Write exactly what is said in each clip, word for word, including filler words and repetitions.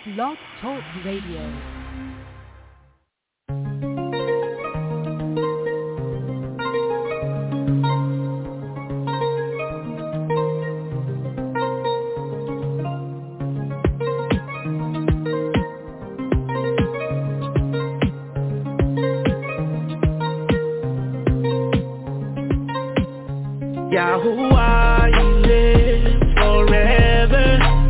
Blog Talk Radio. Yahuwah, you live forever.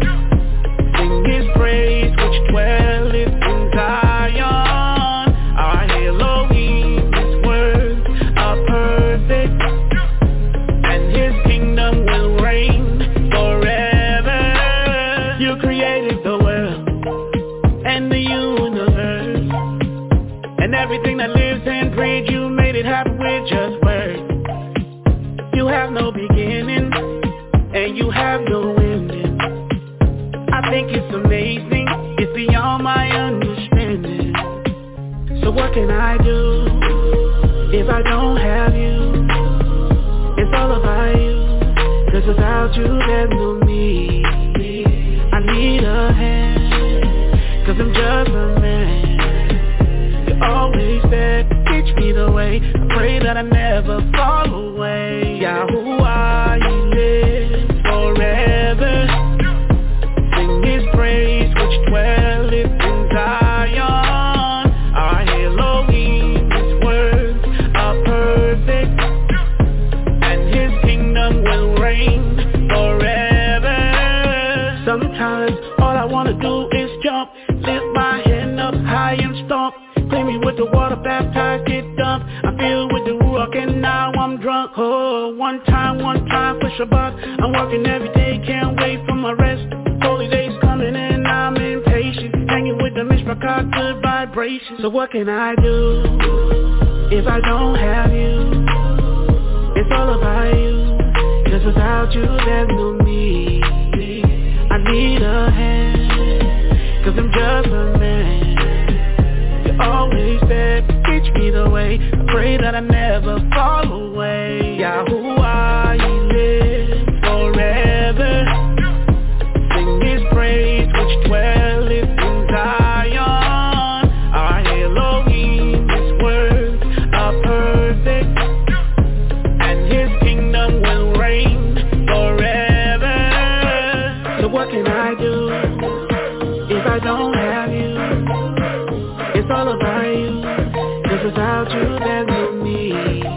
Sing his praise which dwelleth in Zion. Our Elohim, his words are perfect, and his kingdom will reign forever. You created the world and the universe, and everything that lives and breathes. You made it happen with just words. You have no beginning, and you have no ending. I think it's amazing, it's beyond my understanding. So what can I do if I don't have you? It's all about you, 'cause without you there's no me. I need a hand, 'cause I'm just a man. You always said, teach me the way. I pray that I never fall away. Yahuwah, you live forever. Sing his praise which dwelleth in Zion. Our Elohim, his words are perfect, and his kingdom will reign forever. Sometimes all I wanna do is jump, lift my hand up high and stomp. Clean me with the water, baptized, get dumped. I'm filled with the Ruach and now I'm drunk. Oh, one time, one time for Shabbat. I'm working every day, can't wait for my rest. Holy days coming and I'm impatient. Hanging with the Mishpachah, good vibrations. So what can I do if I don't have you? It's all about you, 'cause without you there's no me. I need a hand, 'cause I'm just a man. Always said, teach me the way. I pray that I never fall away. Yahuwah, you live forever. Sing his praise which dwelleth in Zion. Our Elohim, his words are perfect, and his kingdom will reign forever. So what can I do if I don't have you? It's all about you, 'cause without you there's no me.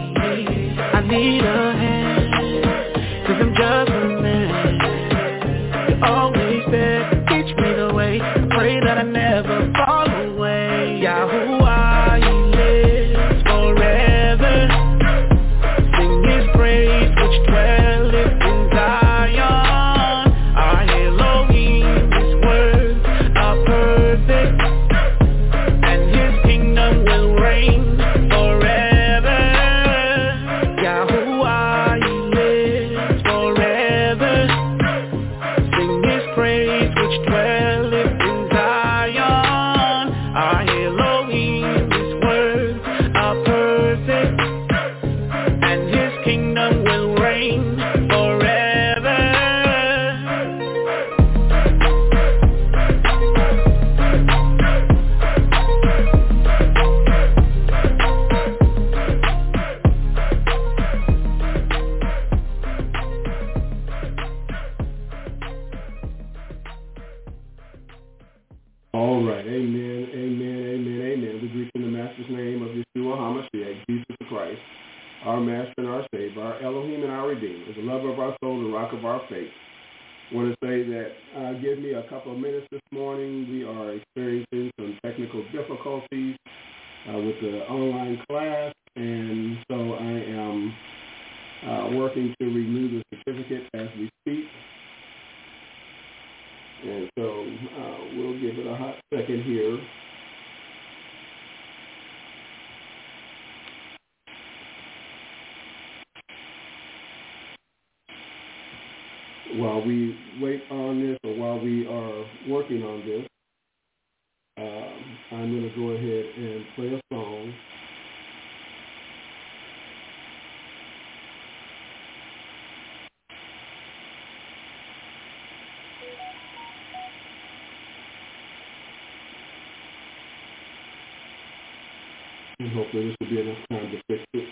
I need a hand, 'cause I'm just a man. You always said, teach me the way. I pray that I never fall away. Yahuwah, you live forever. Sing his praise which dwelleth in Zion. Our Elohim, his words are perfect, will reign forever. Yahuwah, you live forever. Sing his praise which dwelleth in Zion. Our Elohim, his words are perfect, and his kingdom will reign forever. All right, amen, amen, amen, amen. We greet you in the Master's name of Yeshua HaMashiach, Jesus Christ, our Master and our Savior, our Elohim and our Redeemer, the lover of our soul, the rock of our faith. I want to say that uh, give me a couple of minutes this morning. We are experiencing some technical difficulties uh, with the online class, and so I am uh, working to renew the certificate as we speak. And so uh, we'll give it a hot second here. While we wait on this, or while we are working on this, um, I'm going to go ahead and play a song. And hopefully this will be enough time to fix it.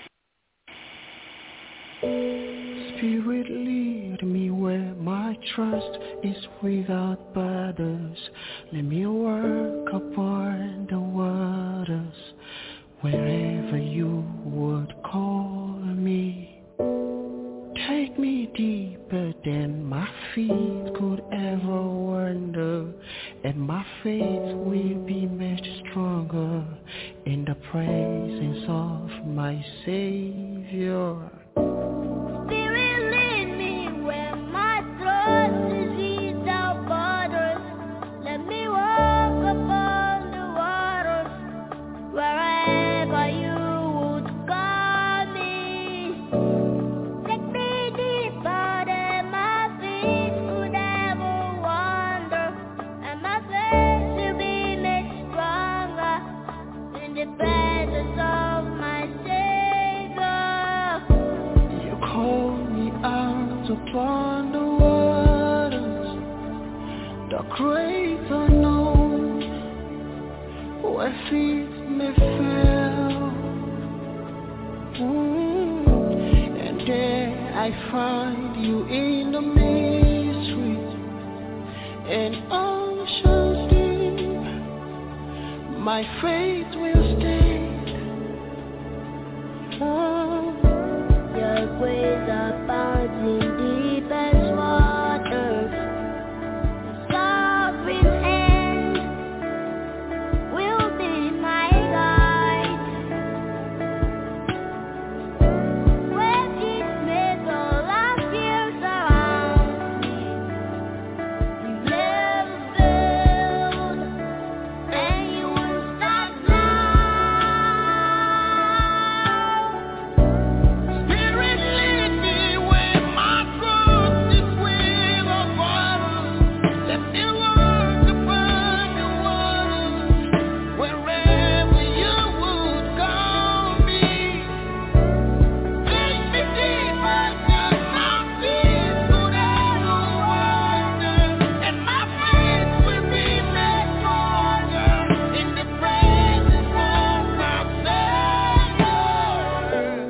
Spirit, lead me where my trust is without borders. Let me walk upon the waters, wherever you would call me. Take me deeper than my feet could ever wander, and my faith will be much stronger in the presence of my Savior. Spirit, lead me where my trust is without borders. Let me walk upon the waters, wherever you would call me. Take me deeper than my feet could ever wander, and my faith will be made stronger in the presence of my Savior. You call me out upon the waters, the great unknown, where feet may fail. Mm. And there I find you in the mystery and oceans deep. My faith will stand. Oh. Your grace abounds in deepest waters. Your sovereign hand will be my guide. Where peace all our fears around me, you never failed, and you won't stop now. Spirit, lead me where my trust is without borders. Let me walk upon the waters, wherever you would call me. Take me deeper than my feet could ever wander, and my faith will be made stronger in the presence of my Savior.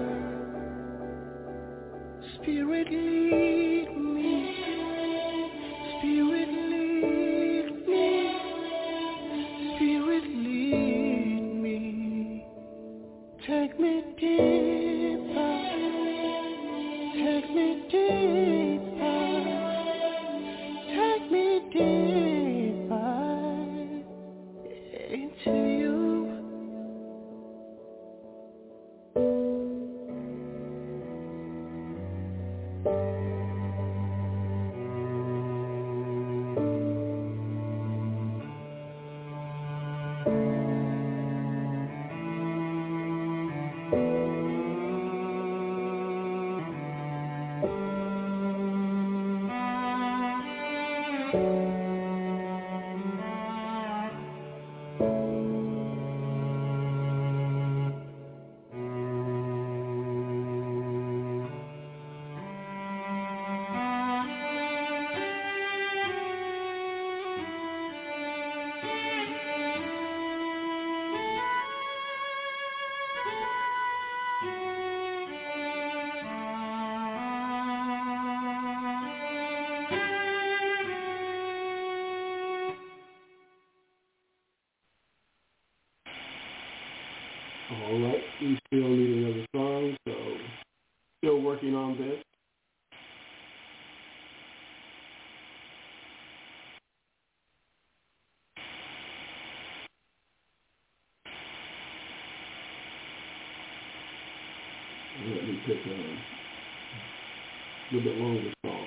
Spirit, lead me. Spirit, lead me. Spirit, lead me. Take me deeper. Take me deeper. Take me deeper into you. All right, we still need another song, so still working on this. Let me pick a little bit longer song.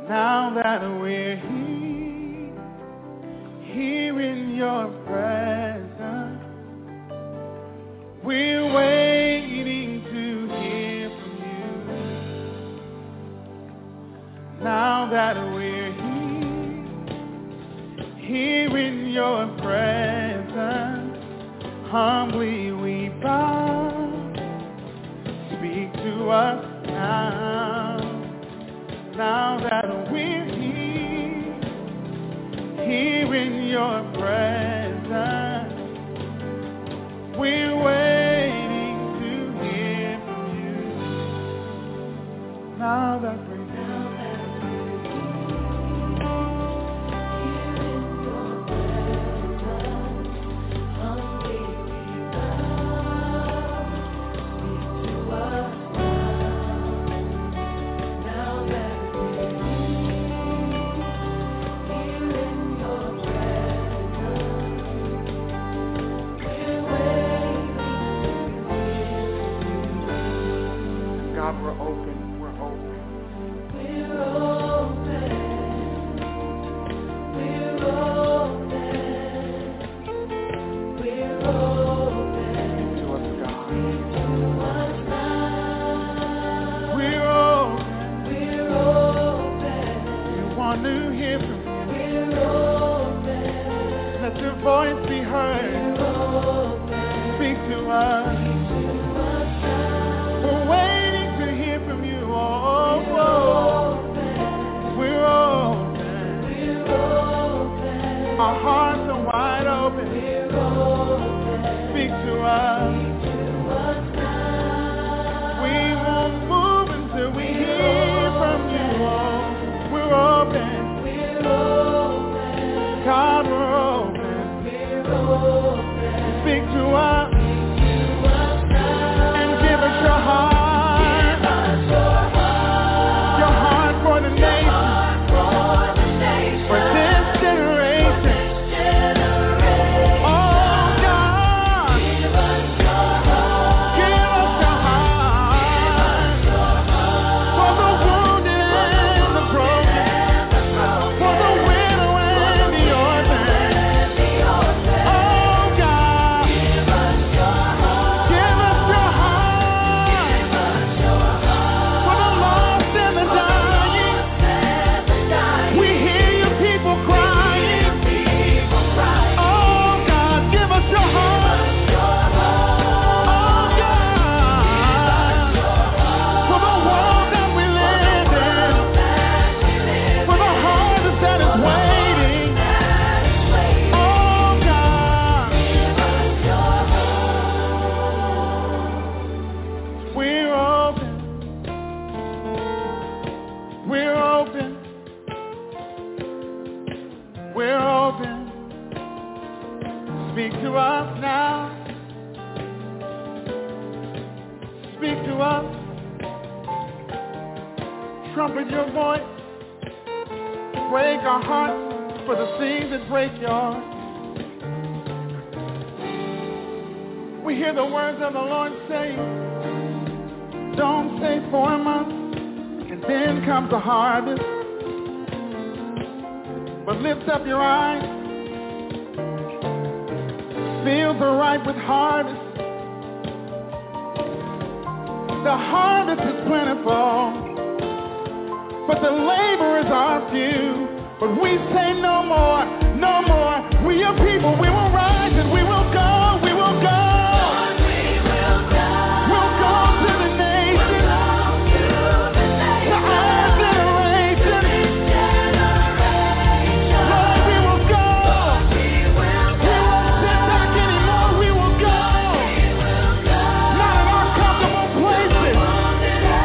Now that we're here, here in your presence, we're waiting to hear from you. Now that we're here, here in your presence, humbly we bow. Speak to us now. Now that we're here, here in your presence, we're waiting to hear from you. Now that we're here,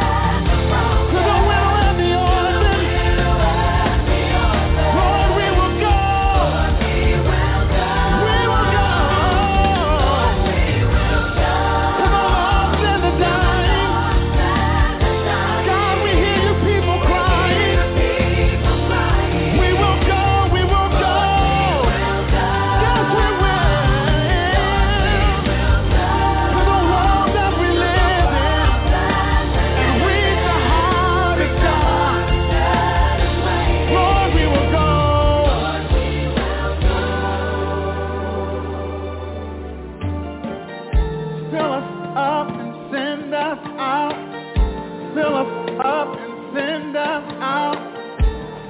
we will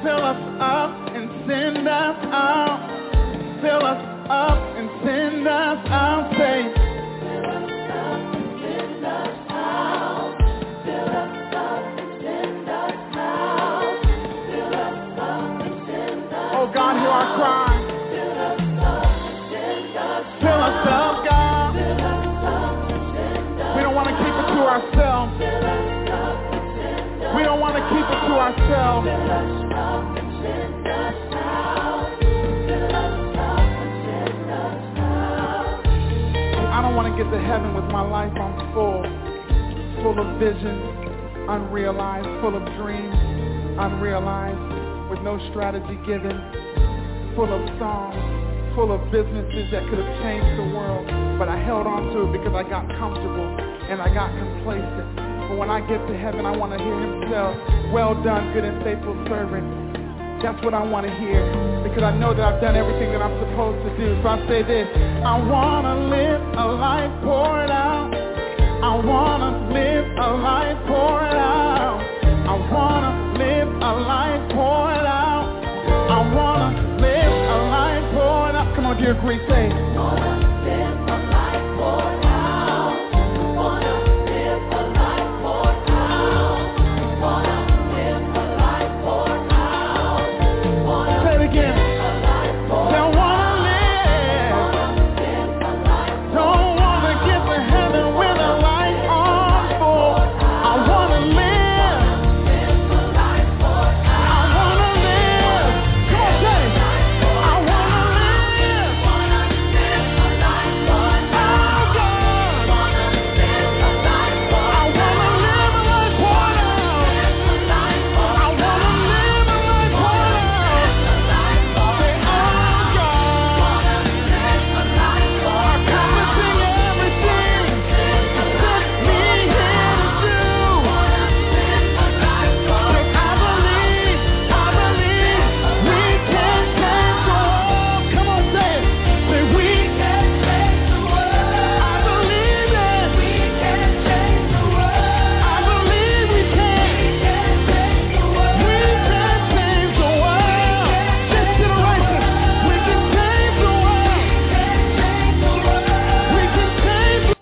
Fill us up and send us out. Fill us up and send us out. Say, fill us up and send us out. Fill us up and send us out. Fill us up and send us out. Oh God, hear our cry. Fill us up and send us out. Fill us up, God. Fill us up and send us out. We don't want to keep it to ourselves. Fill us up and send us out. We don't want to keep it to ourselves. Fill us up and send us out. Fill us up and send us out. I don't want to get to heaven with my life on full, full of visions, unrealized, full of dreams, unrealized, with no strategy given, full of songs, full of businesses that could have changed the world, but I held on to it because I got comfortable and I got complacent. But when I get to heaven, I want to hear him tell, well done, good and faithful servant. That's what I want to hear, because I know that I've done everything that I'm supposed to do. So I say this, I want to live a life poured out. I want to live a life poured out. I want to live a life poured out. I want to live a life poured out. Come on, dear Greek, say, I want to live a life poured out. I want to live a life poured out. I want to live a life poured out. Say it again. Don't wanna live. Don't wanna get to heaven with a light on full. I wanna live. I wanna live. Come on, say. I wanna live. Oh God. I wanna live a life poured out. I wanna live a life poured out. Say, oh God, accomplishing everything you sent me here to do. Say, I believe, I believe we can change the world. Come on, say it. Say, we can change the world. I believe it. We can change the world. I believe we can. We can change the world. We can change the world. This generation, we can change the world. We can change the world.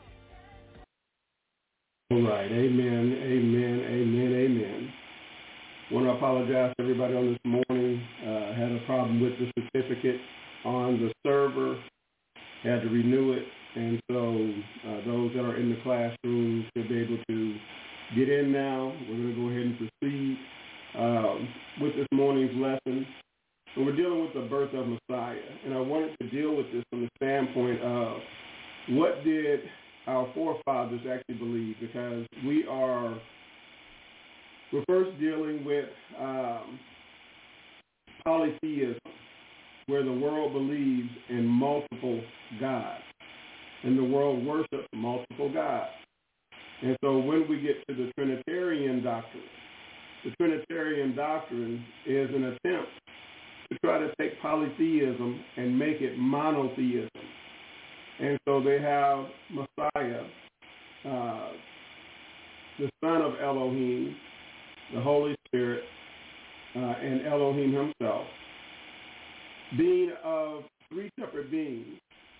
All right. Amen. Amen. Amen. Amen. Want to apologize to everybody on this morning. Uh, had a problem with the certificate on the server. Had to renew it. And so uh, those that are in the classroom should be able to get in now. We're going to go ahead and proceed um, with this morning's lesson. So we're dealing with the birth of Messiah. And I wanted to deal with this from the standpoint of what did our forefathers actually believe, because we are, we're first dealing with um, polytheism, where the world believes in multiple gods, and the world worships multiple gods. And so when we get to the Trinitarian doctrine, the Trinitarian doctrine is an attempt to try to take polytheism and make it monotheism. And so they have Messiah, uh, the son of Elohim, the Holy Spirit, uh, and Elohim himself, being of three separate beings,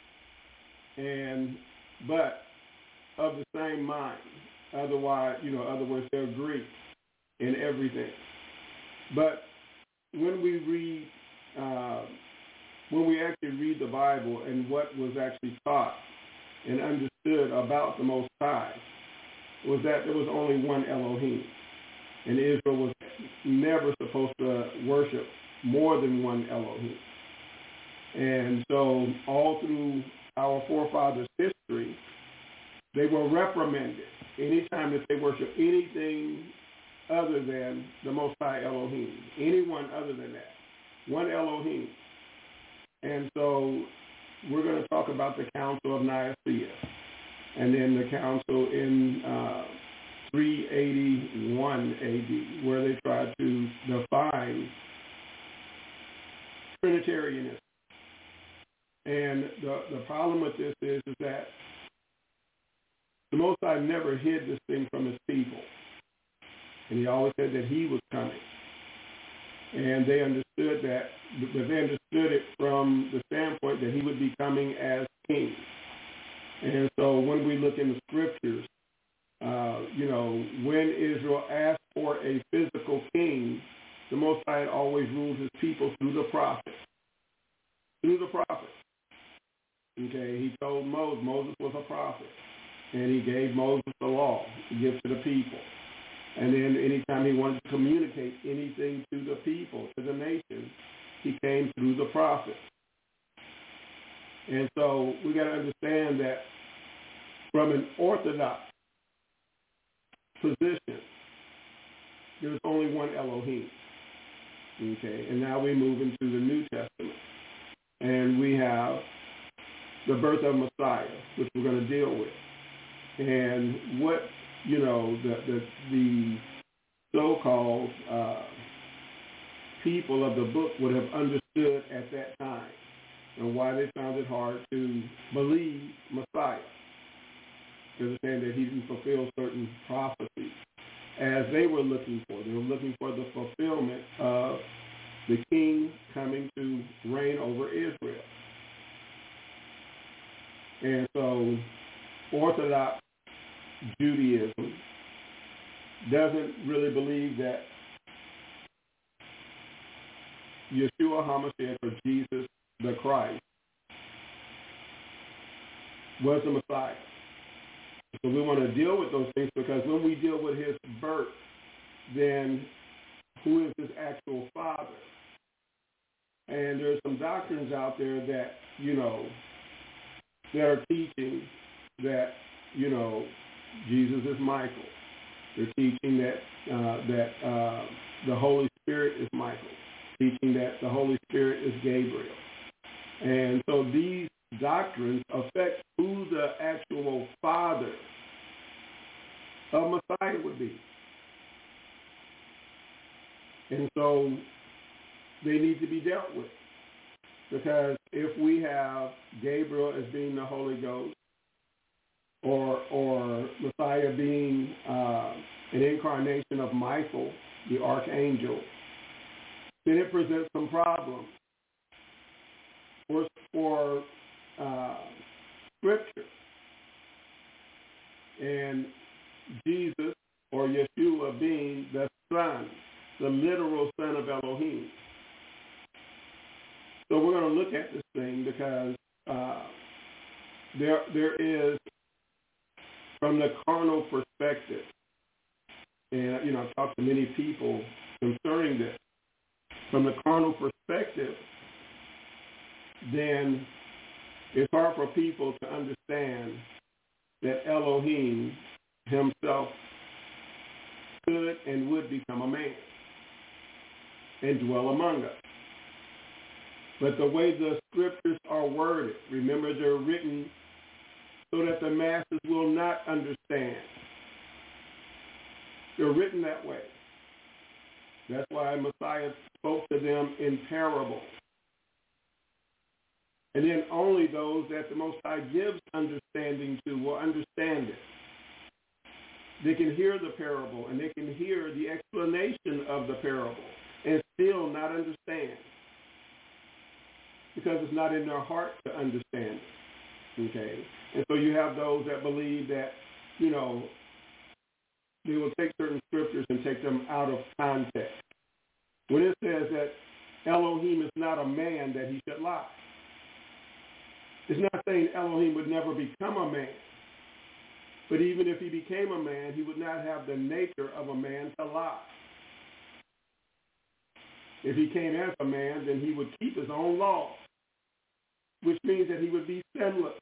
and but of the same mind. Otherwise, you know, other words, they're Greek in everything. But when we read, uh, when we actually read the Bible and what was actually taught and understood about the Most High, was that there was only one Elohim, and Israel was never supposed to worship more than one Elohim. And so all through our forefathers' history, they were reprimanded anytime that they worship anything other than the Most High Elohim, anyone other than that, one Elohim. And so we're going to talk about the Council of Nicaea, and then the council in uh, three eighty-one A D, where they tried to define Trinitarianism. And the, the problem with this is, is that the Most High never hid this thing from his people. And he always said that he was coming. And they understood that, but they understood it from the standpoint that he would be coming as king. And so when we look in the scriptures, uh, you know, when Israel asked for a physical king, the Most High always ruled his people through the prophet. Through the prophet. Okay, he told Moses, Moses was a prophet, and he gave Moses the law to give to the people. And then anytime he wanted to communicate anything to the people, to the nation, he came through the prophet. And so we got to understand that from an orthodox position, there's only one Elohim. Okay, and now we move into the New Testament. And we have the birth of Messiah, which we're going to deal with. And what, you know, the the, the so-called uh, people of the book would have understood at that time, and why they found it hard to believe Messiah. They're saying that he didn't fulfill certain prophecies as they were looking for. They were looking for the fulfillment of the king coming to reign over Israel. And so Orthodox Judaism doesn't really believe that Yeshua HaMashiach, or Jesus the Christ, was the Messiah. So we want to deal with those things, because when we deal with his birth, then who is his actual father? And there's some doctrines out there that, you know, that are teaching that, you know, Jesus is Michael. They're teaching that uh, that uh, the Holy Spirit is Michael. Teaching that the Holy Spirit is Gabriel. And so these doctrines affect who the actual father of Messiah would be. And so they need to be dealt with. Because if we have Gabriel as being the Holy Ghost, or or Messiah being uh, an incarnation of Michael, the archangel, then it presents some problems for, for uh, Scripture. And Jesus, or Yeshua, being the Son, the literal Son of Elohim. So we're going to look at this thing, because uh, there there is, from the carnal perspective, and you know, I've talked to many people concerning this, from the carnal perspective, then it's hard for people to understand that Elohim himself could and would become a man and dwell among us. But the way the scriptures are worded, remember, they're written so that the masses will not understand. They're written that way. That's why Messiah spoke to them in parables. And then only those that the Most High gives understanding to will understand it. They can hear the parable, and they can hear the explanation of the parable and still not understand, because it's not in their heart to understand it. Okay? And so you have those that believe that, you know, they will take certain scriptures and take them out of context. When it says that Elohim is not a man that he should lie, it's not saying Elohim would never become a man. But even if he became a man, he would not have the nature of a man to lie. If he came as a man, then he would keep his own laws, which means that he would be sinless.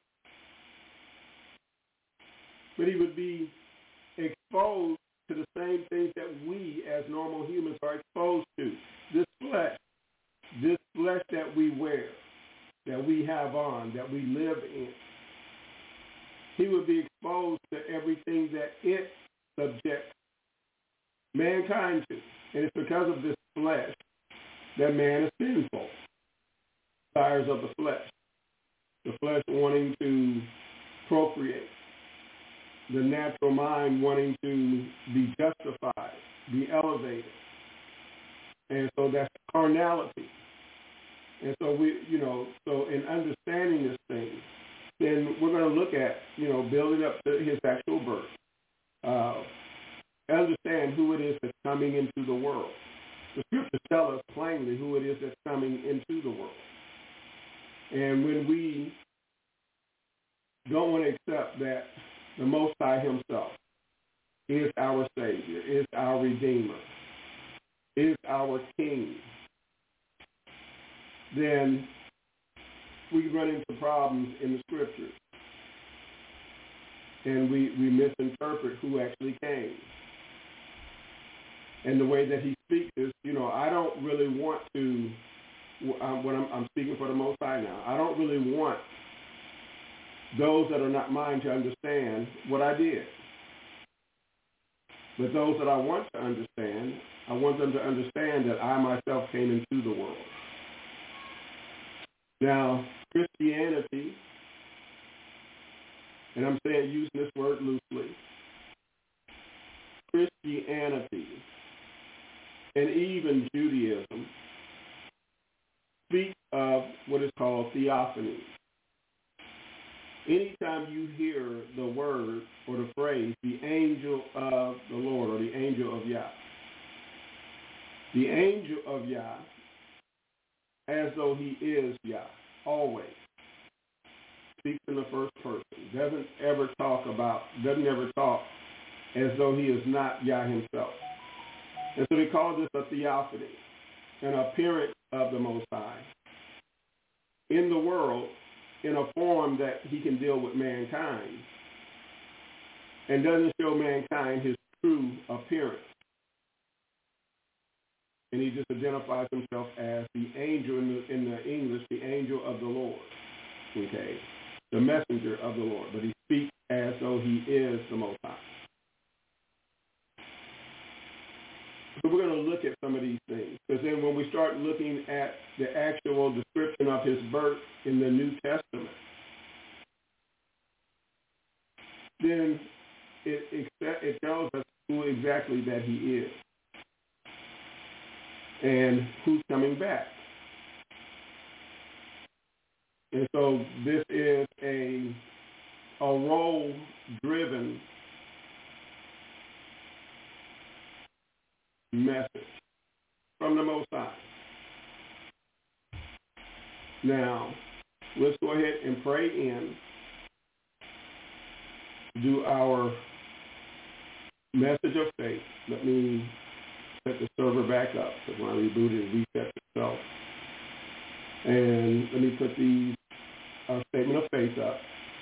But he would be exposed to the same things that we as normal humans are exposed to. This flesh, this flesh that we wear, that we have on, that we live in. He would be exposed to everything that it subjects mankind to. And it's because of this flesh that man is sinful. Desires of the flesh. The flesh wanting to procreate. The natural mind wanting to be justified, be elevated. And so that's carnality. And so we, you know, so in understanding this thing, then we're going to look at, you know, building up to his actual birth. Uh, understand who it is that's coming into the world. The scriptures tell us plainly who it is that's coming into the world. And when we don't want to accept that the Most High himself is our Savior, is our Redeemer, is our King, then we run into problems in the scriptures. And we, we misinterpret who actually came. And the way that he speaks is, you know, I don't really want to, um, when I'm, I'm speaking for the Most High now, I don't really want those that are not mine to understand what I did. But those that I want to understand, I want them to understand that I myself came into the world. Now, Christianity, and I'm saying using this word loosely, Christianity and even Judaism speak of what is called theophany. Anytime you hear the word or the phrase, the angel of the Lord or the angel of Yah, the angel of Yah, as though he is Yah, always speaks in the first person, doesn't ever talk about, doesn't ever talk as though he is not Yah himself. And so they call this a theophany, an appearance of the Most High in the world in a form that he can deal with mankind and doesn't show mankind his true appearance. And he just identifies himself as the angel in the, in the English, the angel of the Lord, okay, the messenger of the Lord. But he speaks as though he is the Most High. So we're going to look at some of these things. Because then when we start looking at the actual description of his birth in the New Testament, then it, it, it tells us who exactly that he is and who's coming back. And so this is a, a role-driven message from the Most High. Now, let's go ahead and pray in, do our message of faith. Let me set the server back up because when I reboot it, it resets itself. And let me put the uh, statement of faith up.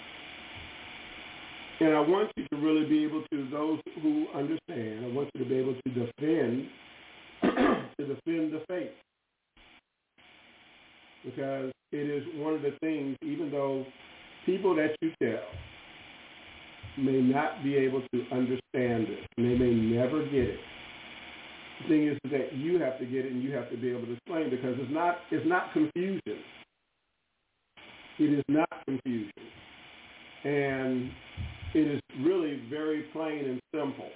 And I want you to really be able to, those who understand, I want you to be able to defend, to defend the faith. Because it is one of the things, even though people that you tell may not be able to understand it, and they may never get it. The thing is that you have to get it and you have to be able to explain, because it's not, it's not confusion. It is not confusion. And it is really very plain and simple.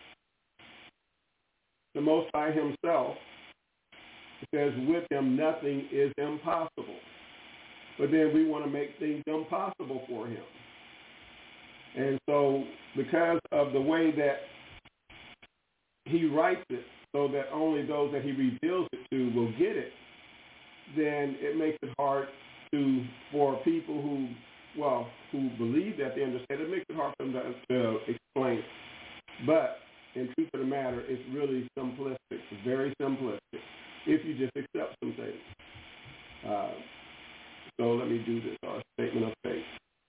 The Most High himself says with him nothing is impossible. But then we want to make things impossible for him. And so because of the way that he writes it so that only those that he reveals it to will get it, then it makes it hard to, for people who, well, who believe that they understand, it makes it hard for them to, to explain it. But in truth of the matter, it's really simplistic, it's very simplistic, if you just accept some things. Uh, so let me do this, our statement of faith.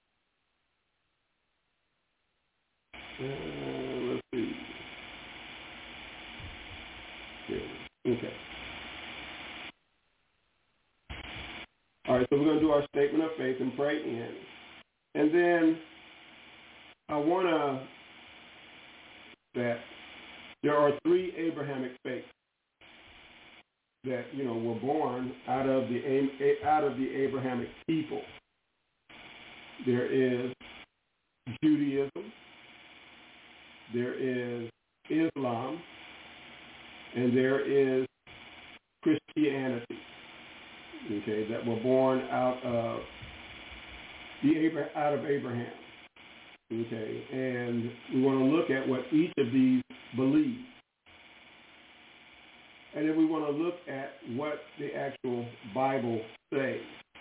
Uh, let's see. Yeah. Okay. All right, so we're going to do our statement of faith and pray in. And then I want to, that there are three Abrahamic faiths that, you know, were born out of the out of the Abrahamic people. There is Judaism, there is Islam, and there is Christianity, okay, that were born out of the out of Abraham, okay, and we want to look at what each of these believe, and then we want to look at what the actual Bible says.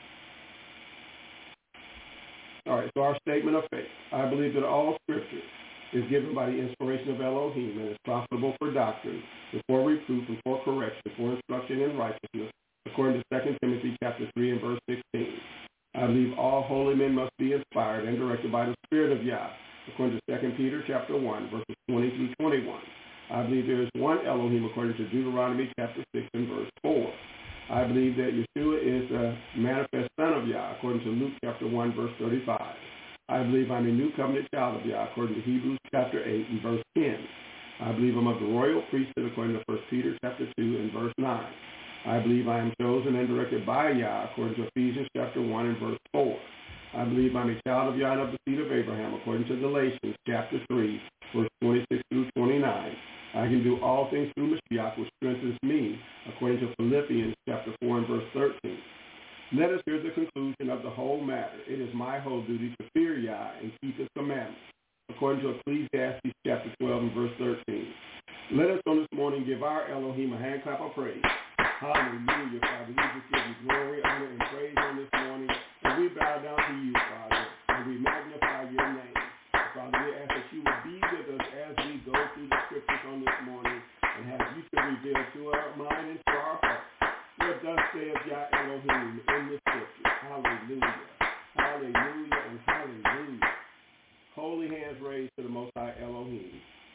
All right, so our statement of faith. I believe that all Scripture is given by the inspiration of Elohim and is profitable for doctrine, for reproof, and for correction, for instruction in righteousness, according to Second Timothy chapter three and verse sixteen. I believe all holy men must be inspired and directed by the Spirit of Yah, according to Second Peter chapter one, verses twenty through twenty-one. I believe there is one Elohim, according to Deuteronomy chapter six and verse four. I believe that Yeshua is the manifest Son of Yah, according to Luke chapter one, verse thirty-five. I believe I'm a new covenant child of Yah, according to Hebrews chapter eight and verse ten. I believe I'm of the royal priesthood, according to First Peter chapter two and verse nine. I believe I am chosen and directed by Yah, according to Ephesians chapter one and verse four. I believe I'm a child of Yah and of the seed of Abraham, according to Galatians chapter three, verse twenty-six through twenty-nine. I can do all things through Mashiach, which strengthens me, according to Philippians chapter four and verse thirteen. Let us hear the conclusion of the whole matter. It is my whole duty to fear Yah and keep his commandments, according to Ecclesiastes chapter twelve and verse thirteen. Let us on this morning give our Elohim a hand clap of praise. Hallelujah, Father. We just give you glory, honor, and praise on this morning. And we bow down to you, Father, and we magnify your name. Father, we ask that you would be with us as we go through the scriptures on this morning and have you to reveal to our mind and to our heart what thus saith Yah Elohim in the scriptures. Hallelujah. Hallelujah and hallelujah. Holy hands raised to the Most High Elohim.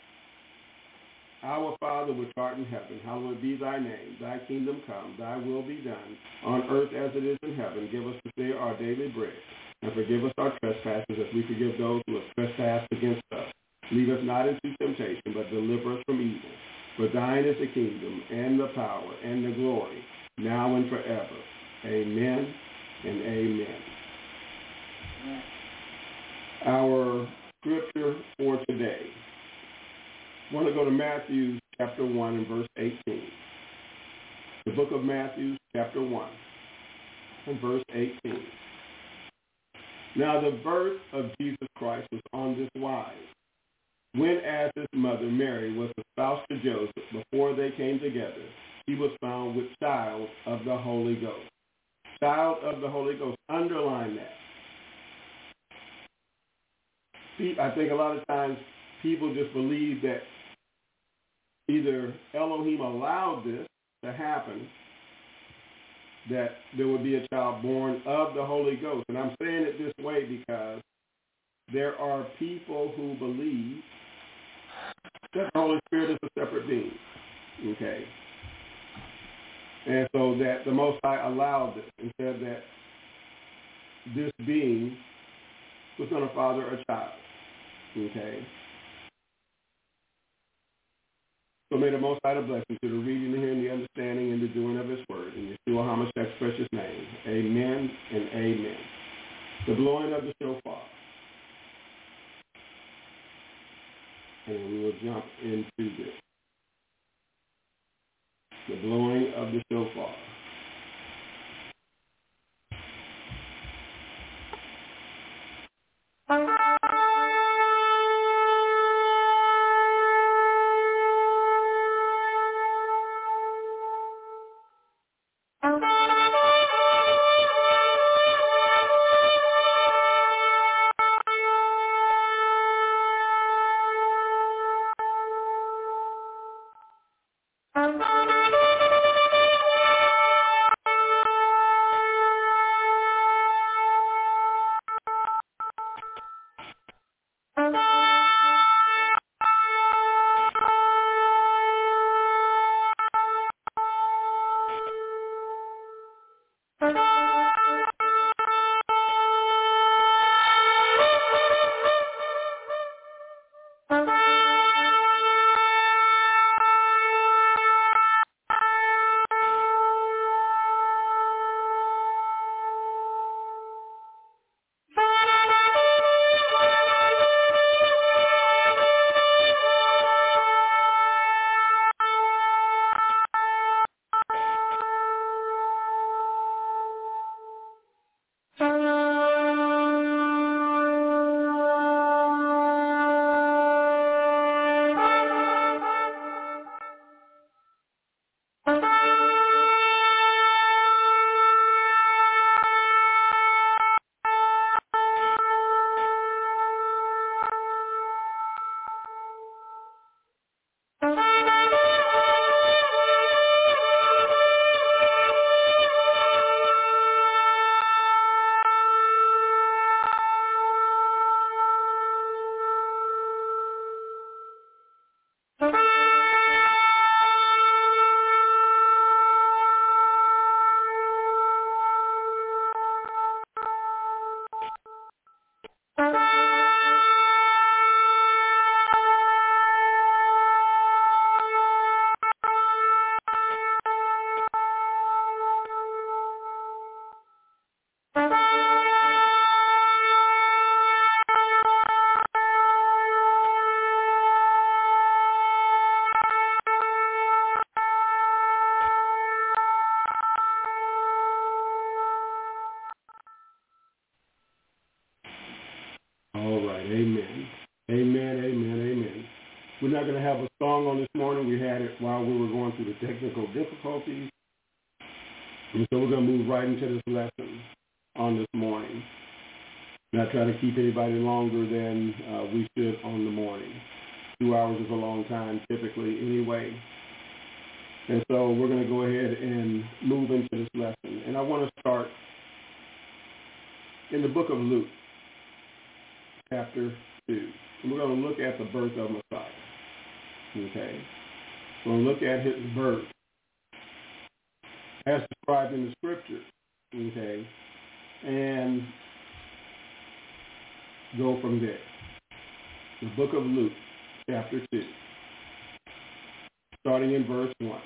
Our Father which art in heaven, hallowed be thy name. Thy kingdom come, thy will be done, on earth as it is in heaven. Give us this day our daily bread, and forgive us our trespasses as we forgive those who have trespassed against us. Lead us not into temptation, but deliver us from evil. For thine is the kingdom, and the power, and the glory, now and forever. Amen and amen. Our scripture for today. I want to go to Matthew chapter one and verse eighteen. The book of Matthew chapter one and verse eighteen. Now the birth of Jesus Christ was on this wise. When as his mother Mary was espoused to Joseph, before they came together, she was found with child of the Holy Ghost. Child of the Holy Ghost. Underline that. See, I think a lot of times people just believe that either Elohim allowed this to happen, that there would be a child born of the Holy Ghost. And I'm saying it this way because there are people who believe that the Holy Spirit is a separate being, okay? And so that the Most High allowed this and said that this being was going to father a child, okay? So may the Most High bless you to the reading, the hearing, the understanding, and the doing of his word. In Yeshua HaMashiach's precious name, amen and amen. The blowing of the shofar. And we will jump into this. The blowing of the shofar. Amen, amen, amen. We're not going to have a song on this morning. We had it while we were going through the technical difficulties. And so we're going to move right into this lesson on this morning. Not try to keep anybody longer than uh, we should on the morning. Two hours is a long time typically anyway. And so we're going to go ahead and move into this lesson. And I want to start in the book of Luke, chapter two. And we're going to look at the birth of Messiah. Okay? We're going to look at his birth as described in the scriptures. Okay? And go from there. The book of Luke, chapter two, starting in verse one.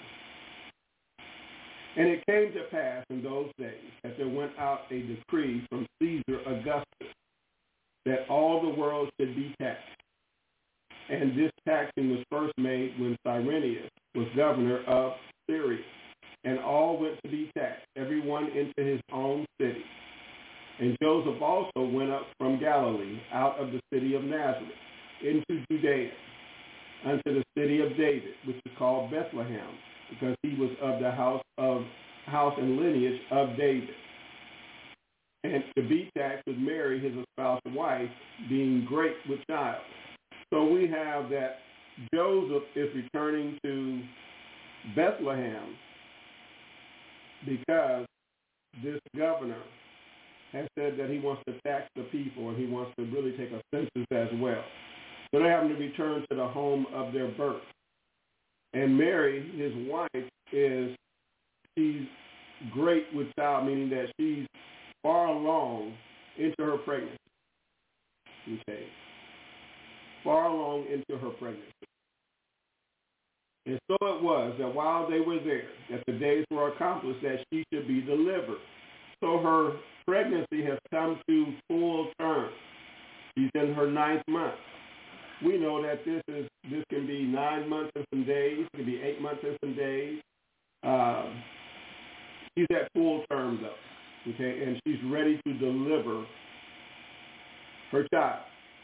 And it came to pass in those days that there went out a decree from Caesar Augustus that all the world should be taxed. And this taxing was first made when Cyrenius was governor of Syria. And all went to be taxed, every one into his own city. And Joseph also went up from Galilee, out of the city of Nazareth, into Judea, unto the city of David, which is called Bethlehem, because he was of the house of house and lineage of David, and to be taxed with Mary, his espoused wife, being great with child. So we have that Joseph is returning to Bethlehem because this governor has said that he wants to tax the people and he wants to really take a census as well. So they happen to return to the home of their birth. And Mary, his wife, is, she's great with child, meaning that she's far along into her pregnancy. Okay. Far along into her pregnancy. And so it was that while they were there, that the days were accomplished that she should be delivered. So her pregnancy has come to full term. She's in her ninth month. We know that this is this can be nine months and some days. It can be eight months and some days. Uh, she's at full term, though, okay, and she's ready to deliver her child.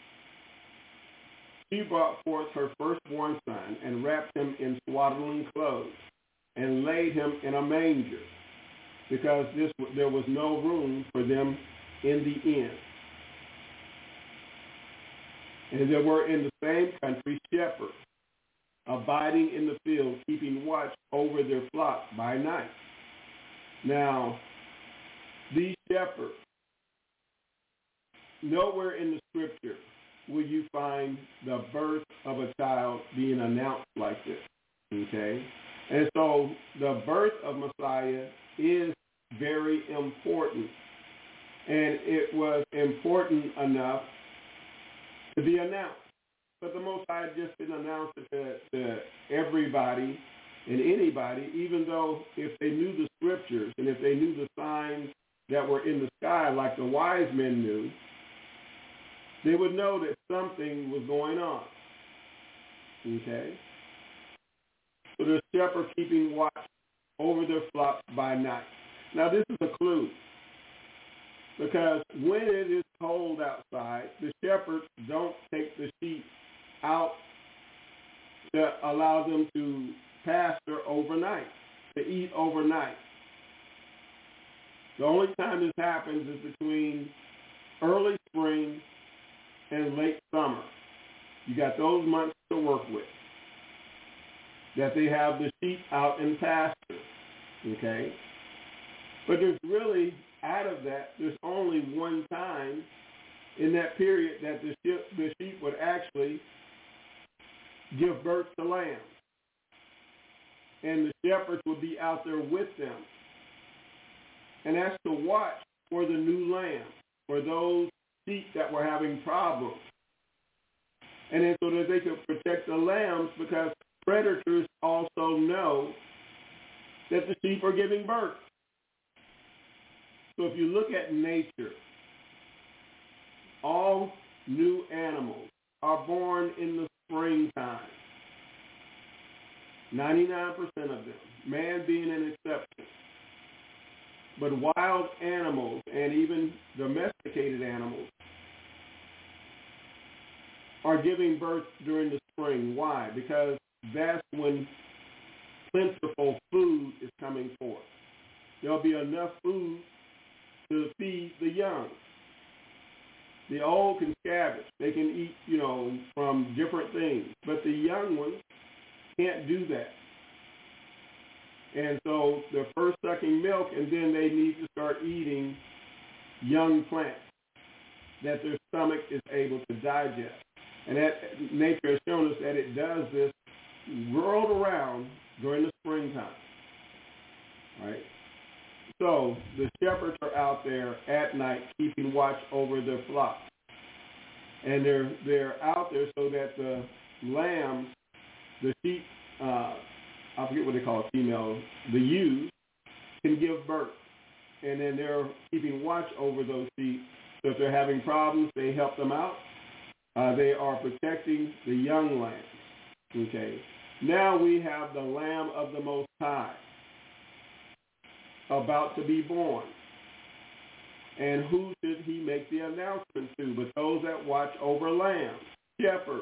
She brought forth her firstborn son and wrapped him in swaddling clothes and laid him in a manger, because this there was no room for them in the inn. And there were in the same country shepherds abiding in the field, keeping watch over their flock by night. Now, these shepherds, nowhere in the scripture will you find the birth of a child being announced like this, okay? And so the birth of Messiah is very important. And it was important enough to be announced. But the Most High just didn't announce it to, to everybody and anybody, even though if they knew the scriptures and if they knew the signs that were in the sky like the wise men knew, they would know that something was going on. Okay? So the shepherd keeping watch over their flock by night. Now this is a clue, because when it is cold outside, the shepherds don't take the sheep out to allow them to pasture overnight, to eat overnight. The only time this happens is between early spring and late summer. You got those months to work with, that they have the sheep out in pasture, okay? But there's really, out of that, there's only one time in that period that the sheep, the sheep would actually give birth to lambs. And the shepherds would be out there with them. And that's to watch for the new lamb, for those sheep that were having problems. And then so that they could protect the lambs, because predators also know that the sheep are giving birth. So if you look at nature, all new animals are born in the springtime. ninety-nine percent of them, man being an exception. But wild animals and even domesticated animals are giving birth during the spring. Why? Because that's when plentiful food is coming forth. There'll be enough food to feed the young. The old can scavenge. They can eat, you know, from different things. But the young ones can't do that. And so they're first sucking milk, and then they need to start eating young plants that their stomach is able to digest. And that nature has shown us that it does this world around during the springtime. Right? So the shepherds are out there at night keeping watch over their flock. And they're they're out there so that the lambs, the sheep, uh, I forget what they call it, female, the ewes, can give birth. And then they're keeping watch over those sheep. So if they're having problems, they help them out. Uh, they are protecting the young lambs. Okay. Now we have the Lamb of the Most High about to be born. And who should he make the announcement to but those that watch over lambs, shepherds?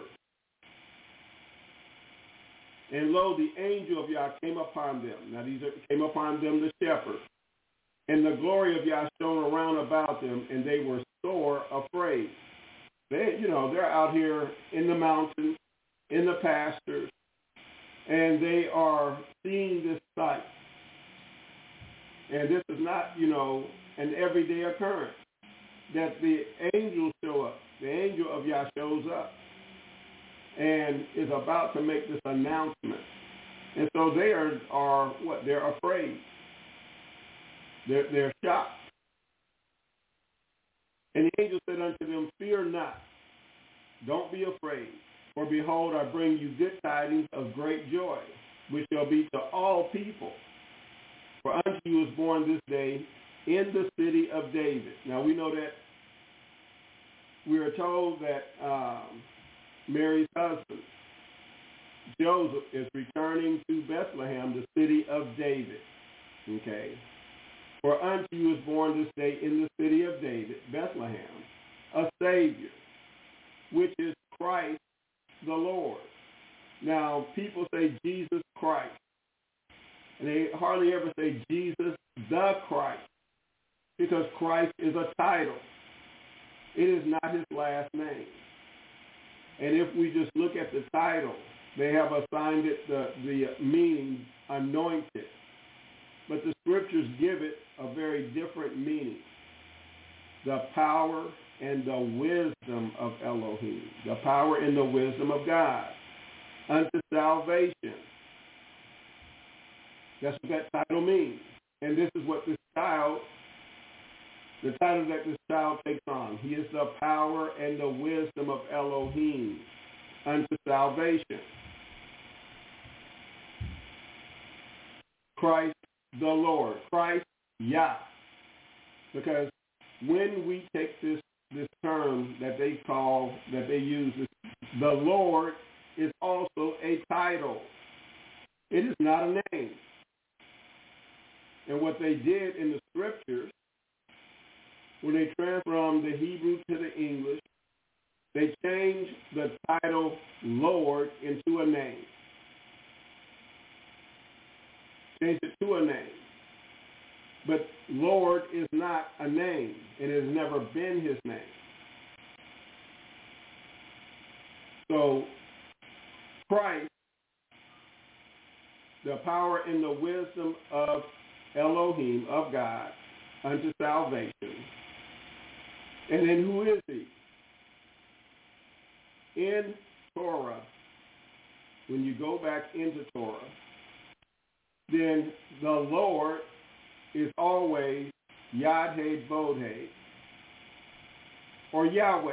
And lo, the angel of Yah came upon them. Now these are, came upon them the shepherds. And the glory of Yah shone around about them, and they were sore afraid. They, you know, they're out here in the mountains, in the pastures, and they are seeing this sight. And this is not, you know, an everyday occurrence, that the angels show up. The angel of Yah shows up and is about to make this announcement. And so they are, are what? They're afraid. They're, they're shocked. And the angel said unto them, fear not, don't be afraid, for behold, I bring you good tidings of great joy, which shall be to all people. For unto you is born this day in the city of David. Now we know that we are told that um, Mary's husband, Joseph, is returning to Bethlehem, the city of David. Okay. For unto you is born this day in the city of David, Bethlehem, a Savior, which is Christ the Lord. Now, people say Jesus Christ, and they hardly ever say Jesus the Christ, because Christ is a title. It is not his last name. And if we just look at the title, they have assigned it the, the meaning anointed. But the scriptures give it a very different meaning. The power and the wisdom of Elohim. The power and the wisdom of God unto salvation. That's what that title means. And this is what this child, the title that this child takes on. He is the power and the wisdom of Elohim unto salvation. Christ the Lord, Christ Yah. Because when we take this this term that they call, that they use, the Lord is also a title. It is not a name. And what they did in the scriptures, when they transformed the Hebrew to the English, they changed the title Lord into a name. Changed it to a name. But Lord is not a name. It has never been his name. So Christ, the power and the wisdom of Elohim, of God, unto salvation. And then who is he? In Torah, when you go back into Torah, then the Lord is always Yad-Heh-Vod-Heh, or Yahweh.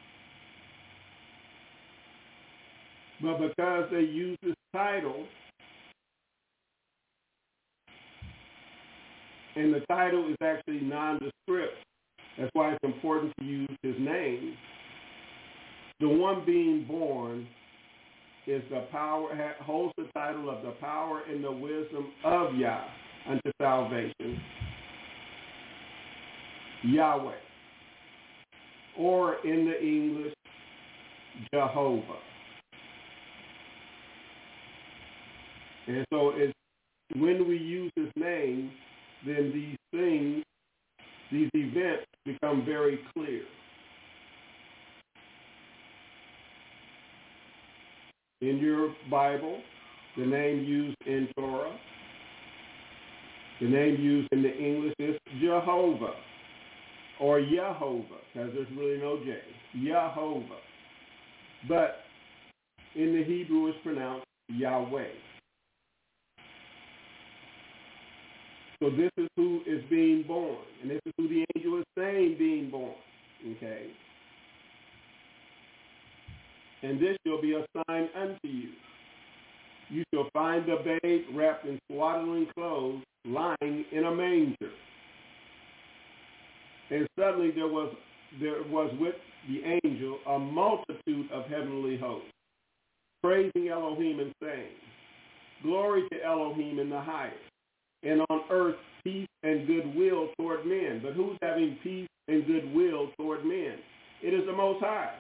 But because they use this title, and the title is actually nondescript, that's why it's important to use his name. The one being born is the power, holds the title of the power and the wisdom of Yah unto salvation, Yahweh. Or in the English, Jehovah. And so it's when we use his name, then these things, these events become very clear. In your Bible, the name used in Torah, the name used in the English is Jehovah or Yehovah, because there's really no J. Yehovah. But in the Hebrew it's pronounced Yahweh. So this is who is being born, and this is who the angel is saying being born, okay? And this shall be a sign unto you. You shall find the babe wrapped in swaddling clothes, lying in a manger. And suddenly there was there was with the angel a multitude of heavenly hosts, praising Elohim and saying, Glory to Elohim in the highest, and on earth peace and goodwill toward men. But who's having peace and goodwill toward men? It is the Most High.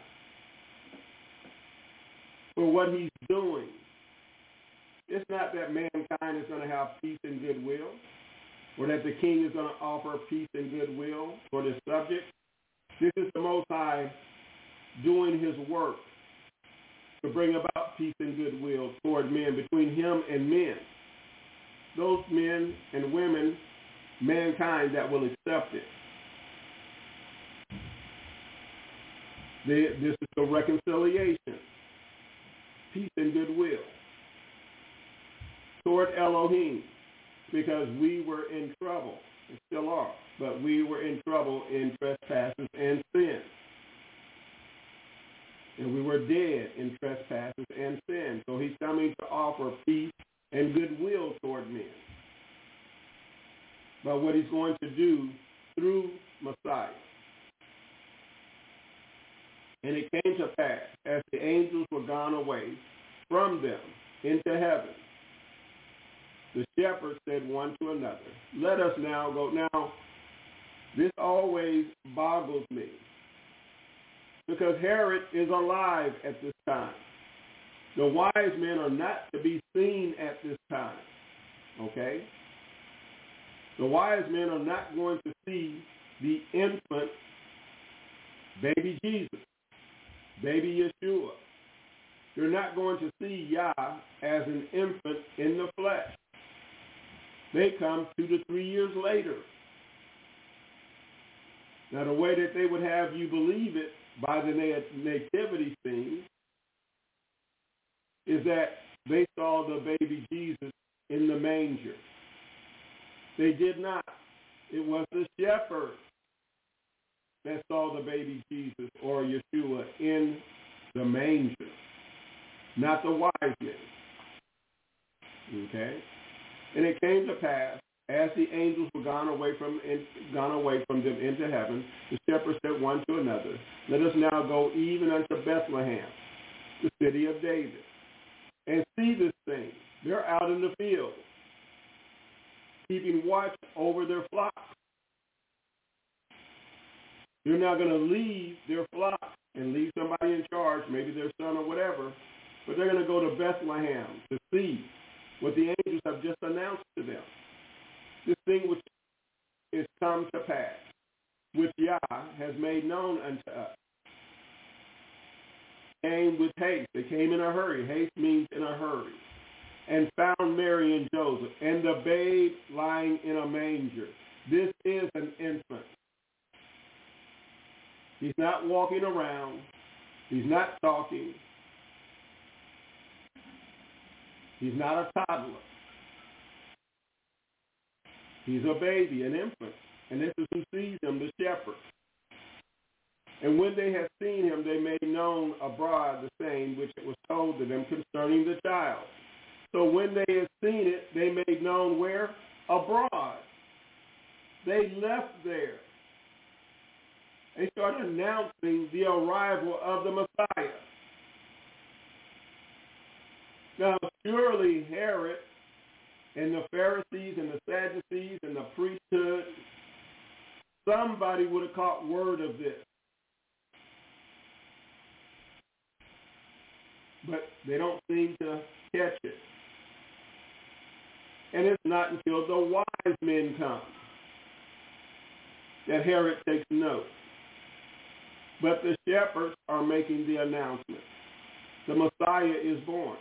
For what he's doing. It's not that mankind is going to have peace and goodwill, or that the king is going to offer peace and goodwill for the subject. This is the Most High doing his work to bring about peace and goodwill toward men, between him and men. Those men and women, mankind that will accept it. They, this is the reconciliation, peace and goodwill toward Elohim, because we were in trouble, and still are, but we were in trouble in trespasses and sin. And we were dead in trespasses and sin. So he's coming to offer peace and goodwill toward men. But what he's going to do through Messiah. And it came to pass, as the angels were gone away from them into heaven, the shepherds said one to another, Let us now go. Now, this always boggles me, because Herod is alive at this time. The wise men are not to be seen at this time, okay? The wise men are not going to see the infant baby Jesus, baby Yeshua. They're not going to see Yah as an infant in the flesh. They come two to three years later. Now, the way that they would have you believe it by the nativity scene is that they saw the baby Jesus in the manger. They did not. It was the shepherds that saw the baby Jesus or Yeshua in the manger, not the wise men. Okay? And it came to pass, as the angels were gone away from in, gone away from them into heaven, the shepherds said one to another, Let us now go even unto Bethlehem, the city of David, and see this thing. They're out in the field, keeping watch over their flock. They're not going to leave their flock and leave somebody in charge, maybe their son or whatever, but they're going to go to Bethlehem to see what the angels have just announced to them. This thing which is come to pass, which Yah has made known unto us. Came with haste. They came in a hurry. Haste means in a hurry. And found Mary and Joseph, and the babe lying in a manger. This is an infant. He's not walking around. He's not talking. He's not a toddler. He's a baby, an infant. And this is who sees him, the shepherd. And when they had seen him, they made known abroad the same which was told to them concerning the child. So when they had seen it, they made known where? Abroad. They left there. They started announcing the arrival of the Messiah. Now, surely Herod and the Pharisees and the Sadducees and the priesthood, somebody would have caught word of this. but they don't seem to catch it. And it's not until the wise men come that Herod takes note. But the shepherds are making the announcement. The Messiah is born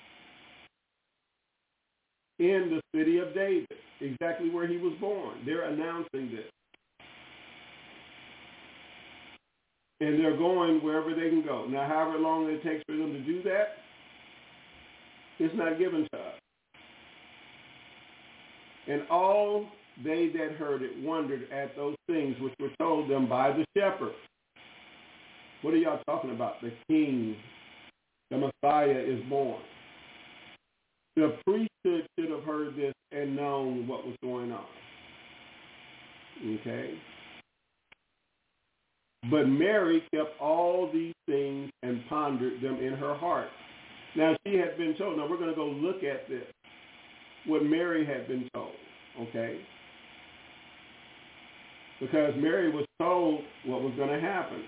in the city of David, exactly where he was born. They're announcing this. And they're going wherever they can go. Now, however long it takes for them to do that, it's not given to us. And all they that heard it wondered at those things which were told them by the shepherds. What are y'all talking about? The king, the Messiah is born. The priesthood should have heard this and known what was going on. Okay? But Mary kept all these things and pondered them in her heart. Now, she had been told. Now, we're going to go look at this, what Mary had been told, okay? Because Mary was told what was going to happen.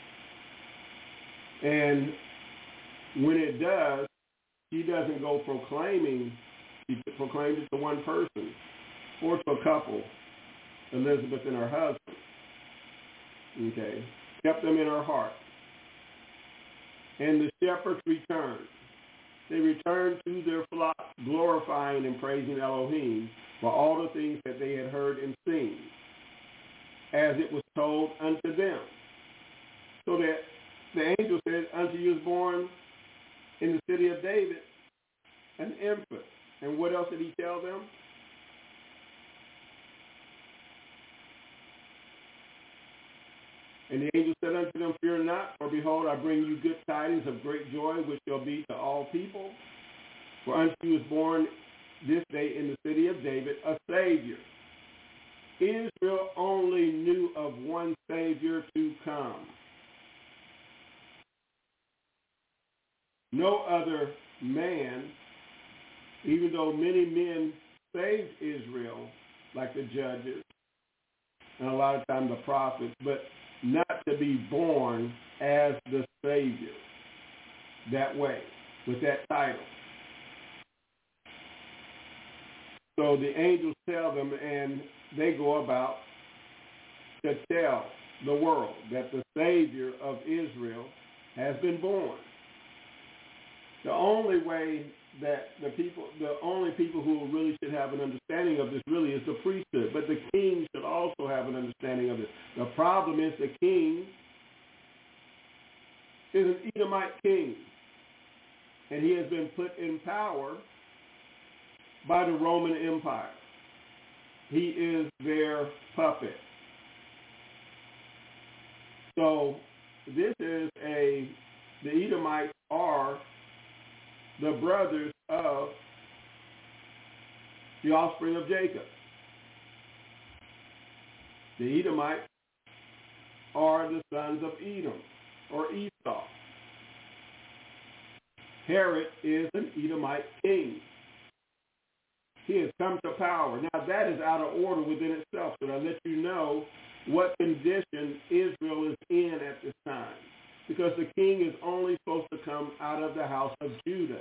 And when it does, she doesn't go proclaiming. She proclaims it to one person or to a couple, Elizabeth and her husband. Okay, kept them in her heart. And the shepherds returned. They returned to their flock, glorifying and praising Elohim for all the things that they had heard and seen, as it was told unto them. So that the angel said, unto you is born in the city of David an infant. And what else did he tell them? And the angel said unto them, fear not, for behold, I bring you good tidings of great joy, which shall be to all people. For unto you is born this day in the city of David a Savior. Israel only knew of one Savior to come. No other man, even though many men saved Israel, like the judges, and a lot of times the prophets, but not to be born as the Savior that way, with that title. So the angels tell them, and they go about to tell the world that the Savior of Israel has been born. The only way that the people, the only people who really should have an understanding of this really is the priesthood, but the king should also have an understanding of this. The problem is the king is an Edomite king, and he has been put in power by the Roman Empire. He is their puppet. So this is a, the Edomites are the brothers of the offspring of Jacob. The Edomites are the sons of Edom, or Esau. Herod is an Edomite king. He has come to power. Now that is out of order within itself, so I'll let you know what condition Israel is in at this time. Because the king is only supposed to come out of the house of Judah.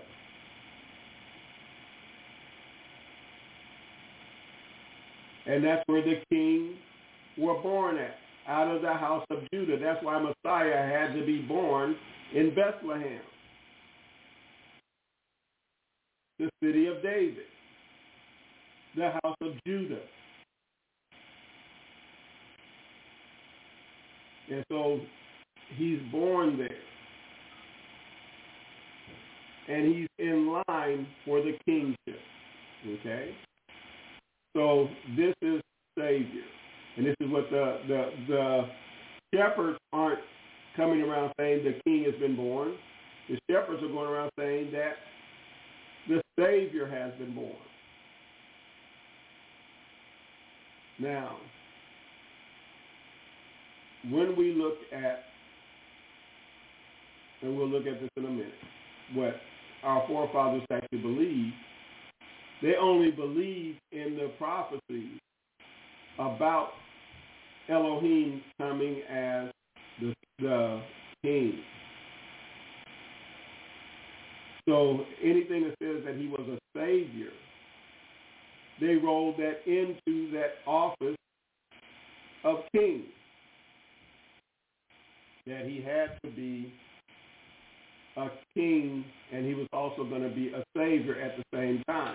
And that's where the kings were born at, out of the house of Judah. That's why Messiah had to be born in Bethlehem, the city of David, the house of Judah. And so he's born there. And he's in line for the kingship. Okay? So this is Savior. And this is what the, the, the shepherds aren't coming around saying the king has been born. The shepherds are going around saying that the Savior has been born. Now, when we look at, and we'll look at this in a minute, what our forefathers actually believed, they only believed in the prophecies about Elohim coming as the, the king. So anything that says that he was a savior, they rolled that into that office of king, that he had to be a king and he was also going to be a savior at the same time.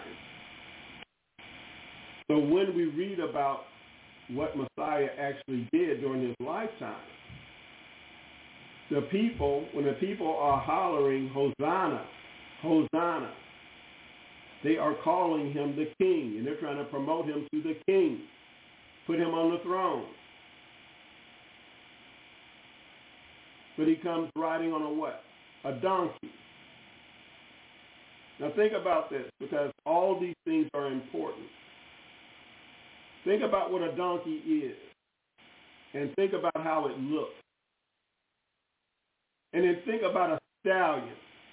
So when we read about what Messiah actually did during his lifetime, the people, when the people are hollering, Hosanna, Hosanna, they are calling him the king, and they're trying to promote him to the king, put him on the throne. But he comes riding on a what? A donkey. Now think about this, because all these things are important. Think about what a donkey is, and think about how it looks. And then think about a stallion.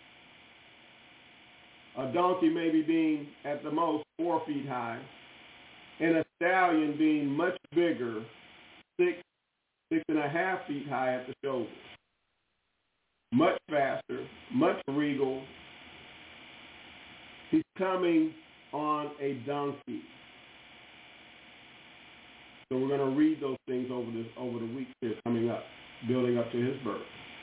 A donkey maybe being at the most four feet high, and a stallion being much bigger, six, six and a half feet high at the shoulders. Much faster, much regal. He's coming on a donkey. So we're going to read those things over this over the weeks here coming up, building up to his birth.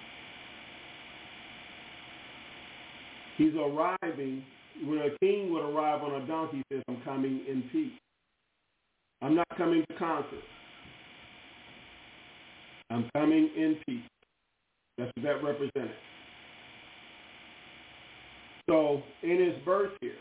He's arriving. When a king would arrive on a donkey, he says, I'm coming in peace. I'm not coming to conquer. I'm coming in peace. That's what that represented. So in his birth here,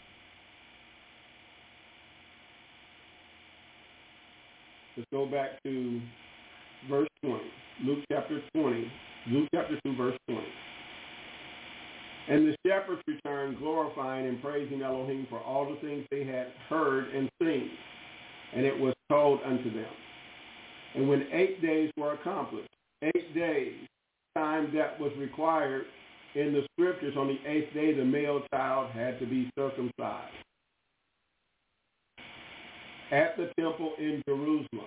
let's go back to verse twenty. Luke chapter twenty. Luke chapter two, verse twenty. And the shepherds returned, glorifying and praising Elohim for all the things they had heard and seen. And it was told unto them. And when eight days were accomplished, eight days, time that was required in the scriptures, on the eighth day the male child had to be circumcised at the temple in Jerusalem.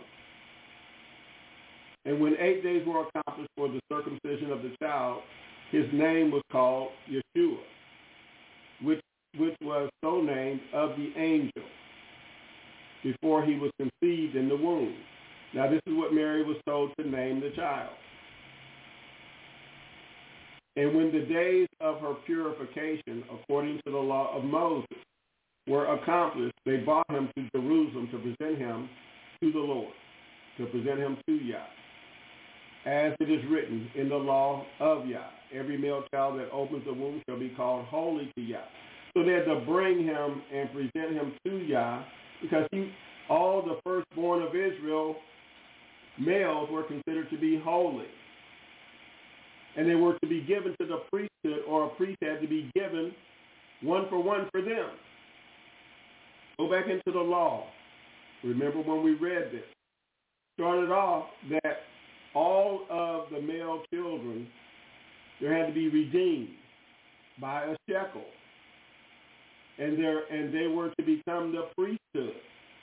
And when eight days were accomplished for the circumcision of the child, his name was called Yeshua, which which was so named of the angel before he was conceived in the womb. Now this is what Mary was told to name the child. And when the days of her purification, according to the law of Moses, were accomplished, they brought him to Jerusalem to present him to the Lord, to present him to Yah. As it is written in the law of Yah, every male child that opens the womb shall be called holy to Yah. So they had to bring him and present him to Yah, because he, all the firstborn of Israel, males, were considered to be holy. And they were to be given to the priesthood, or a priest had to be given one for one for them. Go back into the law. Remember when we read this. Started off that all of the male children, there had to be redeemed by a shekel. And, there, and they were to become the priesthood.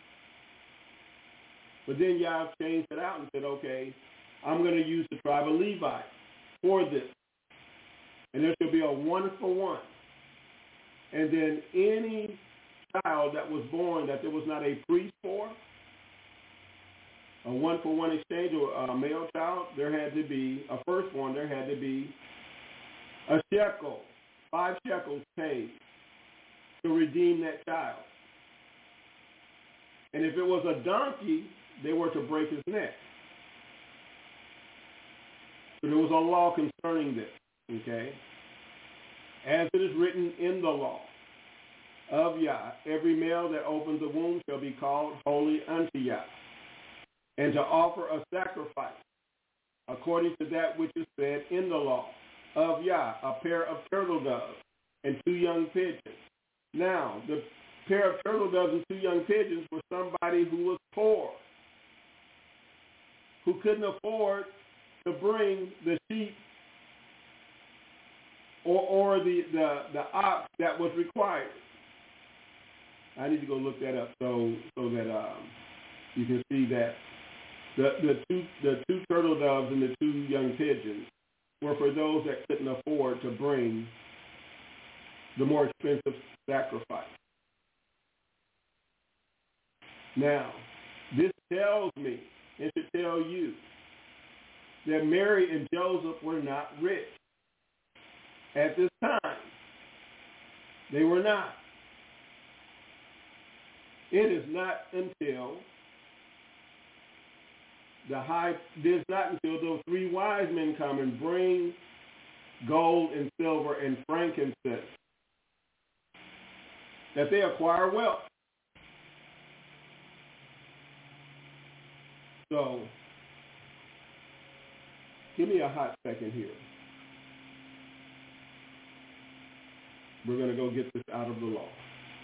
But then Yah changed it out and said, okay, I'm going to use the tribe of Levi for this. And there shall be a one for one. And then any child that was born that there was not a priest for, a one for one exchange, or a male child, there had to be, a firstborn, there had to be a shekel, five shekels paid to redeem that child. And if it was a donkey, they were to break his neck. So there was a law concerning this, okay? As it is written in the law of Yah, every male that opens the womb shall be called holy unto Yah, and to offer a sacrifice according to that which is said in the law of Yah, a pair of turtle doves and two young pigeons. Now, the pair of turtle doves and two young pigeons were somebody who was poor, who couldn't afford to bring the sheep or, or the, the, the ox that was required. I need to go look that up so so that um, you can see that the, the two the two turtle doves and the two young pigeons were for those that couldn't afford to bring the more expensive sacrifice. Now, this tells me, and should tell you, that Mary and Joseph were not rich at this time. They were not. It is not until the high, it is not until those three wise men come and bring gold and silver and frankincense that they acquire wealth. So, give me a hot second here. We're going to go get this out of the law.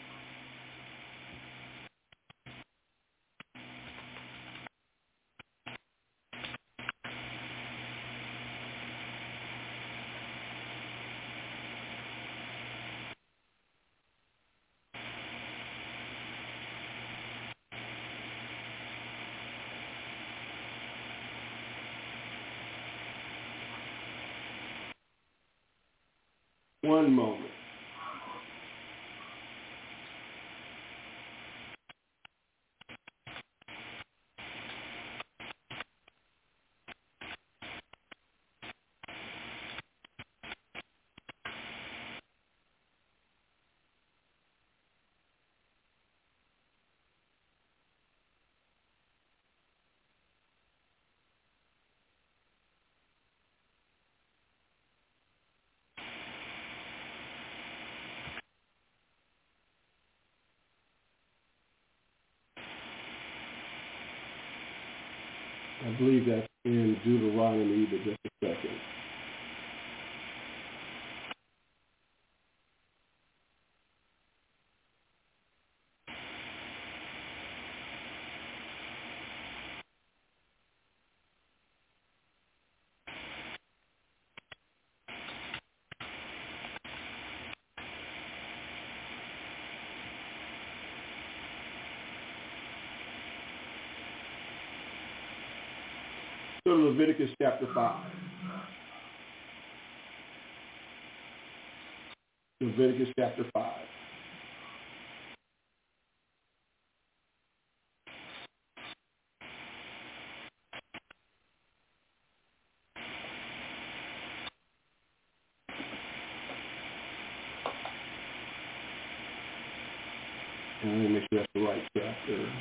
One moment. I believe that's in Deuteronomy, but just a second. Go to Leviticus chapter five. Leviticus chapter five. And let me make sure that's the right chapter.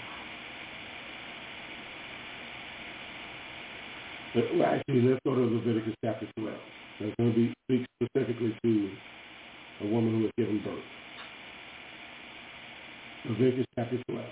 But, well, actually, let's go to Leviticus chapter twelve. That's going to be speak specifically to a woman who has given birth. Leviticus chapter twelve.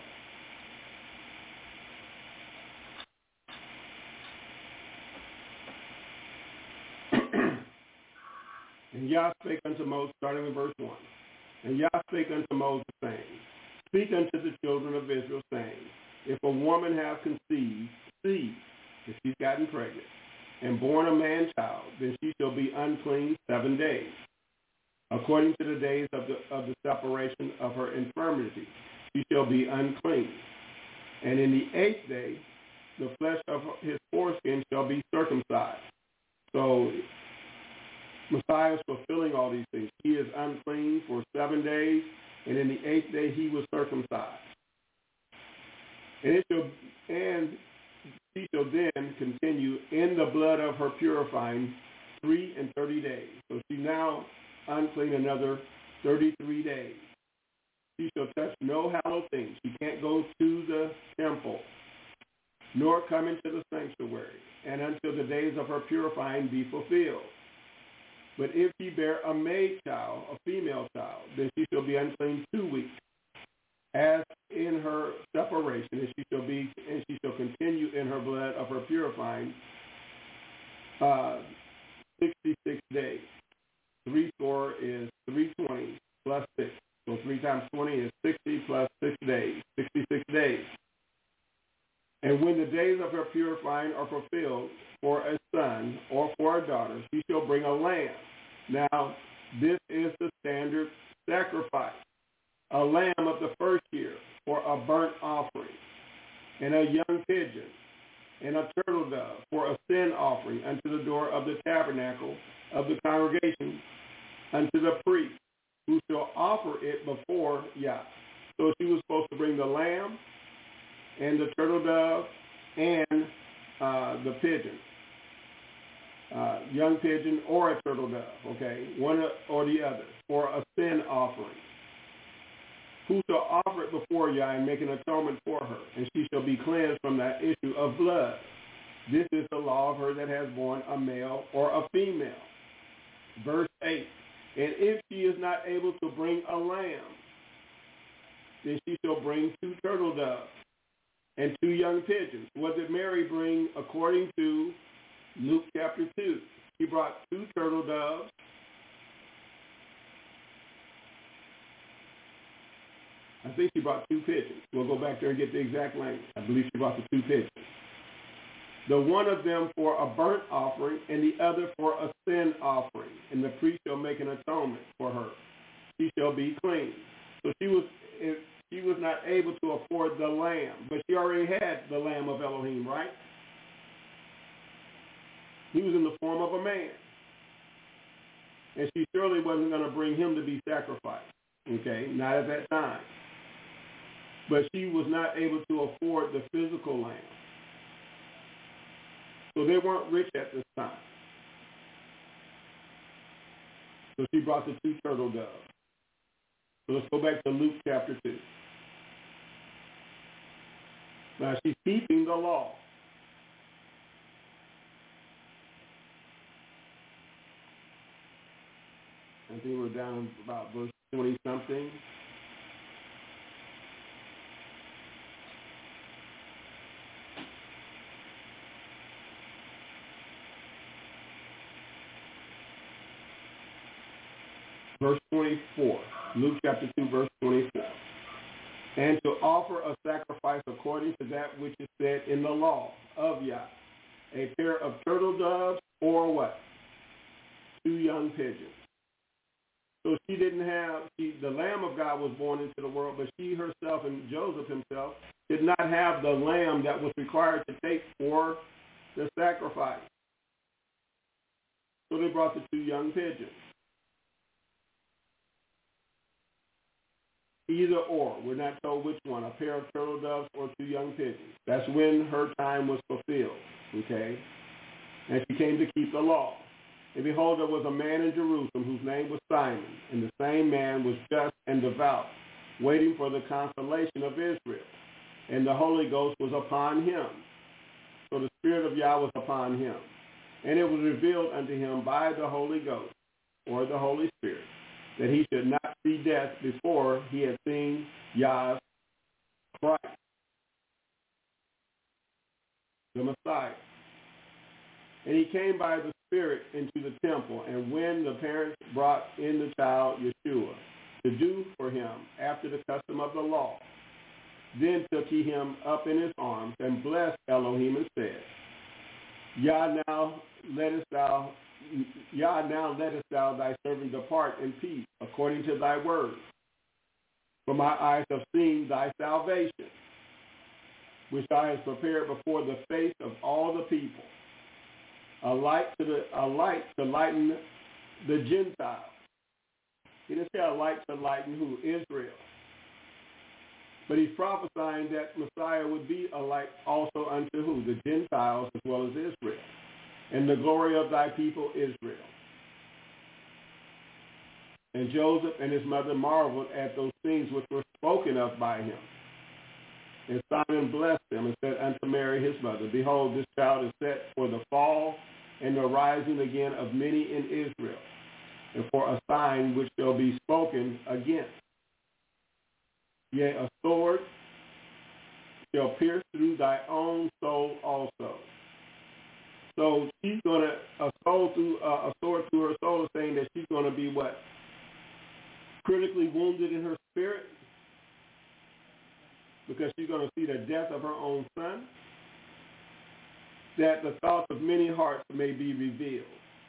And Yah spake unto Moses, starting in verse one. And Yah spake unto Moses, saying, Speak unto the children of Israel, saying, If a woman have conceived seed, if she's gotten pregnant, and born a man-child, then she shall be unclean seven days, according to the days of the of the separation of her infirmity. She shall be unclean. And in the eighth day, the flesh of his foreskin shall be circumcised. So Messiah is fulfilling all these things. He is unclean for seven days, and in the eighth day he was circumcised. And it shall and she shall then continue in the blood of her purifying three and thirty days. So she now unclean another thirty-three days. She shall touch no hallowed thing. She can't go to the temple, nor come into the sanctuary, and until the days of her purifying be fulfilled. But if she bear a maid child, a female child, then she shall be unclean two weeks, as in her separation, and she shall be, and she shall continue in her blood of her purifying uh, sixty-six days. Three score is three twenty plus six. So three times twenty is sixty plus six days, sixty-six days. And when the days of her purifying are fulfilled for a son or for a daughter, she shall bring a lamb. Now, this is the standard sacrifice. A lamb of the first year for a burnt offering, and a young pigeon, and a turtle dove for a sin offering unto the door of the tabernacle of the congregation unto the priest. who shall offer it before Yah. So she was supposed to bring the lamb and the turtle dove and uh, the pigeon, uh, young pigeon or a turtle dove, okay, one or the other, for a sin offering. Who shall offer it before Yah and make an atonement for her, and she shall be cleansed from that issue of blood. This is the law of her that has borne a male or a female. Verse eight, and if she is not able to bring a lamb, then she shall bring two turtle doves and two young pigeons. What did Mary bring according to Luke chapter two? She brought two turtle doves, I think she brought two pigeons. We'll go back there and get the exact language. I believe she brought the two pigeons. The one of them for a burnt offering and the other for a sin offering. And the priest shall make an atonement for her. She shall be clean. So she was if she was not able to afford the lamb, but she already had the lamb of Elohim, right? He was in the form of a man. And she surely wasn't going to bring him to be sacrificed. Okay, not at that time. But she was not able to afford the physical lamb. So they weren't rich at this time. So she brought the two turtle doves. So let's go back to Luke chapter two. Now she's keeping the law. I think we're down about verse twenty-something. Verse twenty-four, Luke chapter two, verse twenty-four. And to offer a sacrifice according to that which is said in the law of Yah, a pair of turtle doves or what? Two young pigeons. So she didn't have, she, the Lamb of God was born into the world, but she herself and Joseph himself did not have the lamb that was required to take for the sacrifice. So they brought the two young pigeons. Either or. We're not told which one, a pair of turtle doves or two young pigeons. That's when her time was fulfilled, okay? And she came to keep the law. And behold, there was a man in Jerusalem whose name was Simon, and the same man was just and devout, waiting for the consolation of Israel. And the Holy Ghost was upon him. So the Spirit of Yah was upon him. And it was revealed unto him by the Holy Ghost, or the Holy Spirit, that he should not see death before he had seen Yah's Christ, the Messiah. And he came by the Spirit into the temple, and when the parents brought in the child Yeshua to do for him after the custom of the law, then took he him up in his arms and blessed Elohim and said, Yah now lettest thou Yah, now lettest thou thy servant depart in peace, according to thy word. For my eyes have seen thy salvation, which thou hast prepared before the face of all the people, a light to the a light to lighten the Gentiles. He didn't say a light to lighten who? Israel. But he's prophesying that Messiah would be a light also unto who? The Gentiles as well as Israel. And the glory of thy people Israel. And Joseph and his mother marveled at those things which were spoken of by him. And Simon blessed them and said unto Mary his mother, Behold, this child is set for the fall and the rising again of many in Israel, and for a sign which shall be spoken against. Yea, a sword shall pierce through thy own soul also. So she's going to, a soul through, uh, a sword through her soul is saying that she's going to be what? Critically wounded in her spirit? Because she's going to see the death of her own son? That the thoughts of many hearts may be revealed.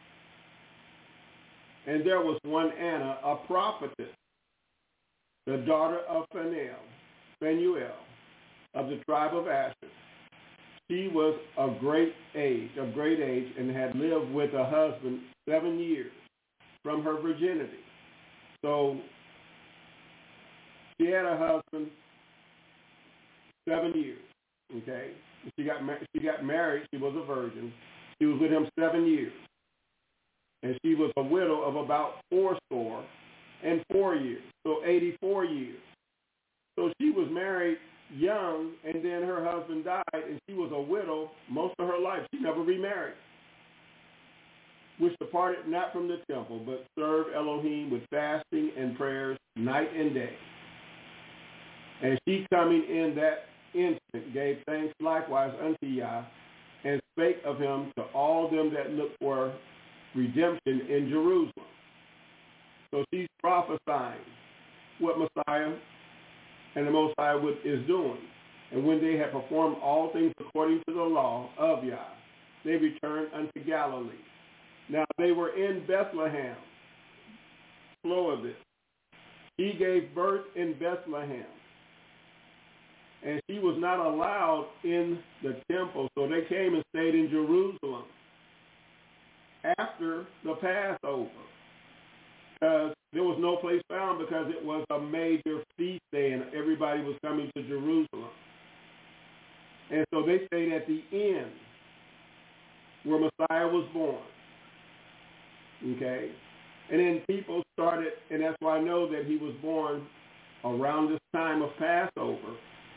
And there was one Anna, a prophetess, the daughter of Phanuel, Phanuel, of the tribe of Asher. She was of great age, of great age, and had lived with a husband seven years from her virginity. So she had a husband seven years, okay? She got, ma- she got married. She was a virgin. She was with him seven years. And she was a widow of about four score and four years, so eighty-four years. So she was married young, and then her husband died, and she was a widow most of her life. She never remarried, which departed not from the temple, but served Elohim with fasting and prayers night and day. And she coming in that instant gave thanks likewise unto Yah, and spake of him to all them that looked for redemption in Jerusalem. So she's prophesying what Messiah and the Most High would, is doing. And when they had performed all things according to the law of Yah, they returned unto Galilee. Now they were in Bethlehem. Flow of this. He gave birth in Bethlehem. And she was not allowed in the temple, so they came and stayed in Jerusalem after the Passover, because there was no place found, because it was a major feast day and everybody was coming to Jerusalem. And so they stayed at the inn where Messiah was born. Okay? And then people started, and that's why I know that he was born around this time of Passover.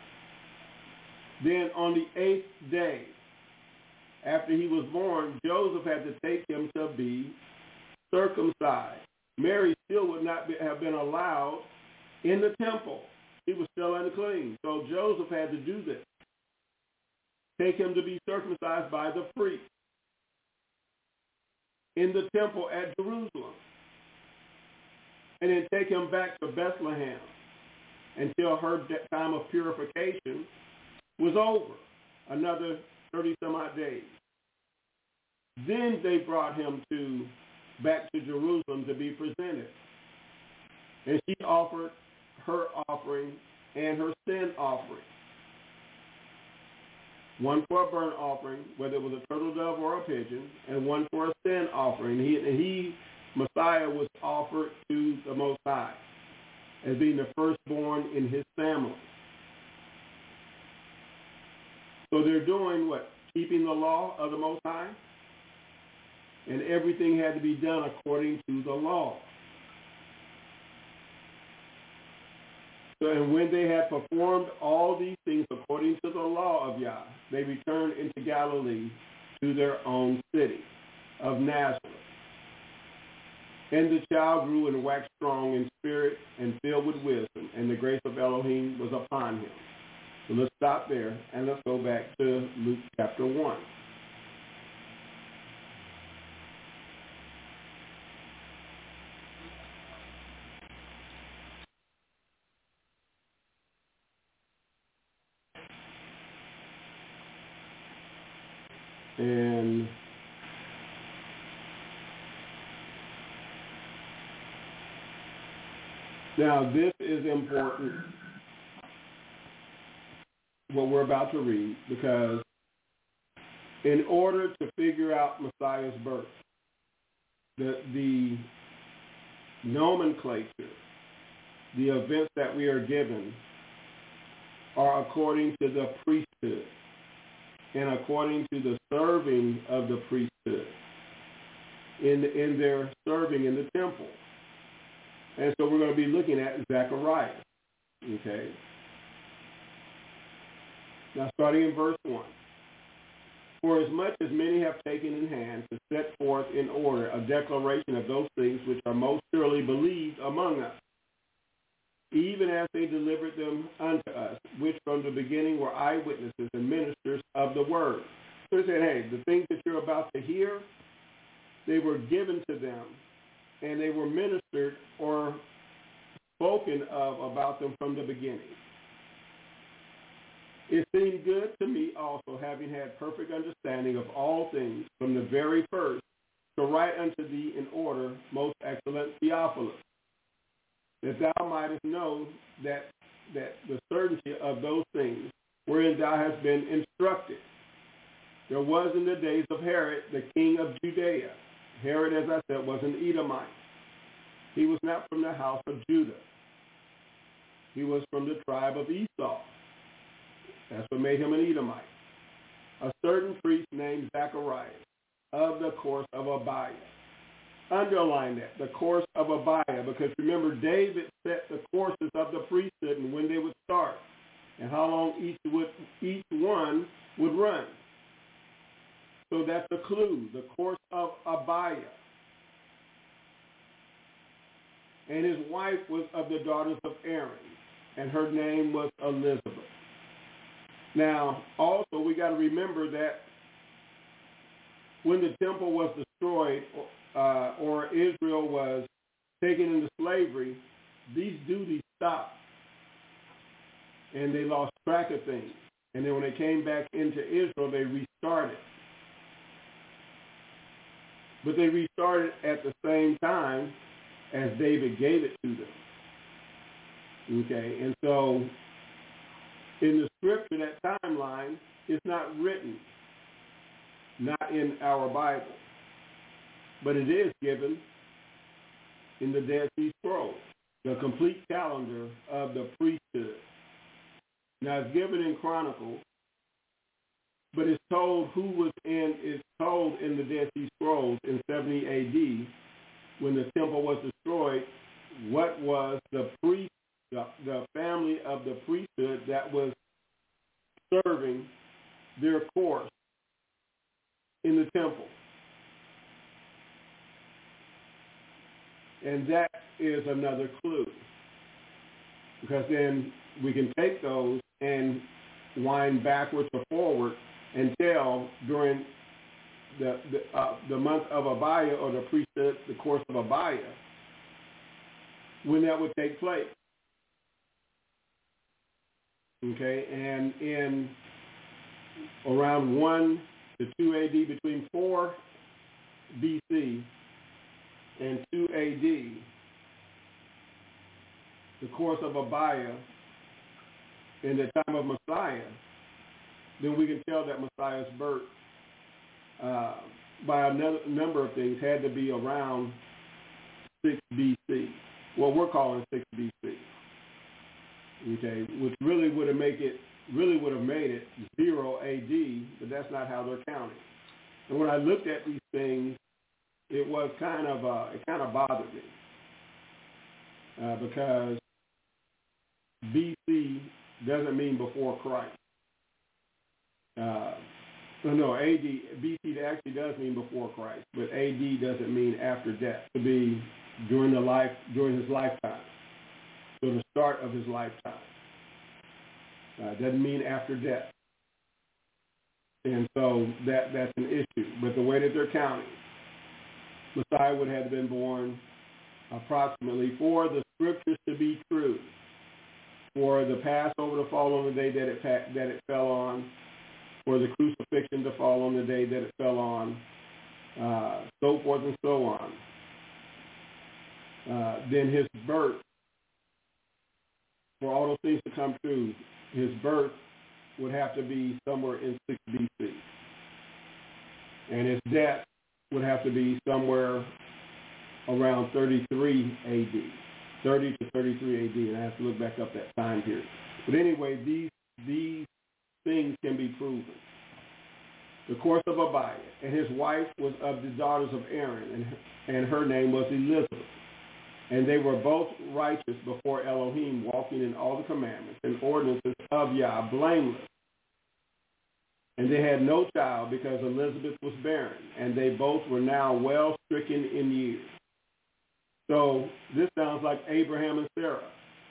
Then on the eighth day, after he was born, Joseph had to take him to be circumcised. Mary still would not be, have been allowed in the temple. He was still unclean. So Joseph had to do this. Take him to be circumcised by the priest in the temple at Jerusalem. And then take him back to Bethlehem until her time of purification was over, another thirty some odd days. Then they brought him to back to Jerusalem to be presented. And she offered her offering and her sin offering. One for a burnt offering, whether it was a turtle dove or a pigeon, and one for a sin offering. He, and he, Messiah, was offered to the Most High as being the firstborn in his family. So they're doing what? Keeping the law of the Most High? And everything had to be done according to the law. So, and when they had performed all these things according to the law of Yah, they returned into Galilee to their own city of Nazareth. And the child grew and waxed strong in spirit and filled with wisdom, and the grace of Elohim was upon him. So let's stop there, and let's go back to Luke chapter one. And now this is important, what we're about to read, because in order to figure out Messiah's birth, the, the nomenclature, the events that we are given are according to the priesthood and according to the serving of the priesthood in, in their serving in the temple. And so we're going to be looking at Zechariah, okay? Now starting in verse one. For as much as many have taken in hand to set forth in order a declaration of those things which are most surely believed among us, even as they delivered them unto us, which from the beginning were eyewitnesses and ministers of the word. So he said, hey, the things that you're about to hear, they were given to them, and they were ministered or spoken of about them from the beginning. It seemed good to me also, having had perfect understanding of all things from the very first, to write unto thee in order, most excellent Theophilus, that thou mightest know that that the certainty of those things wherein thou hast been instructed. There was in the days of Herod, the king of Judea. Herod, as I said, was an Edomite. He was not from the house of Judah. He was from the tribe of Esau. That's what made him an Edomite. A certain priest named Zacharias of the course of Abiah. Underline that, the course of Abiah, because remember, David set the courses of the priesthood and when they would start and how long each would each one would run. So that's a clue, the course of Abiah. And his wife was of the daughters of Aaron, and her name was Elizabeth. Now, also, we got to remember that when the temple was destroyed uh, or Israel was taken into slavery, these duties stopped, and they lost track of things. And then when they came back into Israel, they restarted. But they restarted at the same time as David gave it to them. Okay, and so in the scripture, that timeline is not written, not in our Bible, but it is given in the Dead Sea Scrolls, the complete calendar of the priesthood. Now it's given in Chronicles, but it's told who was in, it's told in the Dead Sea Scrolls in seventy A D when the temple was destroyed, what was the priest, the, the family of the priesthood that was serving their course in the temple. And that is another clue, because then we can take those and wind backwards or forward and tell during the the, uh, the month of Abiah, or the priesthood, the course of Abiah, when that would take place. Okay, and in around one to two A D, between four B C and two A D, the course of Abiah, in the time of Messiah, then we can tell that Messiah's birth, uh, by a no- number of things, had to be around six B C. What we're calling six B C. Okay, which really would have make it, really would have made it zero A D, but that's not how they're counting. And when I looked at these things, it was kind of, uh, it kind of bothered me, uh, because B C doesn't mean before Christ. Uh, no, no, A D, B C actually does mean before Christ, but A D doesn't mean after death. To be during the life, during his lifetime. So the start of his lifetime. Uh, doesn't mean after death. And so that that's an issue. But the way that they're counting, Messiah would have been born approximately, for the scriptures to be true, for the Passover to fall on the day that it that it fell on, for the crucifixion to fall on the day that it fell on, uh, so forth and so on. Uh, then his birth, for all those things to come true, his birth would have to be somewhere in six B C. And his death would have to be somewhere around thirty-three A D, thirty to thirty-three A D, and I have to look back up that time period. But anyway, these these things can be proven. The course of Abiah, and his wife was of the daughters of Aaron, and, and her name was Elizabeth. And they were both righteous before Elohim, walking in all the commandments and ordinances of Yah, blameless. And they had no child because Elizabeth was barren, and they both were now well stricken in years. So this sounds like Abraham and Sarah.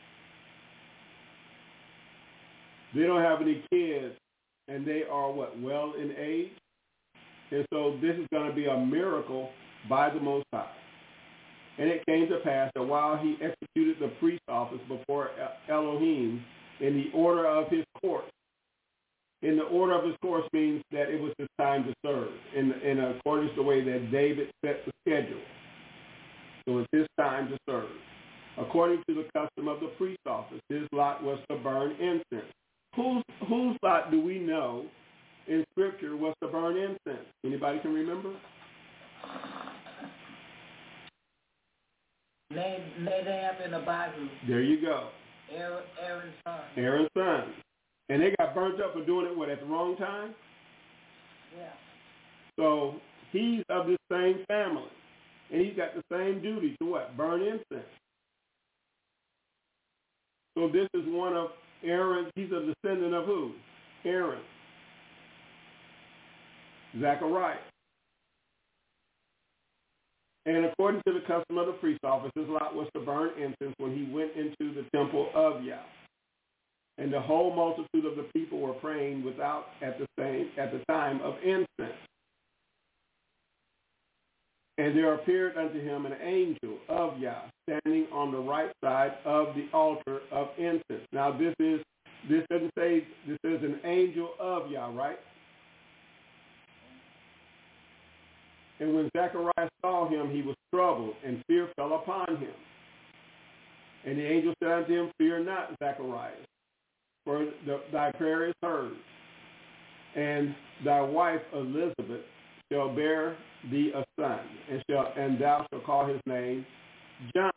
They don't have any kids, and they are, what, well in age? And so this is going to be a miracle by the Most High. And it came to pass that while he executed the priest office before Elohim in the order of his course, in the order of his course means that it was his time to serve, in, in accordance to the way that David set the schedule. So it's his time to serve. According to the custom of the priest office, his lot was to burn incense. Whose, whose lot do we know in Scripture was to burn incense? Anybody can remember? Levi. and Abihu. There you go. Aaron, Aaron's son. Aaron's son. And they got burnt up for doing it, what, at the wrong time? Yeah. So he's of the same family. And he's got the same duty to what? Burn incense. So this is one of Aaron. He's a descendant of who? Aaron. Zechariah. And according to the custom of the priest office, his lot was to burn incense when he went into the temple of Yah. And the whole multitude of the people were praying without at the same at the time of incense. And there appeared unto him an angel of Yah, standing on the right side of the altar of incense. Now this is this doesn't say this is an angel of Yah, right? And when Zechariah saw him, he was troubled, and fear fell upon him. And the angel said unto him, Fear not, Zechariah, for the, thy prayer is heard, and thy wife Elizabeth shall bear thee a son, and shall and thou shalt call his name John,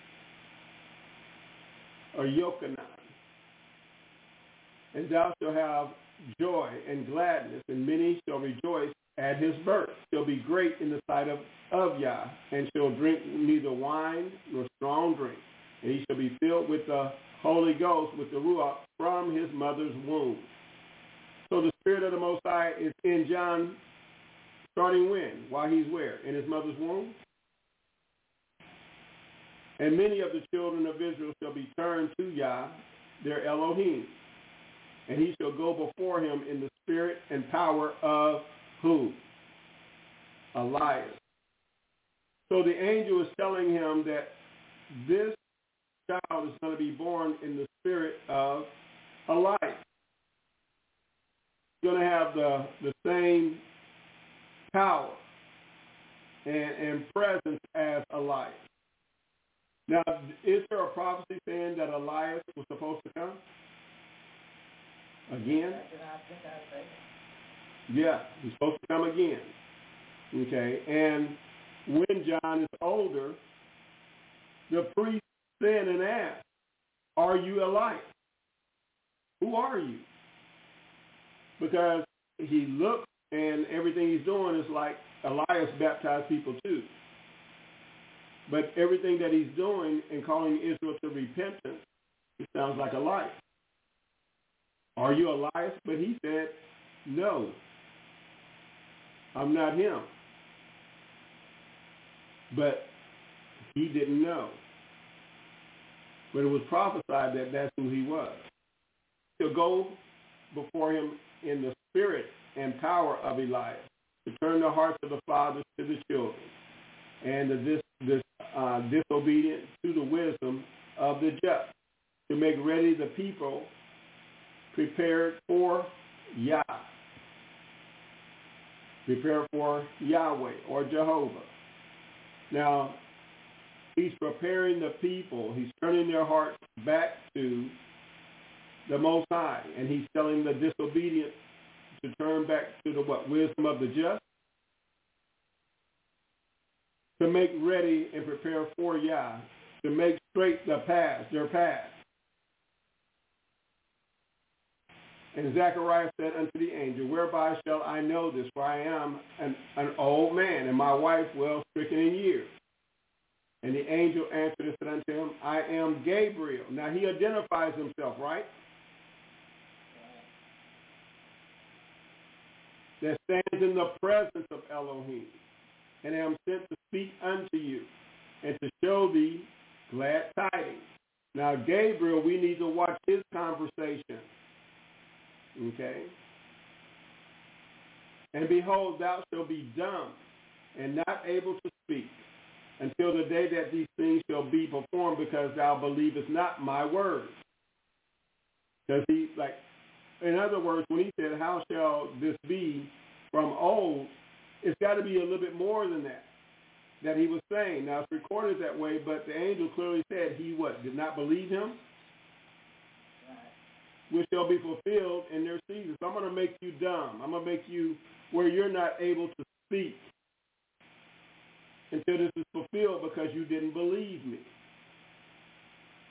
or Yochanan. And thou shalt have joy and gladness, and many shall rejoice at his birth. Shall be great in the sight of, of Yah, and shall drink neither wine nor strong drink. And he shall be filled with the Holy Ghost, with the Ruach, from his mother's womb. So the Spirit of the Most High is in John, starting when? While he's where? In his mother's womb? And many of the children of Israel shall be turned to Yah, their Elohim. And he shall go before him in the spirit and power of who? Elias. So the angel is telling him that this child is going to be born in the spirit of Elias. He's going to have the, the same power and, and presence as Elias. Now, is there a prophecy saying that Elias was supposed to come? Again? Yeah, he's supposed to come again. Okay, and when John is older, the priest sent and asked, Are you Elias? Who are you? Because he looks and everything he's doing is like Elias baptized people too. But everything that he's doing and calling Israel to repentance, it sounds like Elias. Are you Elias? But he said, no, I'm not him. But he didn't know. But it was prophesied that that's who he was. To go before him in the spirit and power of Elias, to turn the hearts of the fathers to the children, and the dis, dis, uh, disobedient to the wisdom of the just, to make ready the people prepared for Yah, prepared for Yahweh or Jehovah. Now, he's preparing the people. He's turning their hearts back to the Most High, and he's telling the disobedient to turn back to the what? Wisdom of the just, to make ready and prepare for Yah, to make straight the path, their path. And Zechariah said unto the angel, Whereby shall I know this? For I am an, an old man, and my wife well stricken in years. And the angel answered and said unto him, I am Gabriel. Now he identifies himself, right? That stands in the presence of Elohim, and am sent to speak unto you, and to show thee glad tidings. Now Gabriel, we need to watch his conversation. Okay? And behold, thou shalt be dumb, and not able to speak, until the day that these things shall be performed, because thou believest not my words. Because he, like, in other words, when he said, how shall this be from old, it's got to be a little bit more than that, that he was saying. Now, it's recorded that way, but the angel clearly said he what? Did not believe him? Which shall be fulfilled in their season. So I'm going to make you dumb. I'm going to make you where you're not able to speak until this is fulfilled, because you didn't believe me.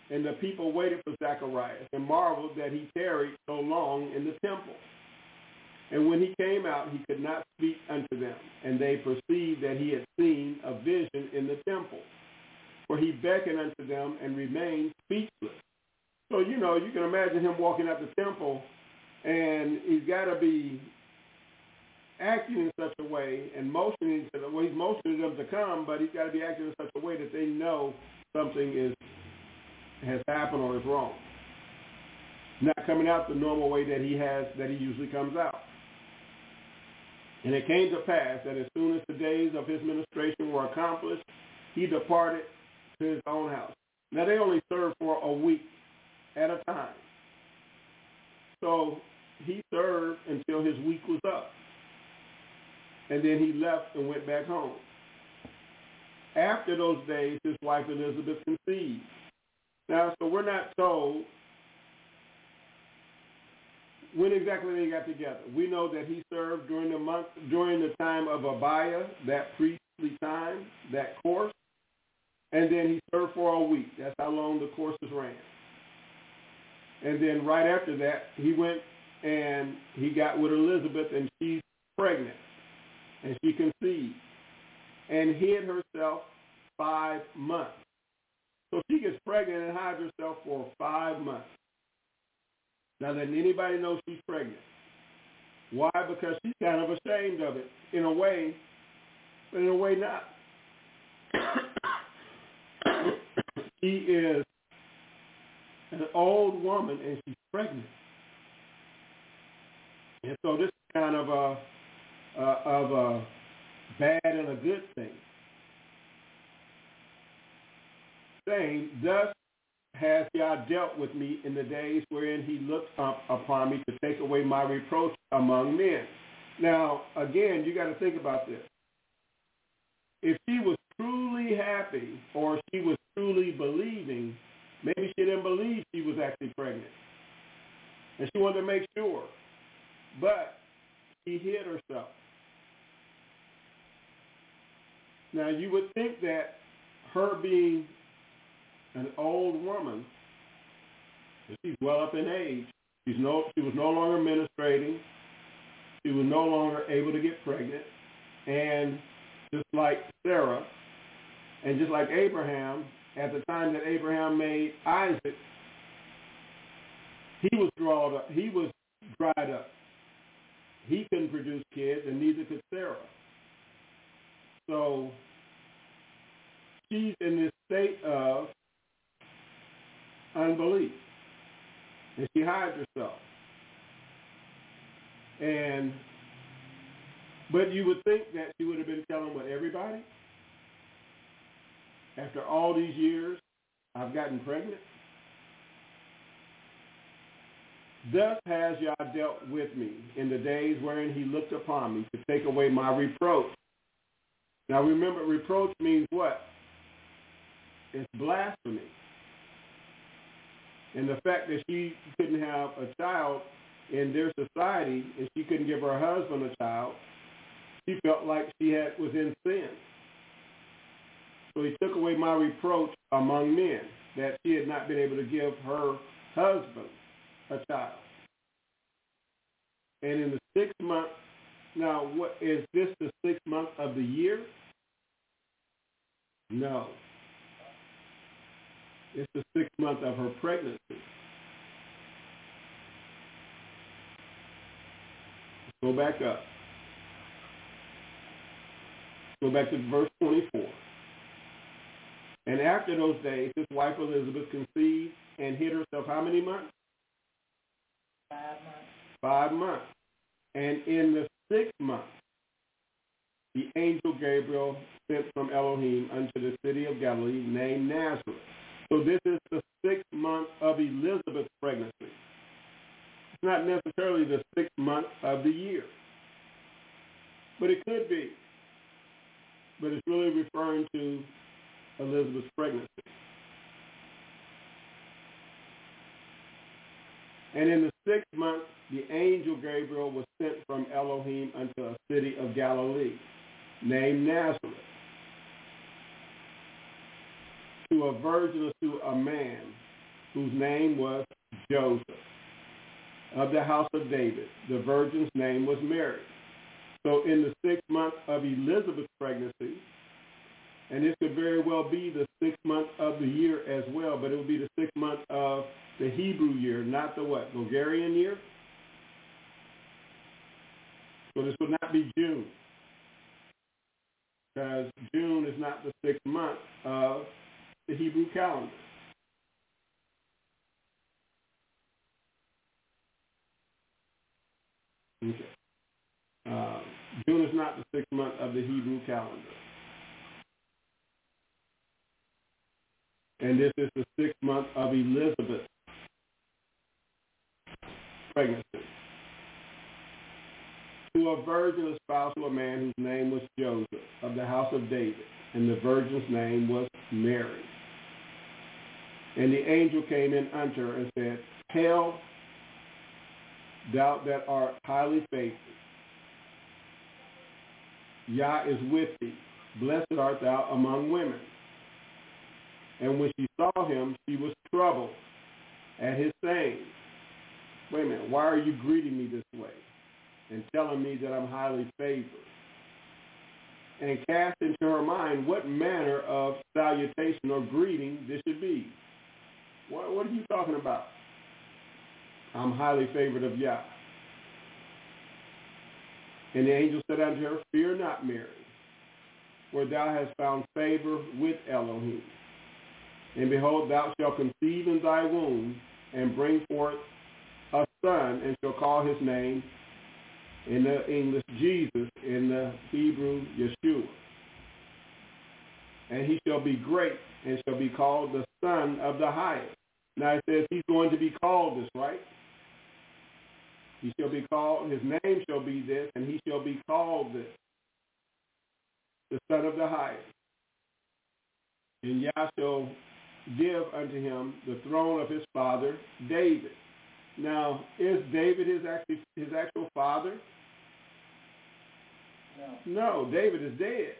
And the people waited for Zacharias and marveled that he tarried so long in the temple. And when he came out, he could not speak unto them. And they perceived that he had seen a vision in the temple. For he beckoned unto them and remained speechless. So, you know, you can imagine him walking up the temple, and he's got to be acting in such a way and motioning to them. Well, he's motioning them to come, but he's got to be acting in such a way that they know something is has happened or is wrong. Not coming out the normal way that he has, that he usually comes out. And it came to pass that as soon as the days of his ministration were accomplished, he departed to his own house. Now, they only served for a week at a time. So he served until his week was up. And then he left and went back home. After those days, his wife Elizabeth conceived. Now, so we're not told when exactly they got together. We know that he served during the month, during the time of Abia, that priestly time, that course, and then he served for a week. That's how long the courses ran. And then right after that, he went and he got with Elizabeth, and she's pregnant, and she conceived, and hid herself five months. So she gets pregnant and hides herself for five months. Now, letting anybody know she's pregnant. Why? Because she's kind of ashamed of it in a way, but in a way not. She is an old woman and she's pregnant. And so this is kind of a, uh, of a bad and a good thing. Saying, thus has Yah dealt with me in the days wherein he looked up upon me to take away my reproach among men. Now, again, you got to think about this. If she was truly happy or she was truly believing, maybe she didn't believe she was actually pregnant. And she wanted to make sure. But she hid herself. Now, you would think that her being an old woman, she's well up in age. She's no, she was no longer ministrating. She was no longer able to get pregnant. And just like Sarah, and just like Abraham, at the time that Abraham made Isaac, he was drawed up. He was dried up. He couldn't produce kids, and neither could Sarah. So she's in this state of unbelief, and she hides herself. And but you would think that she would have been telling what, everybody? After all these years, I've gotten pregnant. Thus has Yah dealt with me in the days wherein he looked upon me to take away my reproach. Now remember, reproach means what? It's blasphemy. And the fact that she couldn't have a child in their society and she couldn't give her husband a child, she felt like she had was in sin. So he took away my reproach among men, that she had not been able to give her husband a child. And in the sixth month, now what is this the sixth month of the year? No. It's the sixth month of her pregnancy. Go back up. Go back to verse twenty-four. And after those days, his wife Elizabeth conceived and hid herself how many months? Five months. Five months. And in the sixth month, the angel Gabriel sent from Elohim unto the city of Galilee named Nazareth. So this is the sixth month of Elizabeth's pregnancy. It's not necessarily the sixth month of the year. But it could be. But it's really referring to Elizabeth's pregnancy. And in the sixth month, the angel Gabriel was sent from Elohim unto a city of Galilee named Nazareth, to a virgin or to a man whose name was Joseph, of the house of David. The virgin's name was Mary. So in the sixth month of Elizabeth's pregnancy, and this could very well be the sixth month of the year as well, but it would be the sixth month of the Hebrew year, not the what, Bulgarian year? So this would not be June, because June is not the sixth month of the Hebrew calendar. Okay. Uh, June is not the sixth month of the Hebrew calendar. And this is the sixth month of Elizabeth's pregnancy. To a virgin espoused to a man whose name was Joseph, of the house of David, and the virgin's name was Mary. And the angel came in unto her and said, Hail, thou that art highly favored, Yah is with thee. Blessed art thou among women. And when she saw him, she was troubled at his saying, wait a minute, why are you greeting me this way and telling me that I'm highly favored? And cast into her mind what manner of salutation or greeting this should be. What, what are you talking about? I'm highly favored of Yah. And the angel said unto her, Fear not, Mary, for thou hast found favor with Elohim. And behold, thou shalt conceive in thy womb, and bring forth a son, and shall call his name, in the English, Jesus, in the Hebrew, Yeshua. And he shall be great, and shall be called the Son of the Highest. Now it says he's going to be called this, right? He shall be called, his name shall be this, and he shall be called this, the Son of the Highest. And Yah shall give unto him the throne of his father David. Now, is David his actual, his actual father? No. No, David is dead.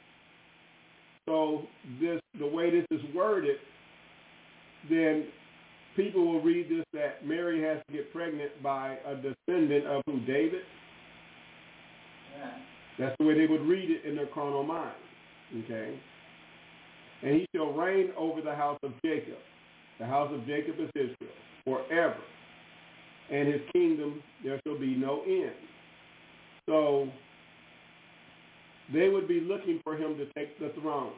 So this, the way this is worded, then people will read this that Mary has to get pregnant by a descendant of who, David? Yeah. That's the way they would read it in their carnal mind. Okay? And he shall reign over the house of Jacob. The house of Jacob is Israel, forever. And his kingdom there shall be no end. So they would be looking for him to take the throne.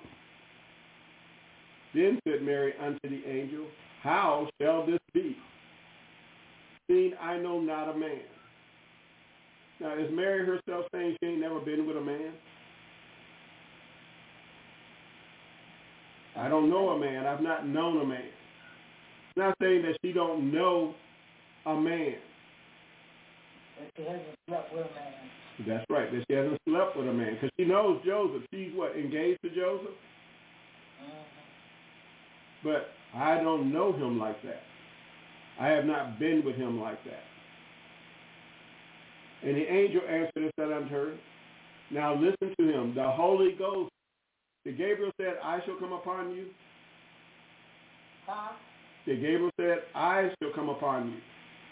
Then said Mary unto the angel, How shall this be, seeing I know not a man? Now, is Mary herself saying she ain't never been with a man? I don't know a man. I've not known a man. It's not saying that she don't know a man. That she hasn't slept with a man. That's right, that she hasn't slept with a man. Because she knows Joseph. She's what, engaged to Joseph? Mm-hmm. But I don't know him like that. I have not been with him like that. And the angel answered and said unto her, Now listen to him. The Holy Ghost, the Gabriel said, I shall come upon you. Huh? The Gabriel said, I shall come upon you.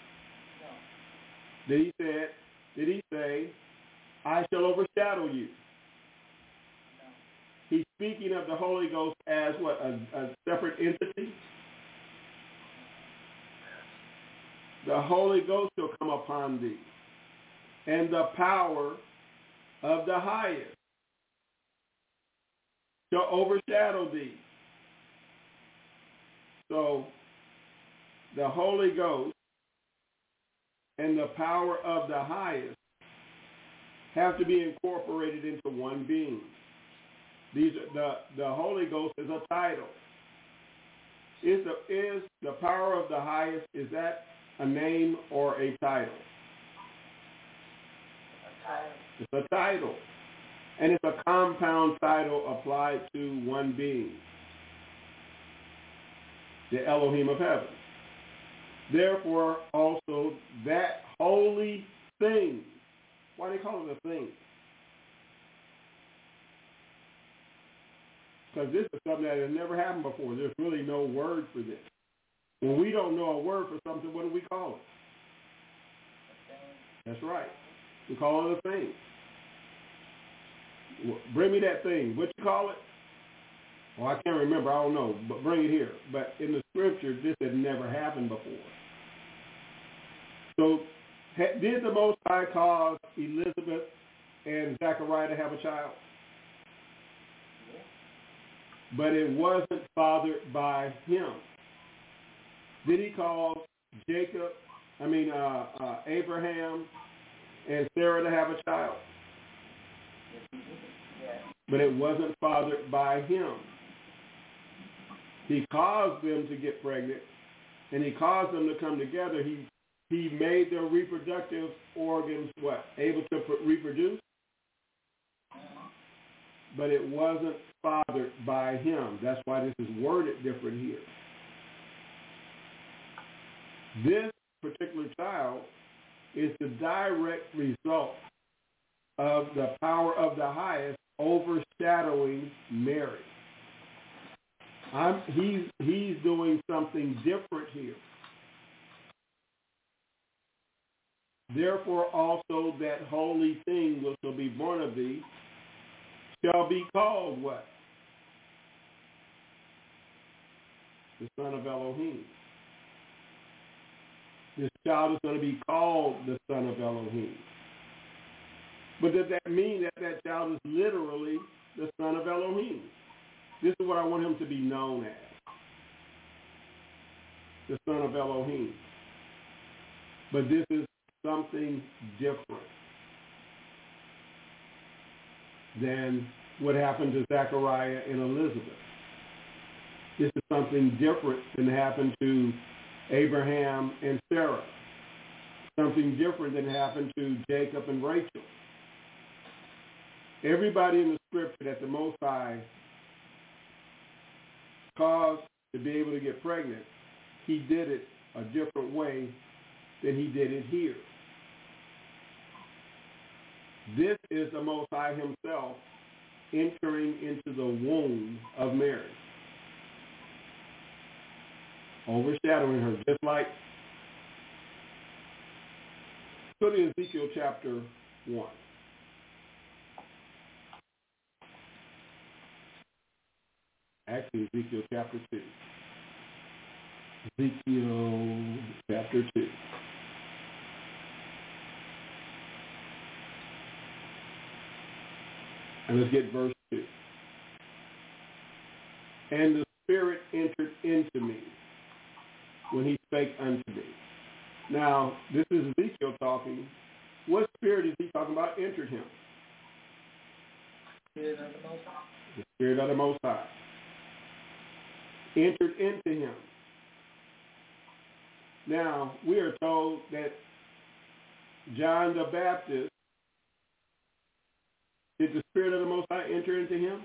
No. Did he say, did he say, I shall overshadow you? No. He's speaking of the Holy Ghost as what, a, a separate entity? The Holy Ghost shall come upon thee, and the power of the highest shall overshadow thee. So the Holy Ghost and the power of the highest have to be incorporated into one being. These are, the, the Holy Ghost is a title. Is the, is the power of the highest, is that a name or a title? A title. It's a title. And it's a compound title applied to one being, the Elohim of heaven. Therefore, also that holy thing. Why do they call it a thing? Because this is something that has never happened before. There's really no word for this. When we don't know a word for something, what do we call it? That's right. We call it a thing. Bring me that thing. What you call it? Well, I can't remember. I don't know. But bring it here. But in the scripture, this had never happened before. So did the Most High cause Elizabeth and Zechariah to have a child? But it wasn't fathered by him. Did he cause Jacob, I mean uh, uh, Abraham and Sarah to have a child? But it wasn't fathered by him. He caused them to get pregnant, and he caused them to come together. He he made their reproductive organs what? Able to pr- reproduce? But it wasn't fathered by him. That's why this is worded different here. This particular child is the direct result of the power of the highest overshadowing Mary. I'm, he's, he's doing something different here. Therefore also that holy thing which shall be born of thee shall be called what? The Son of Elohim. This child is going to be called the Son of Elohim. But does that mean that that child is literally the Son of Elohim? This is what I want him to be known as. The Son of Elohim. But this is something different than what happened to Zechariah and Elizabeth. This is something different than happened to Abraham and Sarah. Something different than happened to Jacob and Rachel. Everybody in the scripture that the Most High caused to be able to get pregnant, he did it a different way than he did it here. This is the Most High himself entering into the womb of Mary, overshadowing her, just like, go to Ezekiel chapter one. Actually, Ezekiel chapter two. Ezekiel chapter two. And let's get verse two. And the Spirit entered into me when he spake unto me. Now, this is Ezekiel talking. What spirit is he talking about entered him? Spirit of the Most High. The Spirit of the Most High. Entered into him. Now, we are told that John the Baptist, did the Spirit of the Most High enter into him?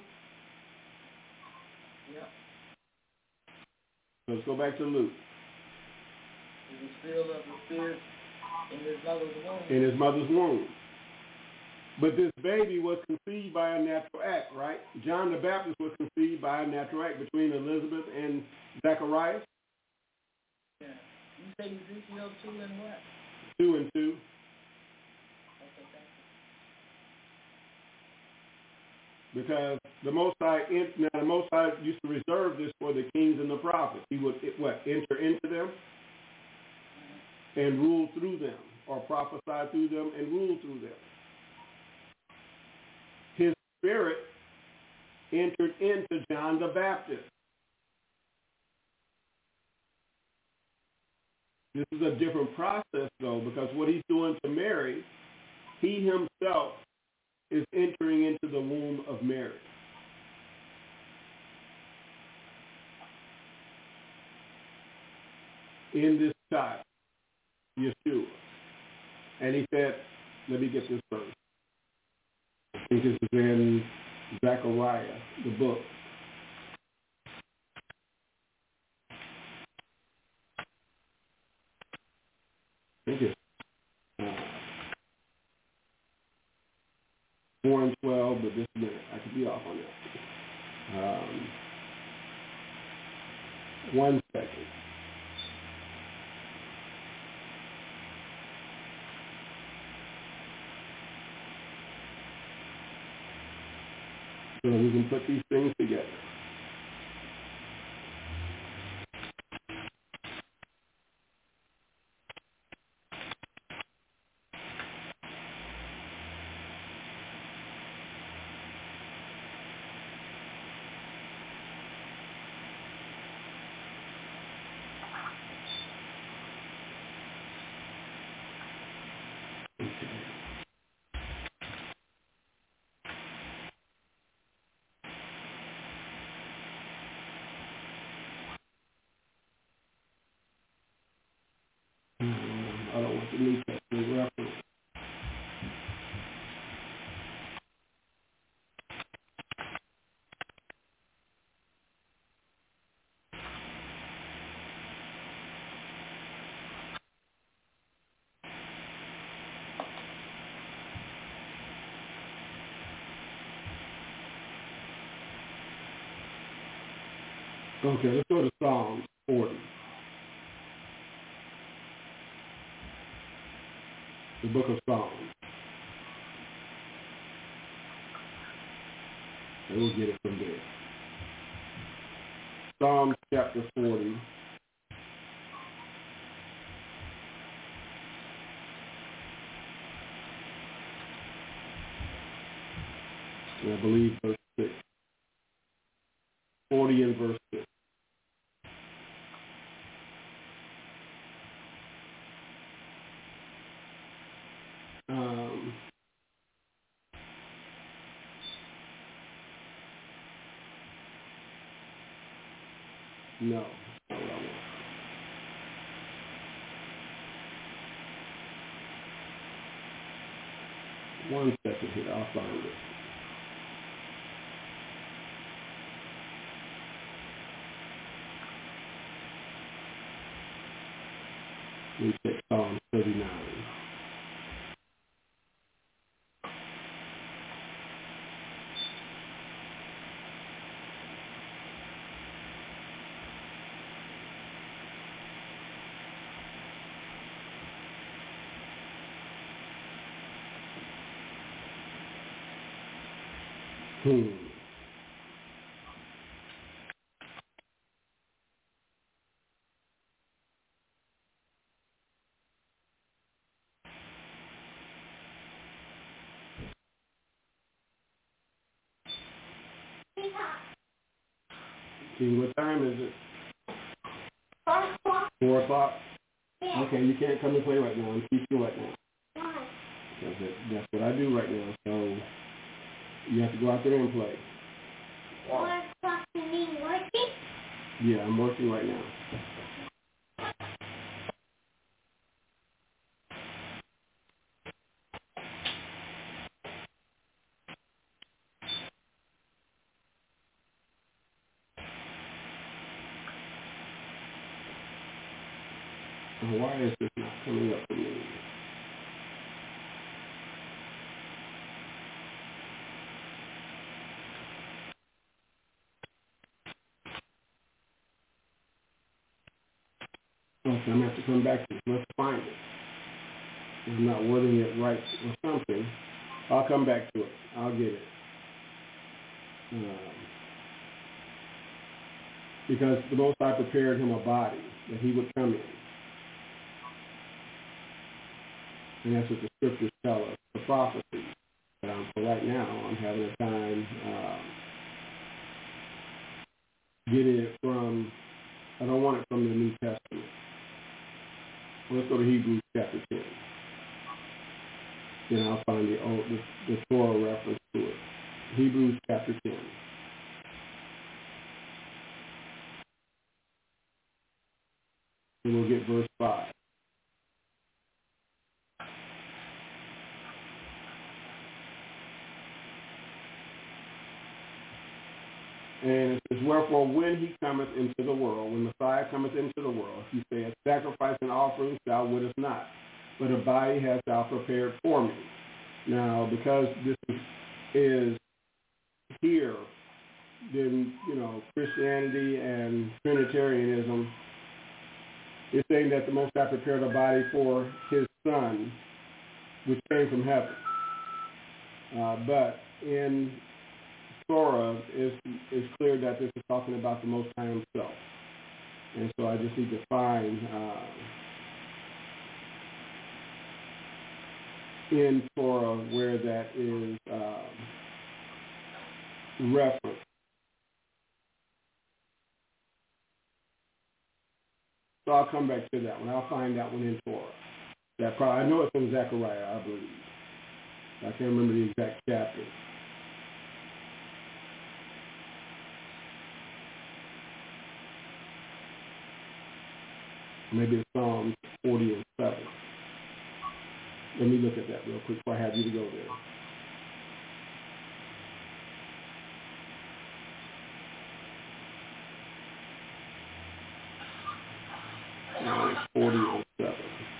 Yeah. Let's go back to Luke. He was filled of the Spirit in his mother's womb. In his mother's womb. But this baby was conceived by a natural act, right? John the Baptist was conceived by a natural act between Elizabeth and Zechariah. Yeah. You say Ezekiel two and what? Two and two. Okay, thank you. Because the Most High, now the Most High used to reserve this for the kings and the prophets. He would, what, enter into them and rule through them, or prophesy through them and rule through them. His Spirit entered into John the Baptist. This is a different process, though, because what he's doing to Mary, he himself is entering into the womb of Mary. In this child, Yeshua. And he said, let me get this verse. I think this is in Zechariah, the book. I think it's uh, four and twelve, but just a minute. I could be off on that. Um, one second. so that we can put these things together. I don't want the New Testament reference. Okay, let's go to Psalms forty. The book of Psalms. And we'll get it from there. Psalms chapter forty. And I believe verse six. forty and verse six. Um, no, that's not what I want. One second here, I'll find it. Let me check Psalm thirty-nine. Hmm. See, what time is it? Four o'clock? Okay, you can't come and play right now. I'm teaching right now. That's, it. That's what I do right now. So you have to go out there and play. Four o'clock, you mean working? Yeah, I'm working right now. And why is this not coming up for me? Okay, I'm going to have to come back to it. Let's find it. I'm not wording it right or something. I'll come back to it. I'll get it. Um, because the Most High prepared him a body that he would come in. And that's what the scriptures tell us, the prophecy. But um, for right now, I'm having a time um, getting it from, I don't want it from the New Testament. Well, let's go to Hebrews chapter ten. Then I'll find the, old, the, the Torah reference to it. Hebrews chapter ten. And we'll get verse five. And it says, wherefore, when he cometh into the world, when Messiah cometh into the world, he saith, sacrifice and offering thou wouldest not, but a body hast thou prepared for me. Now, because this is, is here, then, you know, Christianity and Trinitarianism is saying that the Most High prepared a body for his Son, which came from heaven. Uh, but in Torah, it's, it's clear that this is talking about the Most High himself. And so I just need to find uh, in Torah where that is uh, referenced. So I'll come back to that one. I'll find that one in Torah. That probably, I know it's in Zechariah, I believe. I can't remember the exact chapter. Maybe it's Psalms forty and seven. Let me look at that real quick before I have you to go there. forty and seven.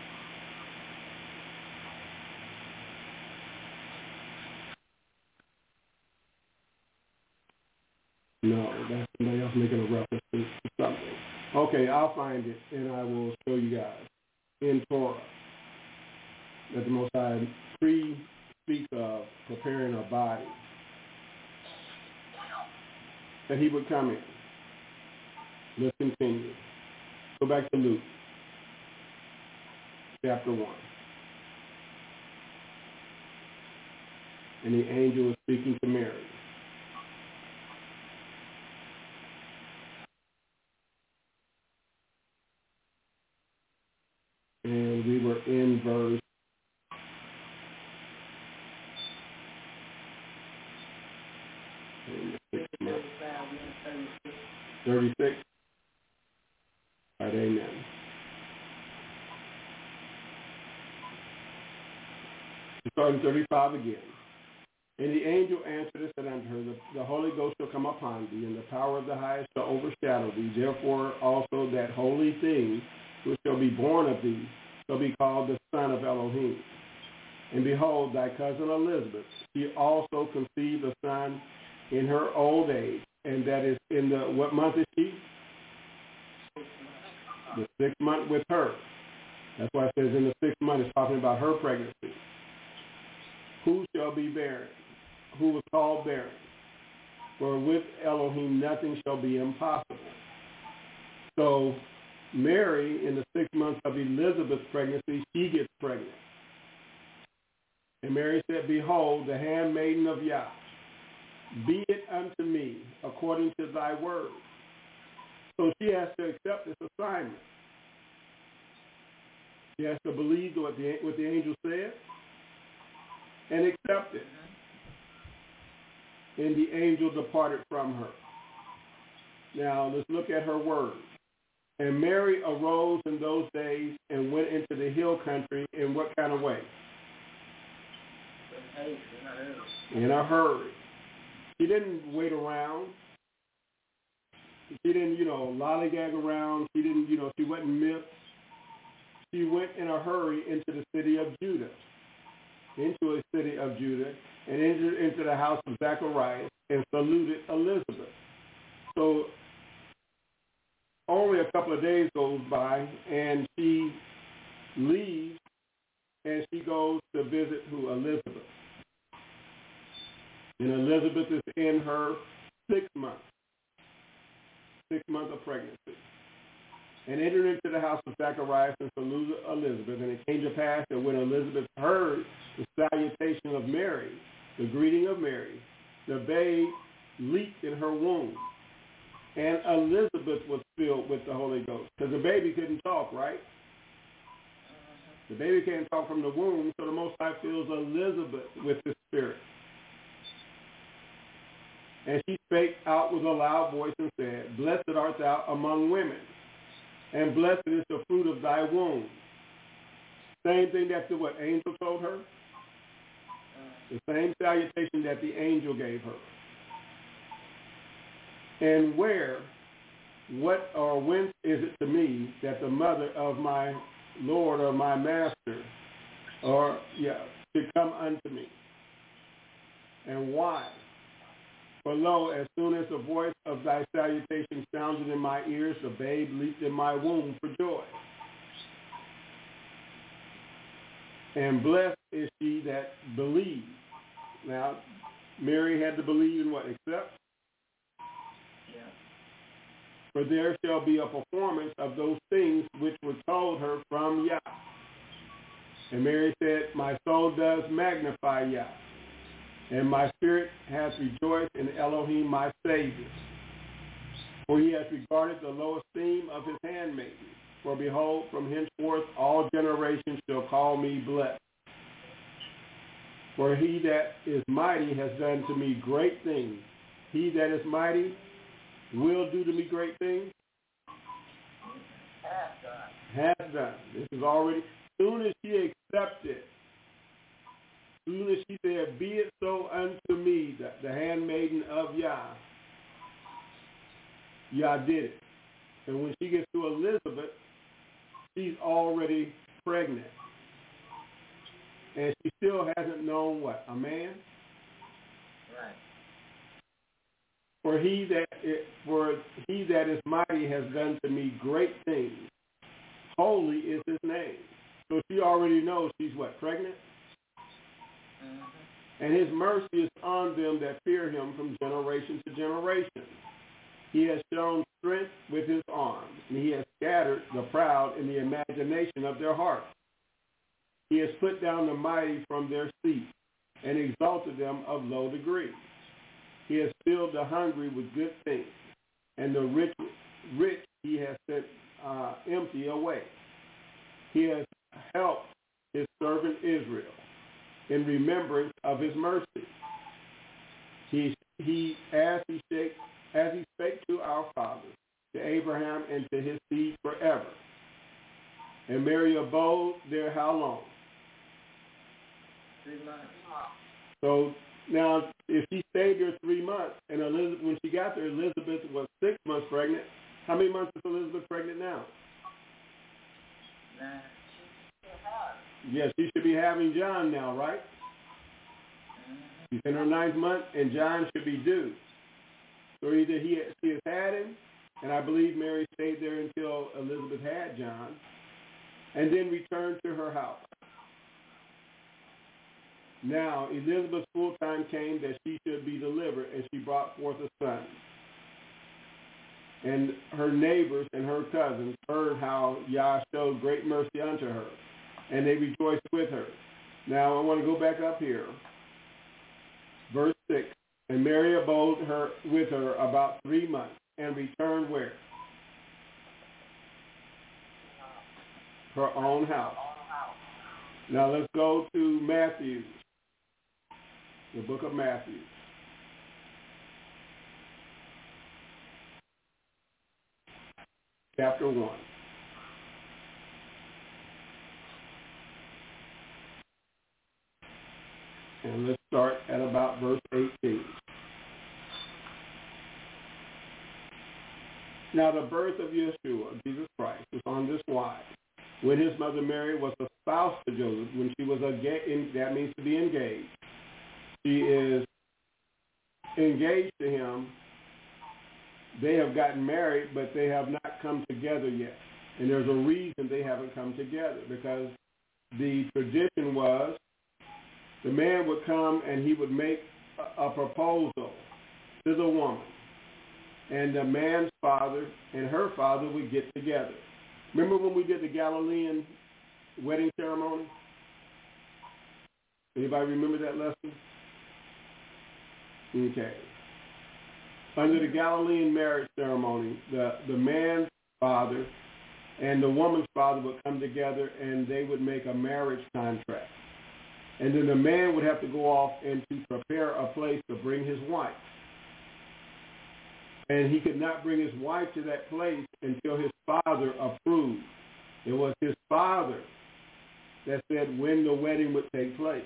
No, that's somebody else making a reference to something. Okay, I'll find it and I will show you guys in Torah that the Most High pre speaks of preparing a body that he would come in. Let's continue. Go back to Luke, chapter one. And the angel was speaking to Mary. And we were in verse thirty-six. All right, amen. Starting thirty-five again. And the angel answered and said unto her, the, the Holy Ghost shall come upon thee, and the power of the highest shall overshadow thee. Therefore also that holy thing which shall be born of thee shall be called the Son of Elohim. And behold, thy cousin Elizabeth, she also conceived a son in her old age, and that is in the, what month is she? The sixth month with her. That's why it says in the sixth month, it's talking about her pregnancy. Who shall be barren? Who was called barren? For with Elohim nothing shall be impossible. So Mary, in the sixth month of Elizabeth's pregnancy, she gets pregnant. And Mary said, behold, the handmaiden of Yah, be it unto me according to thy word. So she has to accept this assignment. She has to believe what the, what the angel said and accept it. And the angel departed from her. Now, let's look at her words. And Mary arose in those days and went into the hill country in what kind of way? In a hurry. She didn't wait around. She didn't, you know, lollygag around. She didn't, you know, she wasn't missed. She went in a hurry into the city of Judah, into a city of Judah, and entered into the house of Zacharias and saluted Elizabeth. So only a couple of days goes by, and she leaves, and she goes to visit who? Elizabeth. And Elizabeth is in her sixth month, sixth month of pregnancy. And entered into the house of Zacharias and saluted Elizabeth. And it came to pass that when Elizabeth heard the salutation of Mary, the greeting of Mary, the babe leaped in her womb. And Elizabeth was filled with the Holy Ghost. Because the baby couldn't talk, right? The baby can't talk from the womb, so the Most High fills Elizabeth with the Spirit. And she spake out with a loud voice and said, blessed art thou among women, and blessed is the fruit of thy womb. Same thing that the what angel told her? The same salutation that the angel gave her. And where, what or whence is it to me that the mother of my Lord or my master, or, yeah, should come unto me? And why? For lo, as soon as the voice of thy salutation sounded in my ears, the babe leaped in my womb for joy. And blessed is she that believed. Now, Mary had to believe in what? Accept? Yeah. For there shall be a performance of those things which were told her from Yah. And Mary said, my soul does magnify Yah, and my spirit hath rejoiced in Elohim my Savior. For he has regarded the low esteem of his handmaiden. For behold, from henceforth all generations shall call me blessed. For he that is mighty has done to me great things. He that is mighty will do to me great things. Has done. Has done. This is already, soon as she accepted, soon as she said, be it so unto me, the, the handmaiden of Yah, Yah did it. And when she gets to Elizabeth, she's already pregnant. And she still hasn't known what? A man? Right. For he that is, for he that is mighty has done to me great things. Holy is his name. So she already knows she's what? Pregnant? Mm-hmm. And his mercy is on them that fear him from generation to generation. He has shown strength with his arms, and he has scattered the proud in the imagination of their hearts. He has put down the mighty from their seats and exalted them of low degree. He has filled the hungry with good things, and the rich, rich he has sent uh, empty away. He has helped his servant Israel in remembrance of his mercy. He, he as he spake, as he spake to our fathers, to Abraham and to his seed forever. And Mary abode there how long? Three months. So now, if she stayed there three months, and Elizabeth, when she got there, Elizabeth was six months pregnant. How many months is Elizabeth pregnant now? Nine. Yes, she should be having John now, right? Mm-hmm. She's in her ninth month, and John should be due. So either he she has had him, and I believe Mary stayed there until Elizabeth had John, and then returned to her house. Now, Elizabeth's full time came that she should be delivered, and she brought forth a son. And her neighbors and her cousins heard how Yah showed great mercy unto her, and they rejoiced with her. Now, I want to go back up here. Verse six. And Mary abode her with her about three months, and returned where? Her own house. Now, let's go to Matthew. The book of Matthew. Chapter one. And let's start at about verse eighteen. Now the birth of Yeshua, Jesus Christ, was on this wise. When his mother Mary was espoused to Joseph, when she was engaged, that means to be engaged. She is engaged to him. They have gotten married, but they have not come together yet. And there's a reason they haven't come together, because the tradition was the man would come and he would make a, a proposal to the woman. And the man's father and her father would get together. Remember when we did the Galilean wedding ceremony? Anybody remember that lesson? Okay. Under the Galilean marriage ceremony, the, the man's father and the woman's father would come together and they would make a marriage contract. And then the man would have to go off and to prepare a place to bring his wife. And he could not bring his wife to that place until his father approved. It was his father that said when the wedding would take place.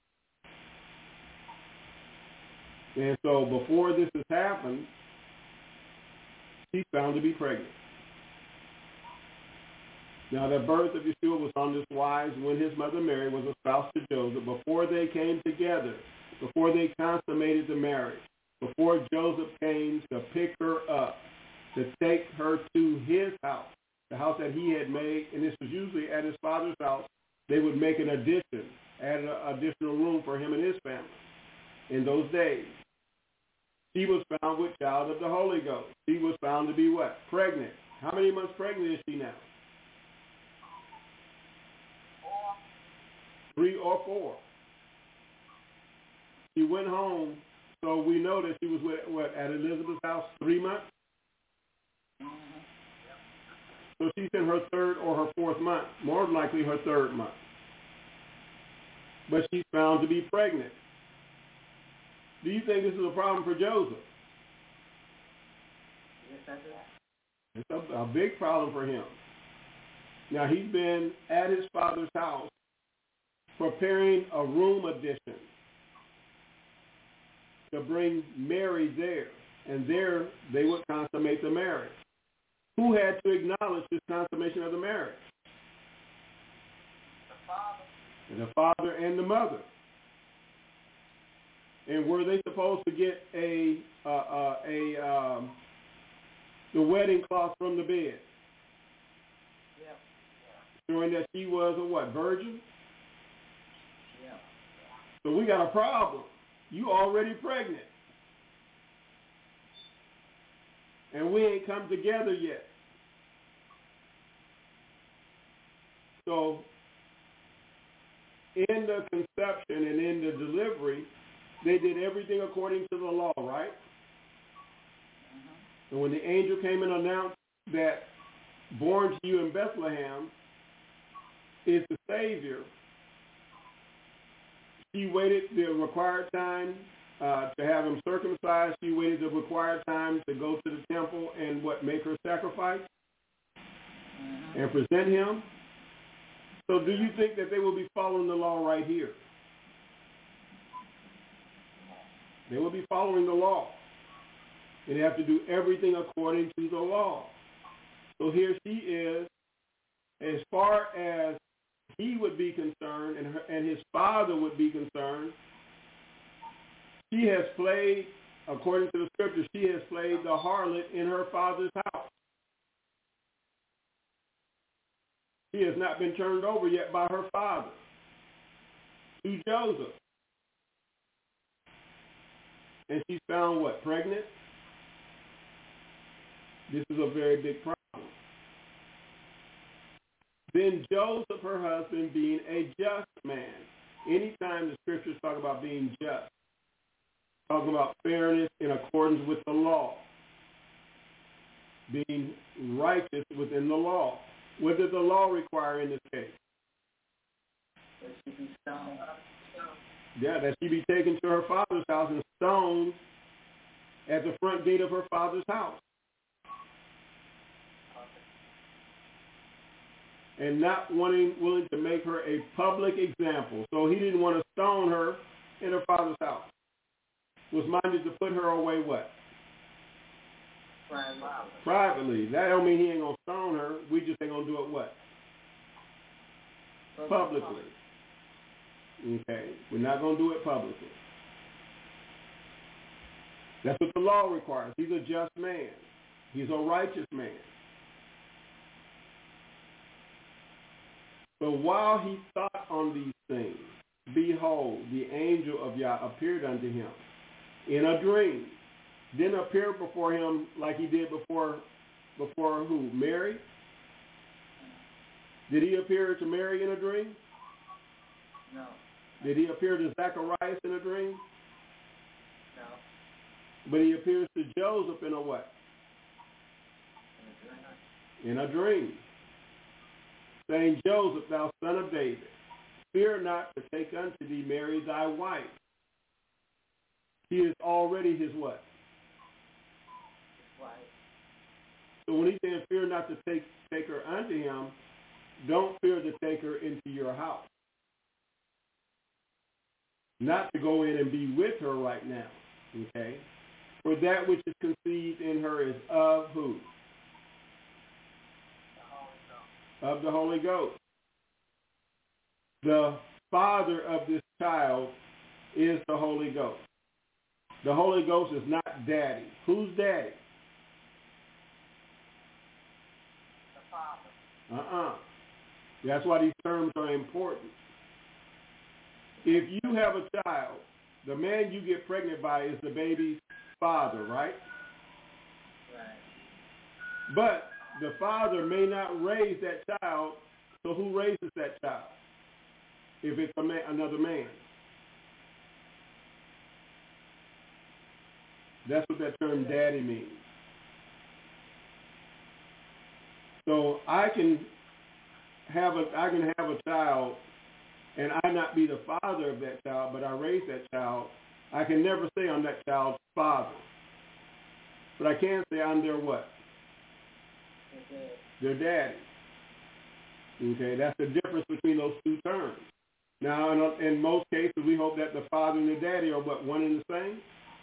And so before this has happened, she's found to be pregnant. Now the birth of Yeshua was on this wise when his mother Mary was espoused to Joseph, before they came together, before they consummated the marriage, before Joseph came to pick her up, to take her to his house, the house that he had made, and this was usually at his father's house. They would make an addition, add an additional room for him and his family. in those days. She was found with child of the Holy Ghost. She was found to be what? Pregnant. How many months pregnant is she now? Four. Three or four. She went home, so we know that she was with, what, at Elizabeth's house three months? Mm-hmm. So she's in her third or her fourth month, more than likely her third month. But she's found to be pregnant. Do you think this is a problem for Joseph? Yes, I do. It's a, a big problem for him. Now, he's been at his father's house preparing a room addition to bring Mary there, and there they would consummate the marriage. Who had to acknowledge this consummation of the marriage? The father. And the father and the mother. And were they supposed to get a uh, uh, a um, the wedding cloth from the bed, Yeah. showing that she was a what, virgin? Yeah. So we got a problem. You already pregnant, and we ain't come together yet. So in the conception and in the delivery, they did everything according to the law, right? Mm-hmm. And when the angel came and announced that born to you in Bethlehem is the Savior, she waited the required time uh, to have him circumcised. She waited the required time to go to the temple and what, make her sacrifice Mm-hmm. and present him. So do you think that they will be following the law right here? They will be following the law. And they have to do everything according to the law. So here she is, as far as he would be concerned and, her, and his father would be concerned, she has played, according to the scripture, she has played the harlot in her father's house. She has not been turned over yet by her father to Joseph. And she's found what? Pregnant? This is a very big problem. Then Joseph, her husband, being a just man. Anytime the scriptures talk about being just, talking about fairness in accordance with the law, being righteous within the law. What does the law require in this case? That she be stoned. Yeah, that she be taken to her father's house and stoned at the front gate of her father's house. And not wanting, willing to make her a public example. So he didn't want to stone her in her father's house. Was minded to put her away what? Privately. Privately. That don't mean he ain't going to stone her. We just ain't going to do it what? Publicly. Okay. We're not going to do it publicly. That's what the law requires. He's a just man. He's a righteous man. So while he thought on these things, behold, the angel of Yah appeared unto him in a dream. Didn't appear before him like he did before, before who? Mary? Did he appear to Mary in a dream? No. Did he appear to Zacharias in a dream? No. But he appears to Joseph in a what? In a dream. Saying, Joseph, thou son of David, fear not to take unto thee Mary thy wife. He is already his what? His wife. So when he says fear not to take, take her unto him, don't fear to take her into your house. Not to go in and be with her right now, okay? For that which is conceived in her is of who? Of the Holy Ghost. The father of this child is the Holy Ghost. The Holy Ghost is not daddy. Who's daddy? The Father. Uh-uh. That's why these terms are important. If you have a child the man you get pregnant by is the baby's father, right? Right. But the father may not raise that child, so who raises that child? If it's a man, another man. That's what that term daddy means. So I can have a I can have a child and I not be the father of that child, but I raise that child. I can never say I'm that child's father. But I can say I'm their what? Okay. Their daddy. Okay, that's the difference between those two terms. Now, in, in most cases, we hope that the father and the daddy are what, one and the same?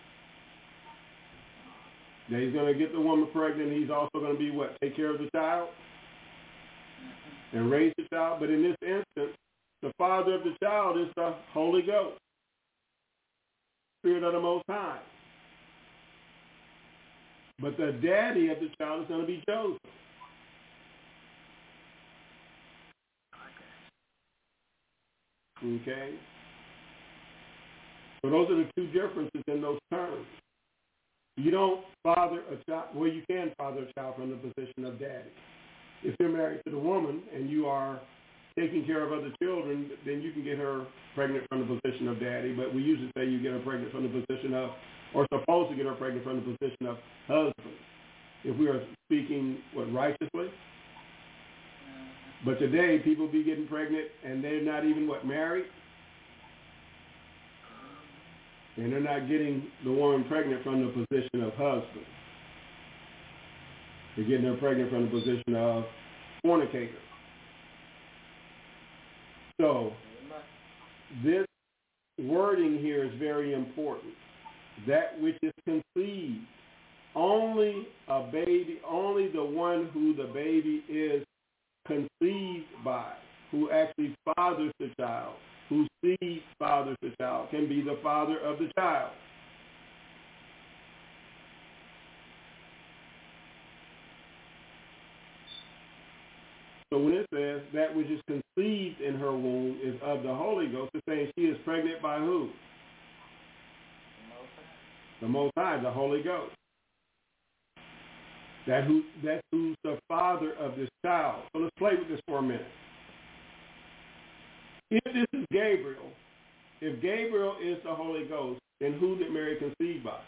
That he's going to get the woman pregnant, he's also going to be what, take care of the child and raise the child. But in this instance, the father of the child is the Holy Ghost, Spirit of the Most High. But the daddy of the child is going to be Joseph. Okay? So those are the two differences in those terms. You don't father a child, well, you can father a child from the position of daddy. If you're married to the woman and you are taking care of other children, then you can get her pregnant from the position of daddy. But we usually say you get her pregnant from the position of, or supposed to get her pregnant from the position of husband, if we are speaking, what, righteously? But today, people be getting pregnant and they're not even, what, married? And they're not getting the woman pregnant from the position of husband. They're getting her pregnant from the position of fornicator. So, this wording here is very important. That which is conceived. Only a baby, only the one who the baby is conceived by, who actually fathers the child, who seed fathers the child, can be the father of the child. So when it says that which is conceived in her womb is of the Holy Ghost, it's saying she is pregnant by who? The Most High, the Holy Ghost. That who, that's who's the father of this child. So let's play with this for a minute. If this is Gabriel, if Gabriel is the Holy Ghost, then who did Mary conceive by?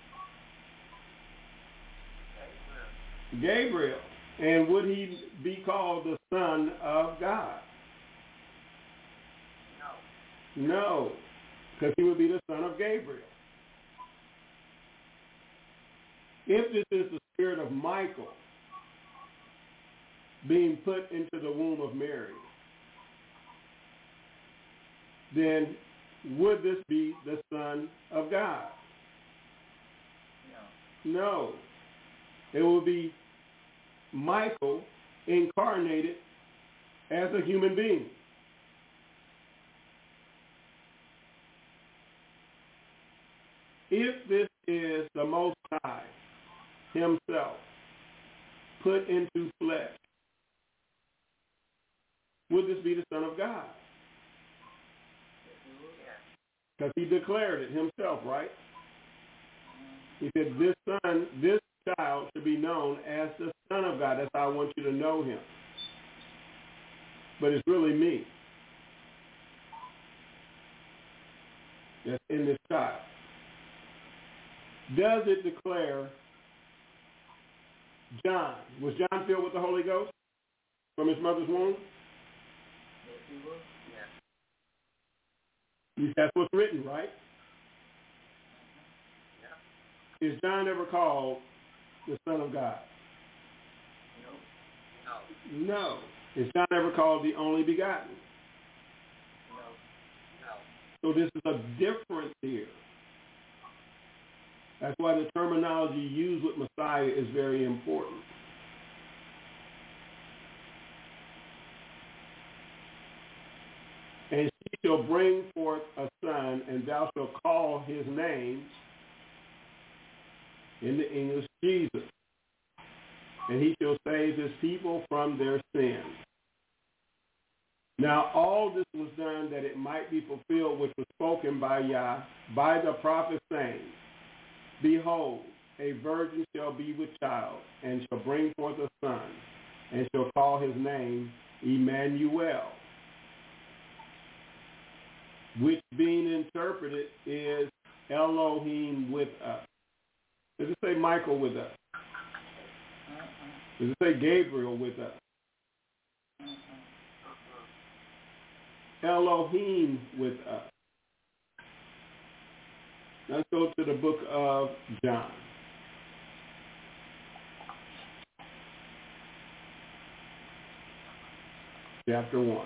Gabriel. Gabriel. And would he be called the Son of God? No. No, because he would be the son of Gabriel. If this is the spirit of Michael being put into the womb of Mary, then would this be the Son of God? No. No. It will be Michael incarnated as a human being. If this is the Most High himself put into flesh, would this be the Son of God? Because he declared it himself, right? He said, this son, this child should be known as the Son of God. That's how I want you to know him. But it's really me that's in this child. Does it declare John? Was John filled with the Holy Ghost from his mother's womb? Yes, he was. Yeah. That's what's written, right? Yeah. Is John ever called the Son of God? No. No. No. Is John ever called the only begotten? No. No. So this is a difference here. That's why the terminology used with Messiah is very important. And she shall bring forth a son, and thou shalt call his name, in the English, Jesus. And he shall save his people from their sins. Now, all this was done that it might be fulfilled, which was spoken by Yah, by the prophet saying, Behold, a virgin shall be with child, and shall bring forth a son, and shall call his name Emmanuel, which being interpreted is Elohim with us. Does it say Michael with us? Does it say Gabriel with us? Elohim with us. Let's go to the book of John. Chapter one.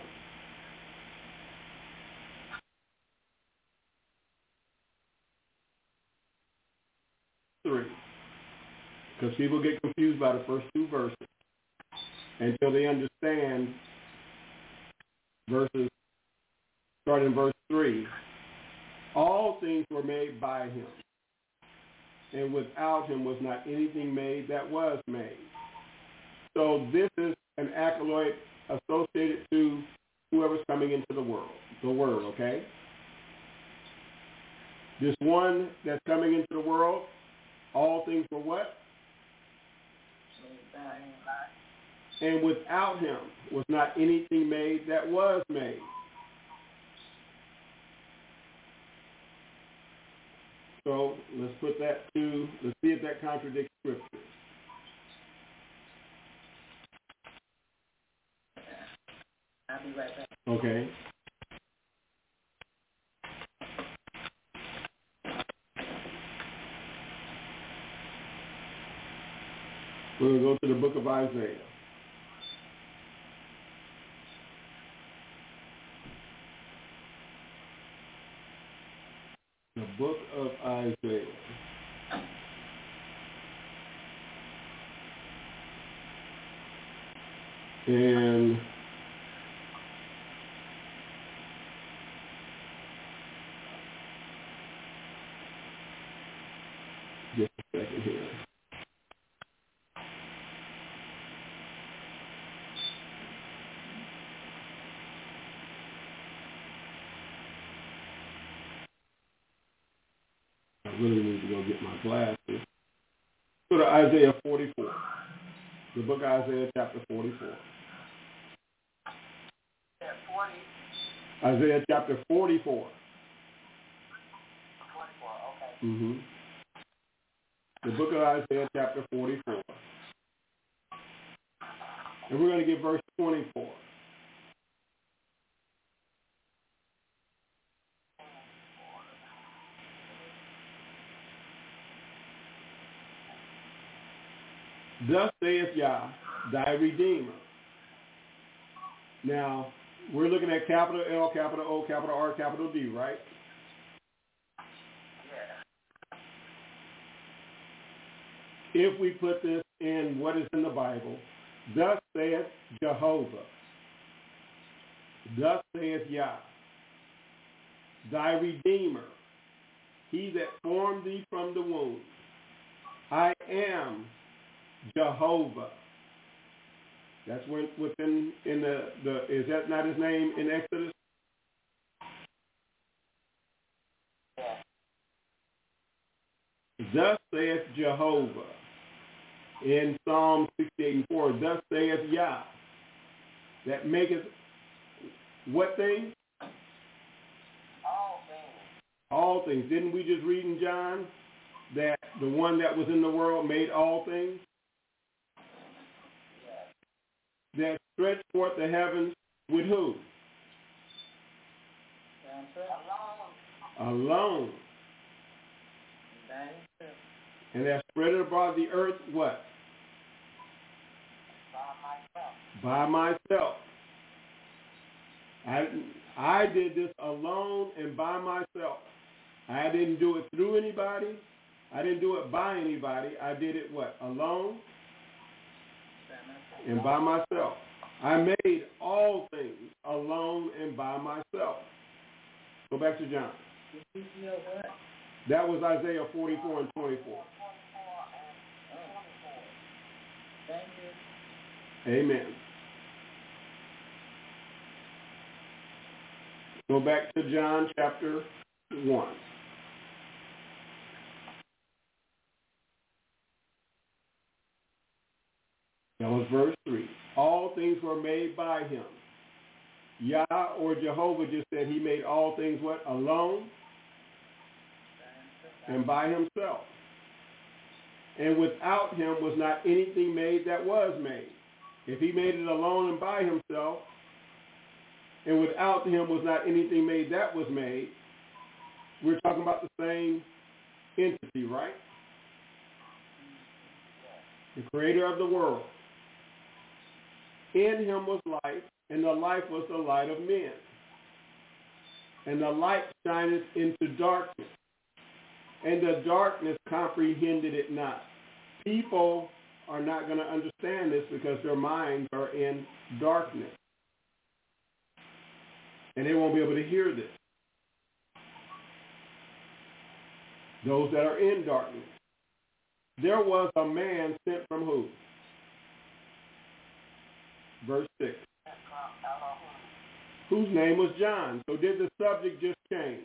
Three. Because people get confused by the first two verses until they understand verses, starting in verse three. All things were made by him, and without him was not anything made that was made. So this is an accolade associated to whoever's coming into the world, the Word, okay? This one that's coming into the world, all things were what? And without him was not anything made that was made. So let's put that to, let's see if that contradicts Scripture. I'll be right back. Okay. We're going to go to the book of Isaiah. The book of Isaiah. And just a second here. I really need to go get my glasses. Go to Isaiah forty-four. The book of Isaiah chapter forty-four. Isaiah chapter forty-four. forty-four, okay. Mm-hmm. The book of Isaiah chapter forty-four. And we're going to get verse twenty-four. Thus saith Yah, thy Redeemer. Now, we're looking at capital L, capital O, capital R, capital D, right? Yeah. If we put this in what is in the Bible, thus saith Jehovah, thus saith Yah, thy Redeemer, he that formed thee from the womb. I am Jehovah. That's when within in the, the is that not his name in Exodus? Yeah. Thus saith Jehovah. In Psalm sixty-eight and four, thus saith Yah, that maketh what thing? All things. All things. Didn't we just read in John that the one that was in the world made all things? That stretched forth the heavens with who? Alone. Alone. And that spread abroad the earth, what? By myself. By myself. I, I did this alone and by myself. I didn't do it through anybody. I didn't do it by anybody. I did it what? Alone and by myself. I made all things alone and by myself. Go back to John. That was Isaiah forty-four and twenty-four. Thank you. Amen. Go back to John chapter one. That was verse three. All things were made by him. Yah or Jehovah just said he made all things what? Alone and by himself. And without him was not anything made that was made. If he made it alone and by himself, and without him was not anything made that was made, we're talking about the same entity, right? The creator of the world. In him was life, and the life was the light of men. And the light shineth into darkness, and the darkness comprehended it not. People are not going to understand this because their minds are in darkness. And they won't be able to hear this. Those that are in darkness. There was a man sent from who? Verse six. Whose name was John. So did the subject just change?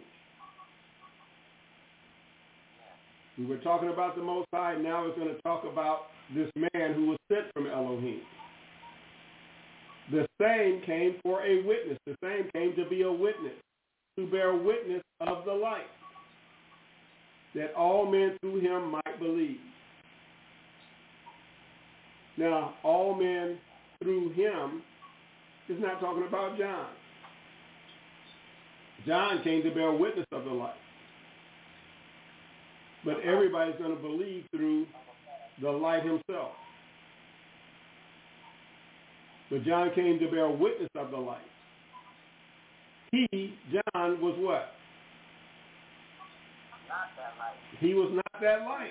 We were talking about the Most High. Now it's going to talk about this man who was sent from Elohim. The same came for a witness. The same came to be a witness, to bear witness of the light, that all men through him might believe. Now, all men through him is not talking about John. John came to bear witness of the light. But everybody's going to believe through the light himself. But John came to bear witness of the light. He, John, was what? Not that light. He was not that light.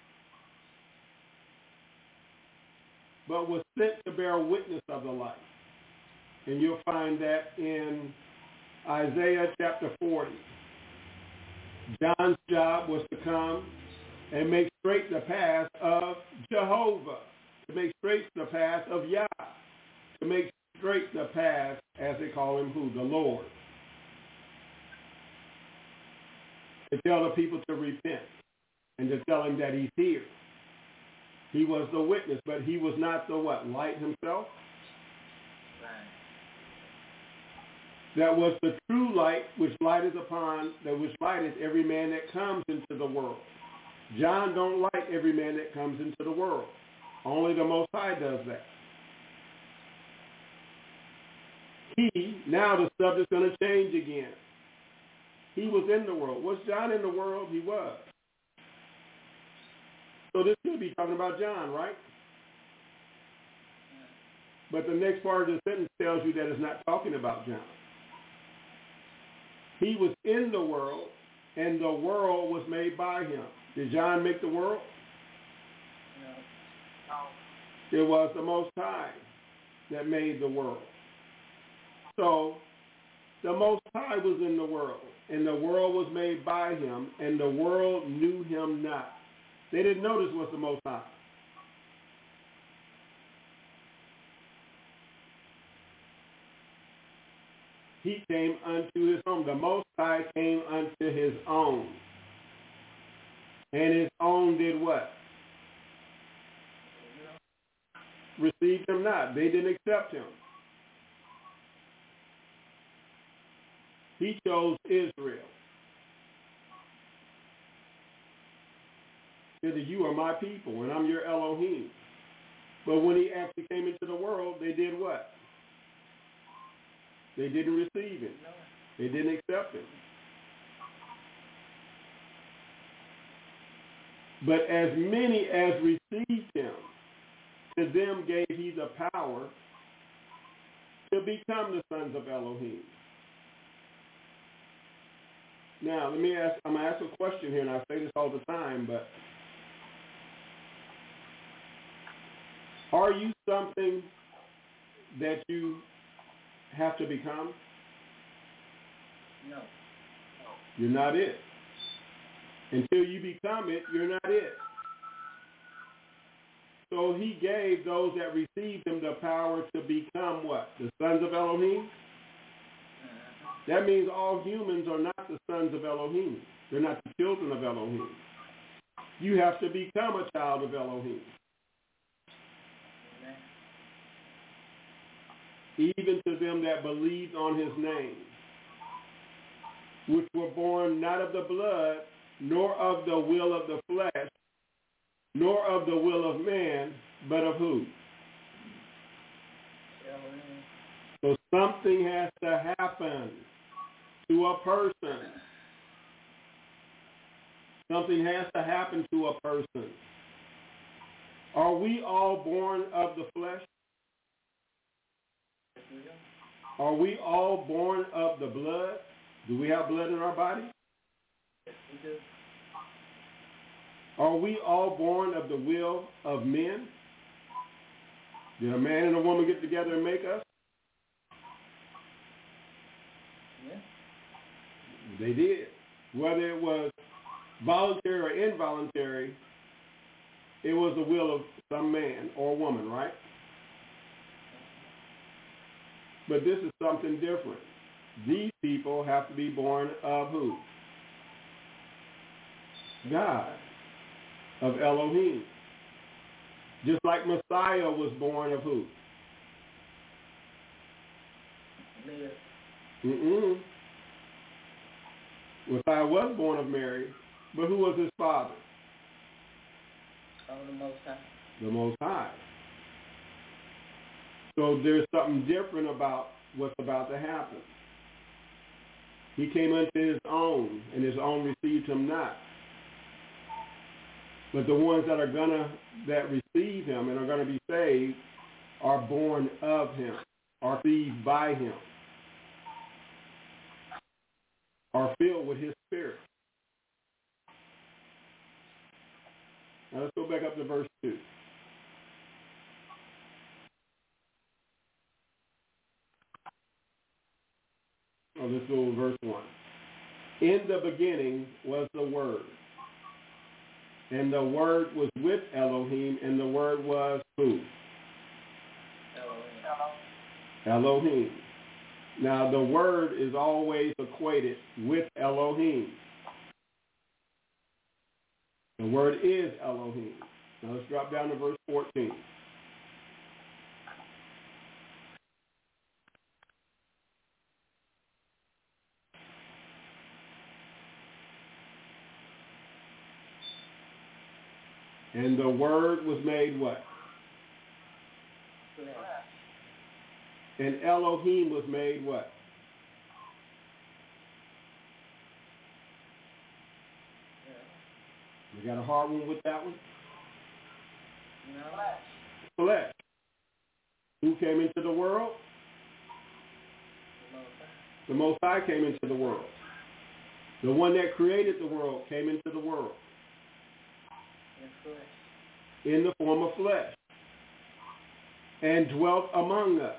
But was sent to bear witness of the light. And you'll find that in Isaiah chapter forty. John's job was to come and make straight the path of Jehovah, to make straight the path of Yah, to make straight the path, as they call him, who? The Lord. To tell the people to repent and to tell him that he's here. He was the witness, but he was not the what? Light himself? That was the true light which lighteth upon, that which lighteth every man that comes into the world. John don't light every man that comes into the world. Only the Most High does that. He, now the subject's going to change again. He was in the world. Was John in the world? He was. So this could be talking about John, right? But the next part of the sentence tells you that it's not talking about John. He was in the world, and the world was made by him. Did John make the world? No. It was the Most High that made the world. So the Most High was in the world, and the world was made by him, and the world knew him not. They didn't know this was the Most High. He came unto his own. The Most High came unto his own. And his own did what? Received him not. They didn't accept him. He chose Israel. He said, you are my people, and I'm your Elohim. But when he actually came into the world, they did what? They didn't receive him. They didn't accept him. But as many as received him, to them gave he the power to become the sons of Elohim. Now, let me ask, I'm going to ask a question here, and I say this all the time, but are you something that you have to become? No. You're not it. Until you become it, you're not it. So he gave those that received him the power to become what? The sons of Elohim? That means all humans are not the sons of Elohim. They're not the children of Elohim. You have to become a child of Elohim. Even to them that believed on his name, which were born not of the blood, nor of the will of the flesh, nor of the will of man, but of who? So something has to happen to a person. Something has to happen to a person. Are we all born of the flesh? Are we all born of the blood? Do we have blood in our body? Yes, we do. Are we all born of the will of men? Did a man and a woman get together and make us? Yeah. They did. Whether it was voluntary or involuntary, it was the will of some man or woman, right? But this is something different. These people have to be born of who? God, of Elohim. Just like Messiah was born of who? Mary. Mm-mm. Messiah was born of Mary, but who was his father? Oh, the Most High. The Most High. So there's something different about what's about to happen. He came unto his own, and his own received him not. But the ones that are gonna that receive him and are gonna be saved are born of him, are received by him, are filled with his spirit. Now let's go back up to verse two. Oh, let's go to verse one. In the beginning was the Word, and the Word was with Elohim, and the Word was who? Elohim. Elohim. Now, the Word is always equated with Elohim. The Word is Elohim. Now, let's drop down to verse fourteen. And the Word was made what? Flesh. And Elohim was made what? Yeah. You got a hard one with that one? No. Flesh. Who came into the world? The Most High. The Most High came into the world. The one that created the world came into the world In flesh. in the form of flesh and dwelt among us.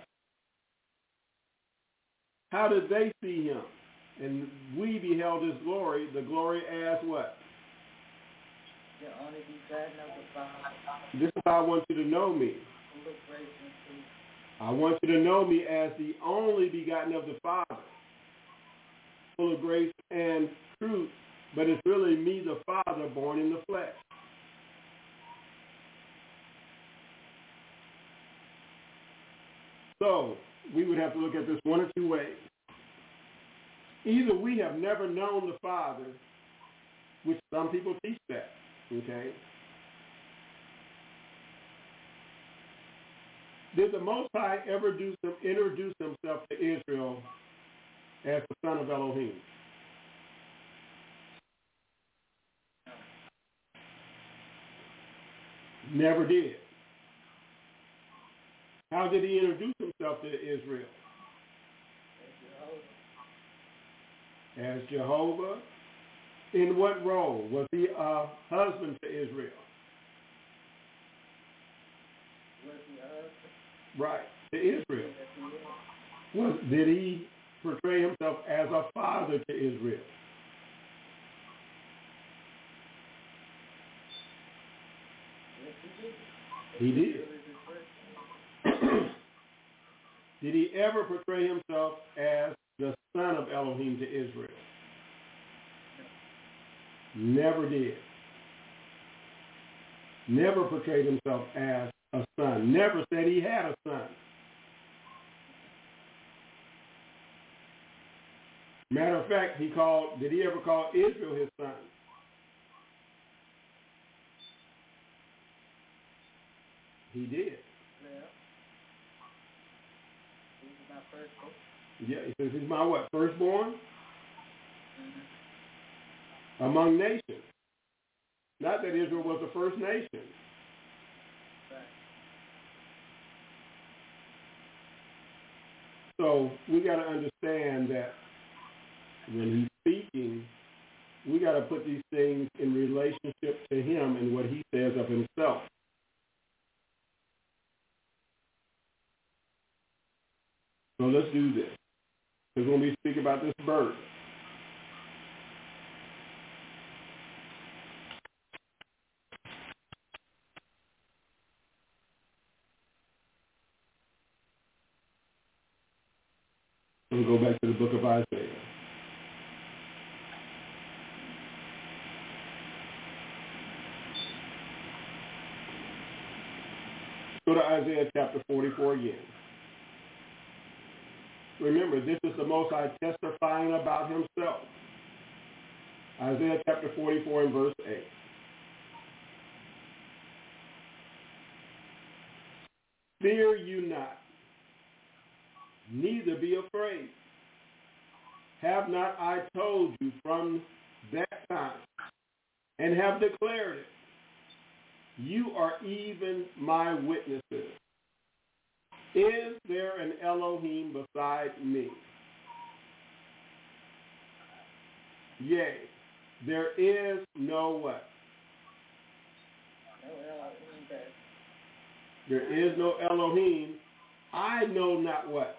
How did they see him? And we beheld his glory, the glory as what? The only begotten of the Father. This is how I want you to know me. Full of grace and truth. I want you to know me as the only begotten of the Father, full of grace and truth, but it's really me, the Father, born in the flesh. So we would have to look at this one or two ways. Either we have never known the Father, which some people teach that, okay? Did the Most High ever do some, introduce himself to Israel as the son of Elohim? Never did. How did he introduce himself to Israel? As Jehovah. In what role? Was he a husband to Israel? Was he a husband? Right, to Israel. Yes, he was. Was, did he portray himself as a father to Israel? Yes, he did. He did. It was his first. Did he ever portray himself as the son of Elohim to Israel? Never did. Never portrayed himself as a son. Never said he had a son. Matter of fact, he called, did he ever call Israel his son? He did. Yeah. He's my firstborn. Yeah, he says he's my what? Firstborn? Mm-hmm. Among nations. Not that Israel was the first nation. Right. So we got to understand that when he's speaking, we got to put these things in relationship to him and what he says of himself. So let's do this. Because when we speak about this birth, we'll go back to the book of Isaiah. Go to Isaiah chapter forty-four again. Remember, this is the Most High testifying about himself. Isaiah chapter forty-four and verse eight. Fear you not, neither be afraid. Have not I told you from that time, and have declared it? You are even my witnesses. Is there an Elohim beside me? Yea, there is no what? No Elohim there. There is no Elohim. I know not what.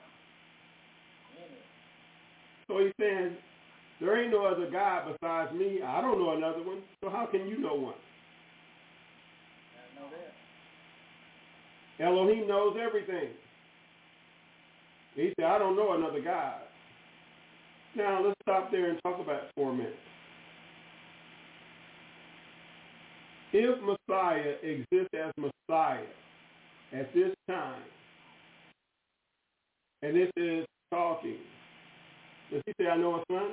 So he's saying, there ain't no other God besides me. I don't know another one. So how can you know one? I know that. Elohim knows everything. He said, I don't know another God. Now, let's stop there and talk about it for a minute. If Messiah exists as Messiah at this time, and this is talking, does he say, I know a son?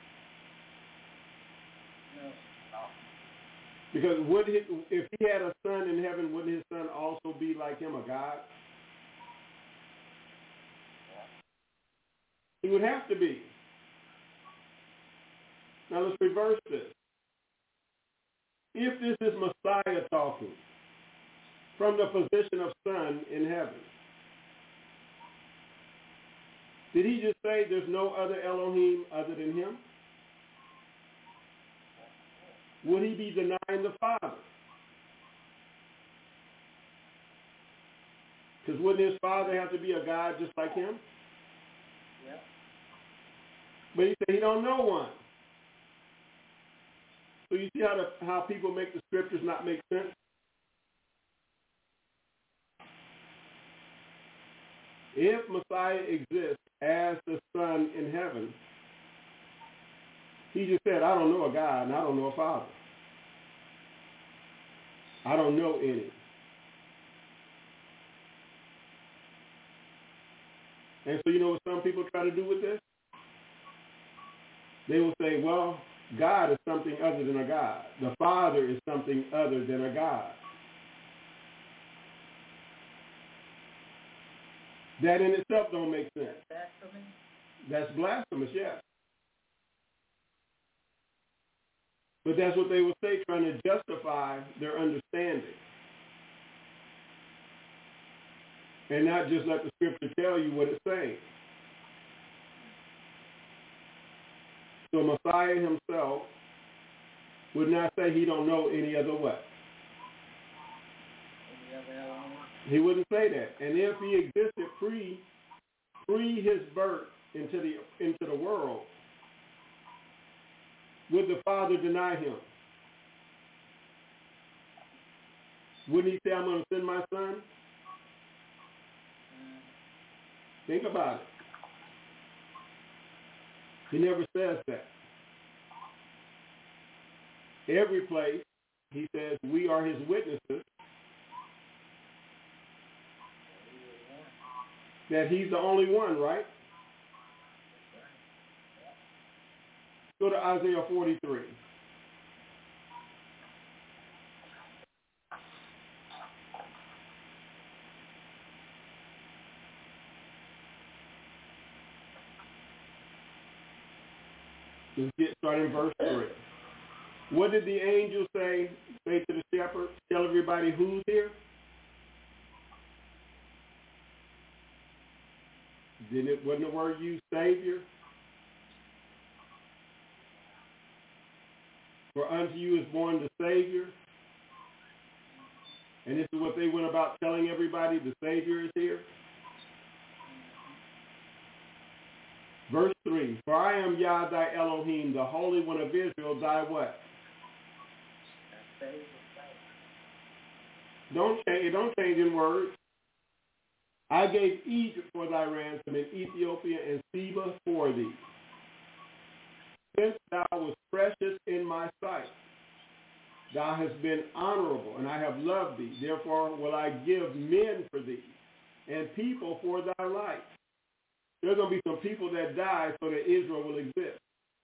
No. Because would he, if he had a son in heaven, wouldn't his son also be like him, a God? He would have to be. Now let's reverse this. If this is Messiah talking from the position of son in heaven, did he just say there's no other Elohim other than him? Would he be denying the Father? Because wouldn't his Father have to be a God just like him? Yep. But he said he don't know one. So you see how the, how people make the scriptures not make sense? If Messiah exists as the Son in heaven, he just said, I don't know a God and I don't know a Father. I don't know any. And so you know what some people try to do with this? They will say, well, God is something other than a God. The Father is something other than a God. That in itself don't make sense. Blasphemy? That's blasphemous, yes. But that's what they will say, trying to justify their understanding. And not just let the scripture tell you what it's saying. So Messiah himself would not say he don't know any other way. Any other Elohim? He wouldn't say that. And if he existed pre pre his birth into the into the world, would the Father deny him? Wouldn't he say, I'm going to send my son? Mm. Think about it. He never says that. every place, he says, we are his witnesses, that he's the only one, right? Go to Isaiah forty-three. Let's get started in verse three. What did the angel say? Say to the shepherd, tell everybody who's here? Didn't it, wasn't the word used, Savior? For unto you is born the Savior. And this is what they went about telling everybody, the Savior is here. Verse three, for I am Yah thy Elohim, the Holy One of Israel, thy what? Don't change, don't change in words. I gave Egypt for thy ransom, and Ethiopia and Seba for thee. Since thou wast precious in my sight, thou hast been honorable, and I have loved thee. Therefore will I give men for thee, and people for thy life. There's going to be some people that die so that Israel will exist.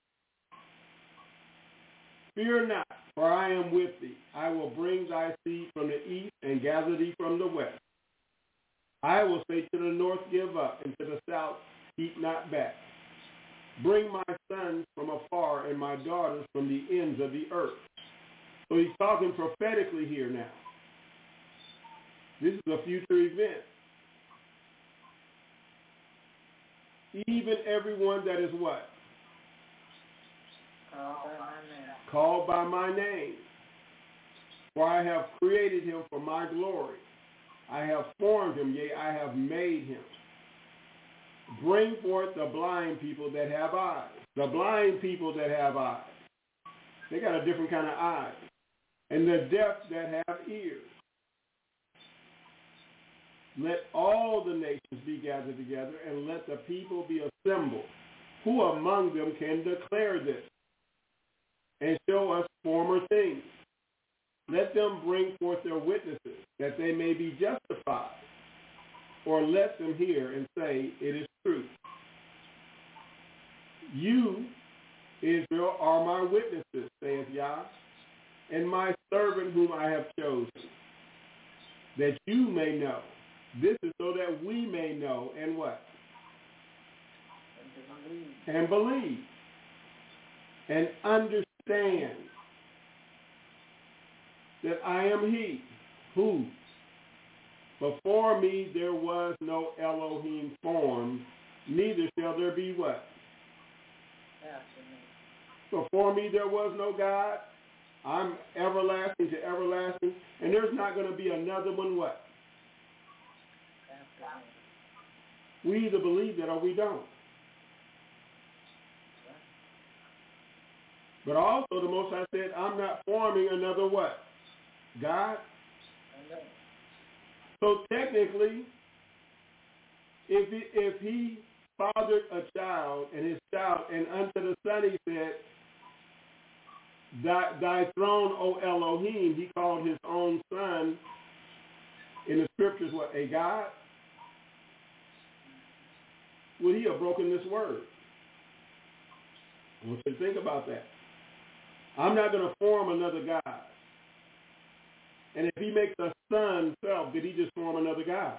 Fear not, for I am with thee. I will bring thy seed from the east and gather thee from the west. I will say to the north, give up, and to the south, keep not back. Bring my sons from afar and my daughters from the ends of the earth. So he's talking prophetically here now. This is a future event. Even everyone that is what? Called by my name. Called by my name. For I have created him for my glory. I have formed him, yea, I have made him. Bring forth the blind people that have eyes. The blind people that have eyes. They got a different kind of eyes. And the deaf that have ears. Let all the nations be gathered together, and let the people be assembled. Who among them can declare this and show us former things? Let them bring forth their witnesses, that they may be justified. Or let them hear and say, it is true. You, Israel, are my witnesses, saith Yah, and my servant whom I have chosen, that you may know. This is so that we may know and what? And believe. And believe. And understand that I am he who before me there was no Elohim formed, neither shall there be what? Before me there was no God. I'm everlasting to everlasting. And there's not going to be another one what? We either believe that or we don't. But also the Most High said, I'm not forming another what? God? So technically, if he, if he fathered a child and his child, and unto the son he said, thy, thy throne, O Elohim, he called his own son in the scriptures what? A God? Would he have broken this word? I want you to think about that. I'm not going to form another God. And if he makes a son himself, did he just form another God?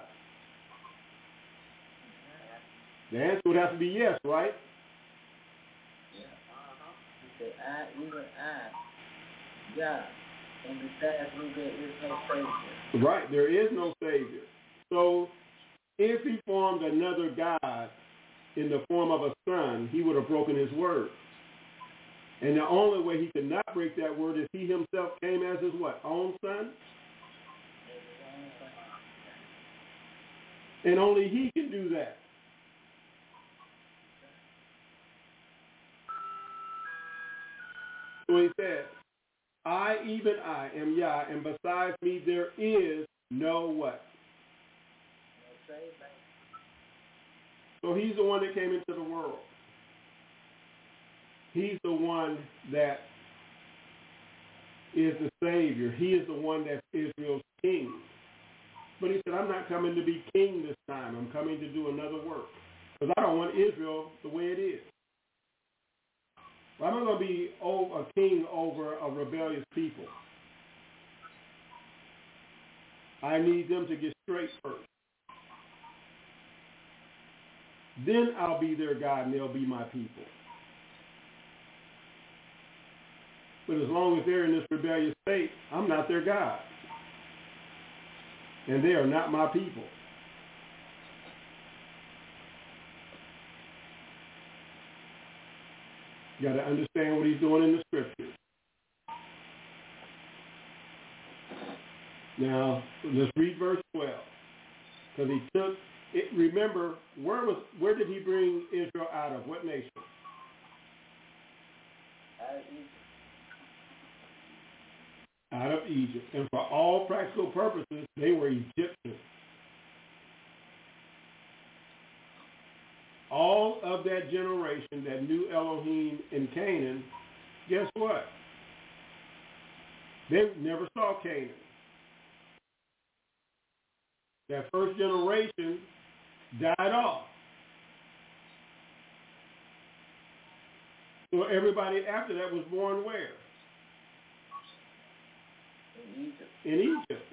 The answer would have to be yes, right? Yeah. Uh-huh. He said, I, even I, God, and besides me there is no Savior. Right, there is no Savior. So if he formed another God in the form of a son, he would have broken his word. And the only way he could not break that word is he himself came as his what? Own son? And only he can do that. So he said, I, even I, am Yah, and besides me there is no what? So he's the one that came into the world. He's the one that is the Savior. He is the one that's Israel's king. But he said, I'm not coming to be king this time. I'm coming to do another work. Because I don't want Israel the way it is. Well, I'm not going to be a king over a rebellious people. I need them to get straight first. Then I'll be their God and they'll be my people. But as long as they're in this rebellious state, I'm not their God. And they are not my people. You got to understand what he's doing in the scriptures. Now, let's read verse twelve. Because he took it. Remember, where was where did he bring Israel out of? What nation? Out of Egypt. Out of Egypt. And for all practical purposes, they were Egyptians. All of that generation that knew Elohim in Canaan, guess what? They never saw Canaan. That first generation died off. So everybody after that was born where? In Egypt. In Egypt.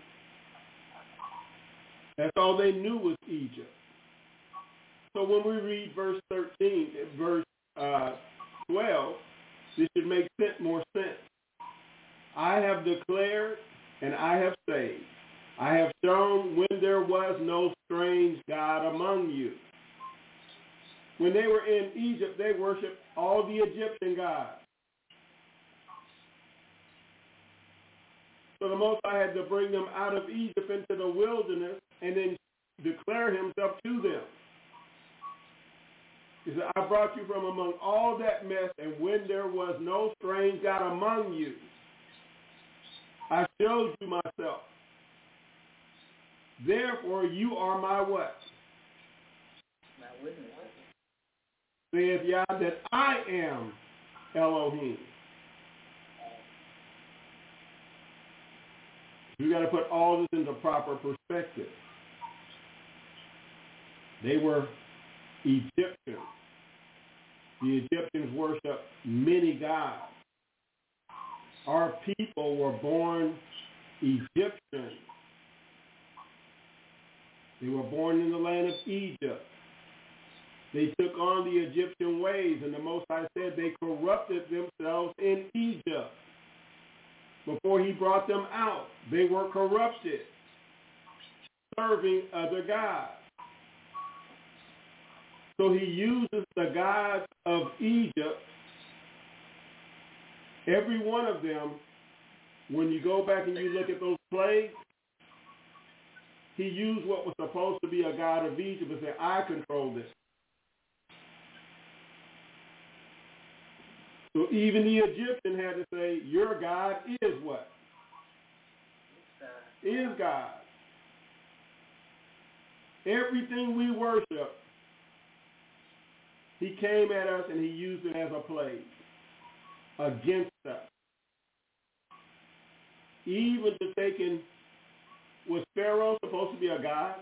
That's all they knew was Egypt. So when we read verse thirteen, verse uh, twelve, this should make sense, more sense. I have declared and I have saved. I have shown when there was no strange God among you. When they were in Egypt, they worshiped all the Egyptian gods. So the Most High had to bring them out of Egypt into the wilderness and then declare himself to them. He said, I brought you from among all that mess, and when there was no strange God among you, I showed you myself. Therefore, you are my what? My witness. Saith Yah, that I am Elohim. You got to put all this into proper perspective. They were Egyptians. The Egyptians worshiped many gods. Our people were born Egyptians. They were born in the land of Egypt. They took on the Egyptian ways, and the Most High said they corrupted themselves in Egypt. Before he brought them out, they were corrupted, serving other gods. So he uses the gods of Egypt, every one of them. When you go back and you look at those plagues, he used what was supposed to be a god of Egypt and said, I control this. So even the Egyptian had to say, your God is what? Is God. Everything we worship, he came at us and he used it as a plague against us. Even to taking, was Pharaoh supposed to be a god?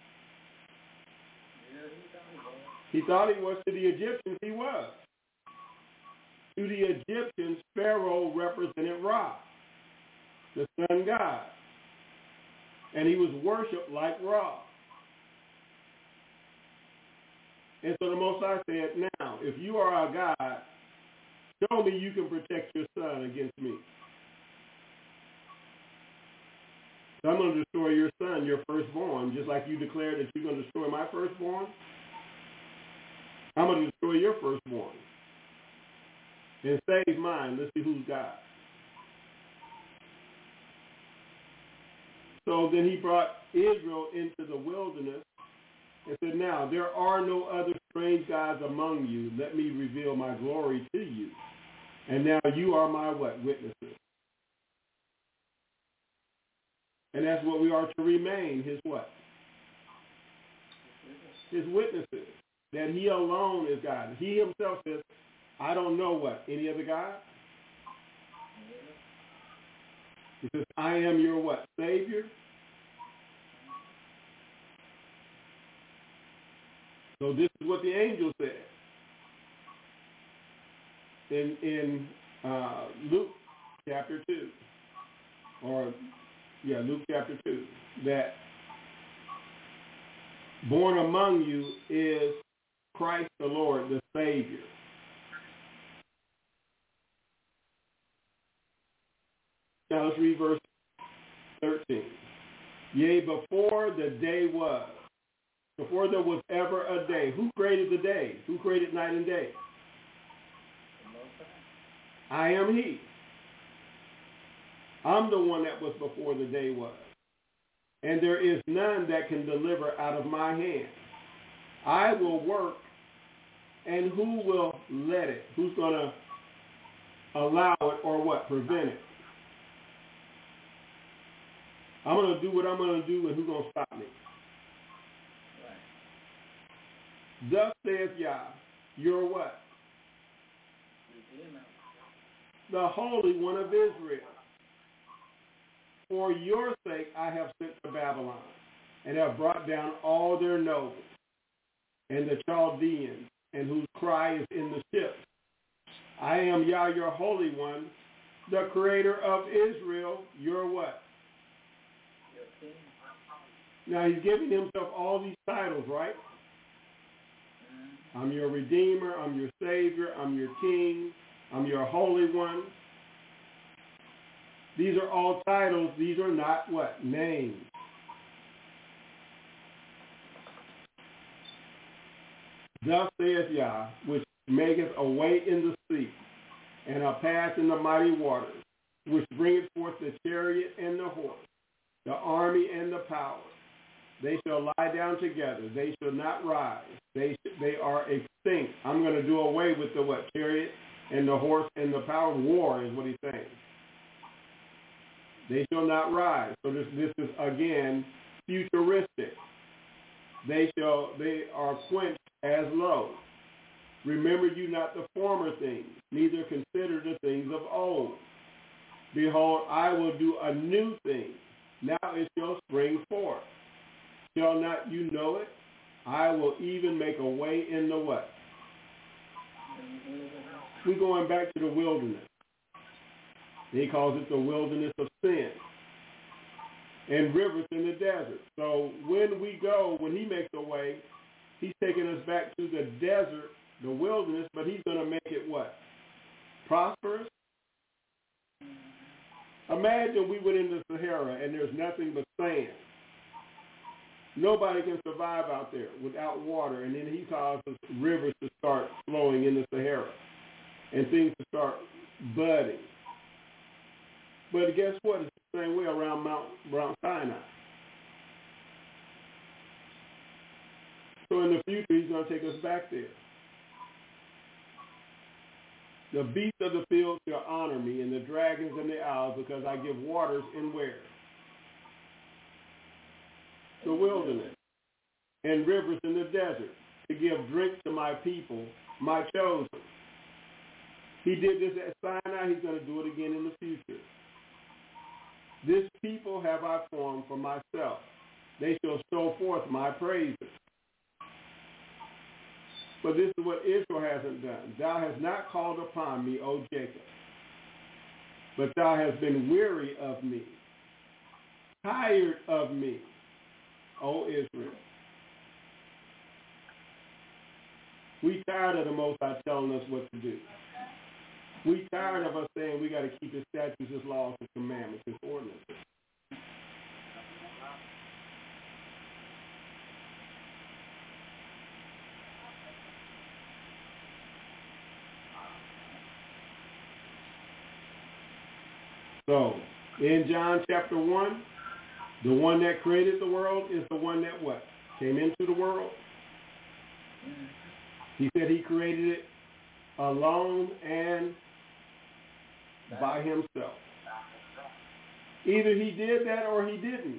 He thought he was. To the Egyptians, he was. To the Egyptians, Pharaoh represented Ra, the sun god. And he was worshipped like Ra. And so the Most High said, now, if you are a God, show me you can protect your son against me. So I'm going to destroy your son, your firstborn, just like you declared that you're going to destroy my firstborn. I'm going to destroy your firstborn and save mine. Let's see who's God. So then he brought Israel into the wilderness and said, now, there are no other strange gods among you. Let me reveal my glory to you. And now you are my what? Witnesses. And that's what we are to remain, his what? His witnesses. That he alone is God. He himself says, I don't know what? Any other God? He says, I am your what? Savior? So this is what the angel said in in uh, Luke chapter two, or yeah, Luke chapter two, that born among you is Christ the Lord, the Savior. Now let's read verse thirteen. Yea, before the day was. Before there was ever a day. Who created the day? Who created night and day? I am he. I'm the one that was before the day was. And there is none that can deliver out of my hand. I will work, and who will let it? Who's going to allow it or what? Prevent it? I'm going to do what I'm going to do, and who's going to stop me? Thus saith Yah, your what? The Holy One of Israel. For your sake I have sent to Babylon, and have brought down all their nobles, and the Chaldeans, and whose cry is in the ships. I am Yah, your Holy One, the Creator of Israel, your what? Your king. Now he's giving himself all these titles, right? I'm your Redeemer, I'm your Savior, I'm your King, I'm your Holy One. These are all titles. These are not what? Names. Thus saith Yah, which maketh a way in the sea, and a path in the mighty waters, which bringeth forth the chariot and the horse, the army and the power. They shall lie down together. They shall not rise. They they are extinct. I'm going to do away with the what? Chariot and the horse and the power. War is what he's saying. They shall not rise. So this this is again futuristic. They shall they are quenched as low. Remember you not the former things, neither consider the things of old. Behold, I will do a new thing. Now it shall spring forth. Shall not you know it? I will even make a way in the what? We're going back to the wilderness. He calls it the wilderness of sin. And rivers in the desert. So when we go, when he makes a way, he's taking us back to the desert, the wilderness, but he's going to make it what? Prosperous? Imagine we went into Sahara and there's nothing but sand. Nobody can survive out there without water, and then he causes rivers to start flowing in the Sahara and things to start budding. But guess what? It's the same way around Mount, Mount Sinai. So in the future, he's going to take us back there. The beasts of the field shall honor me, and the dragons and the owls, because I give waters in where? The wilderness, and rivers in the desert, to give drink to my people, my chosen. He did this at Sinai, he's going to do it again in the future. This people have I formed for myself. They shall show forth my praises. But this is what Israel hasn't done. Thou hast not called upon me, O Jacob, but thou hast been weary of me, tired of me, O Israel. We tired of the Most High telling us what to do. We tired of us saying we got to keep his statutes, his laws, his commandments, his ordinances. So, in John chapter one, the one that created the world is the one that what? Came into the world. He said he created it alone and by himself. Either he did that or he didn't.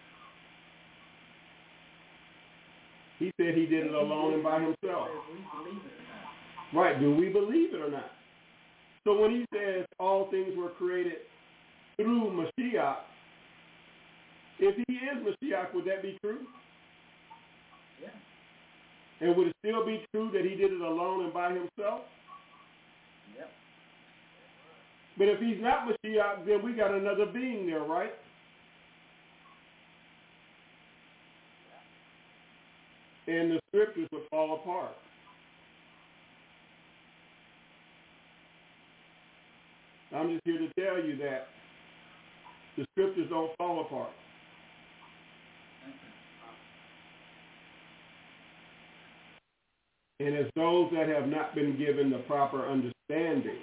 He said he did it alone and by himself. Right, do we believe it or not? So when he says all things were created through Mashiach. If he is Mashiach, would that be true? Yeah. And would it still be true that he did it alone and by himself? Yep. But if he's not Mashiach, then we got another being there, right? And the scriptures would fall apart. I'm just here to tell you that the scriptures don't fall apart. And it's those that have not been given the proper understanding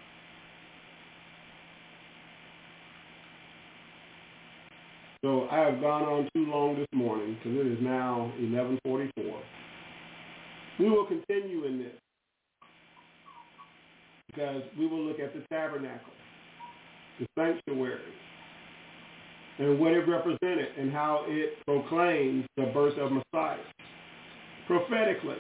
So I have gone on too long this morning because it is now eleven forty-four. We will continue in this because we will look at the tabernacle, the sanctuary, and what it represented and how it proclaims the birth of Messiah. Prophetically,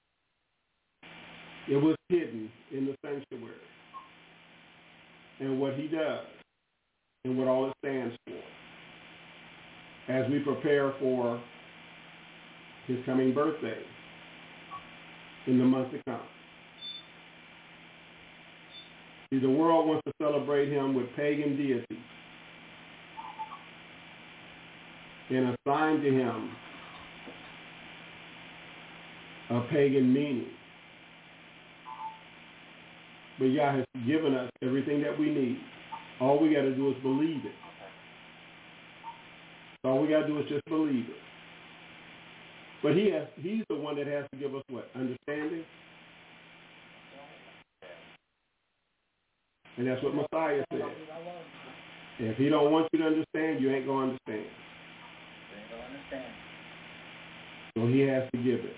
it was hidden in the sanctuary and what he does and what all it stands for as we prepare for his coming birthday in the month to come. See, the world wants to celebrate him with pagan deities and assign to him a pagan meaning. But Yah has given us everything that we need. All we got to do is believe it. All we got to do is just believe it. But he has, he's the one that has to give us what? Understanding? And that's what Messiah said. If he don't want you to understand, you ain't going to understand. You ain't going to understand. So he has to give it.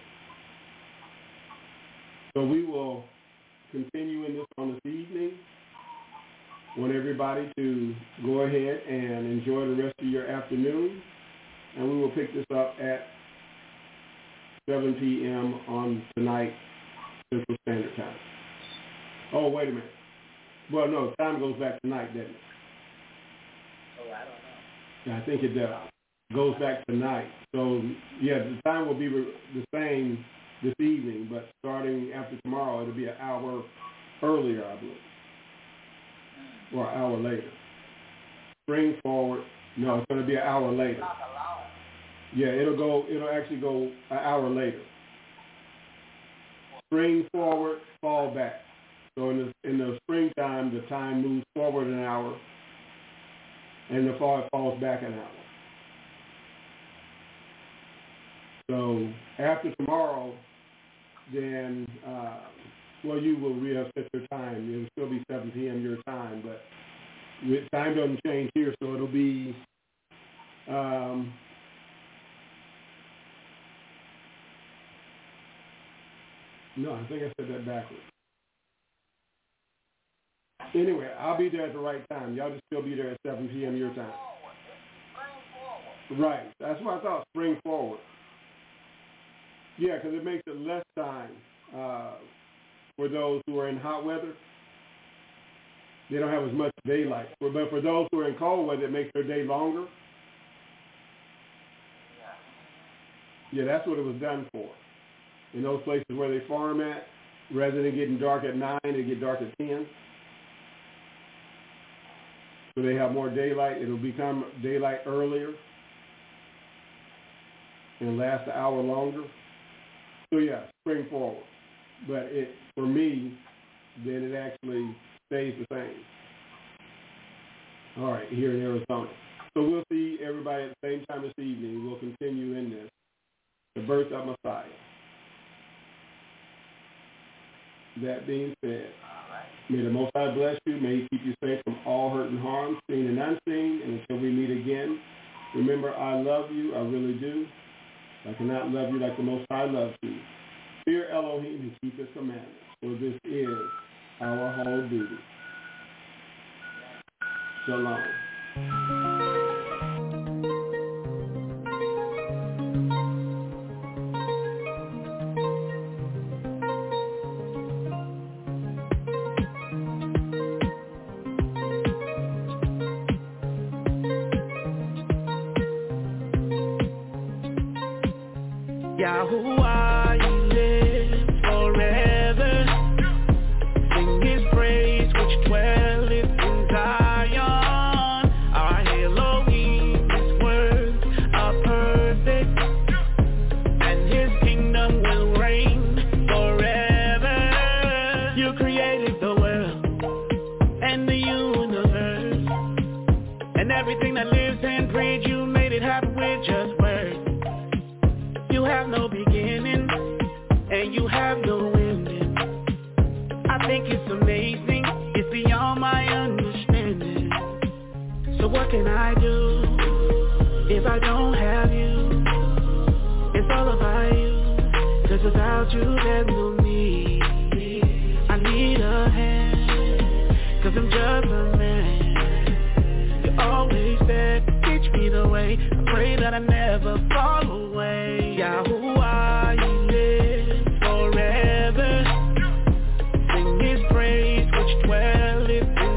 So we will continue in this on this evening. I want everybody to go ahead and enjoy the rest of your afternoon. And we will pick this up at seven p.m. on tonight, Central Standard Time. Oh, wait a minute. Well, no, time goes back tonight, doesn't it? Oh, I don't know. Yeah, I think it does. Goes back tonight. So, yeah, the time will be re- the same this evening, but starting after tomorrow, it'll be an hour earlier, I believe, or an hour later. Spring forward. No, it's going to be an hour later. Yeah, it'll go. It'll actually go an hour later. Spring forward, fall back. So in the in the springtime, the time moves forward an hour, and the fall falls back an hour. So after tomorrow, then uh, well, you will reset your time. It'll still be seven p.m. your time, but time doesn't change here, so it'll be. Um, no, I think I said that backwards. Anyway, I'll be there at the right time. Y'all just still be there at seven p.m. your time. Right. That's what I thought, spring forward. Yeah, because it makes it less time uh, for those who are in hot weather. They don't have as much daylight. But for those who are in cold weather, it makes their day longer. Yeah, that's what it was done for. In those places where they farm at, rather than getting dark at nine, they get dark at ten. So they have more daylight. It'll become daylight earlier and last an hour longer. So yeah, spring forward. But it for me, then it actually stays the same. All right, here in Arizona. So we'll see everybody at the same time this evening. We'll continue in this, the birth of Messiah. That being said, may the Most High bless you. May he keep you safe from all hurt and harm, seen and unseen. And until we meet again, remember, I love you. I really do. I cannot love you like the Most High loves you. Fear Elohim and keep his commandments, for this is our whole duty. Shalom. Yahuwah, He lives forever. Sing His praise which dwelleth in Zion. Our Elohim, His words are perfect, and His kingdom will reign forever. You created the world and the universe, and everything that lives and breathes. You made it happen with just words. You have no beginning, and you have no ending. I think it's amazing, it's beyond my understanding. So what can I do if I don't have you? It's all about you, 'cause without you there's no me. I need a hand, 'cause I'm just a man. You always said, teach me the way. I pray that I never fall away. Yahuwah, He lives forever. Sing His praise which dwelleth in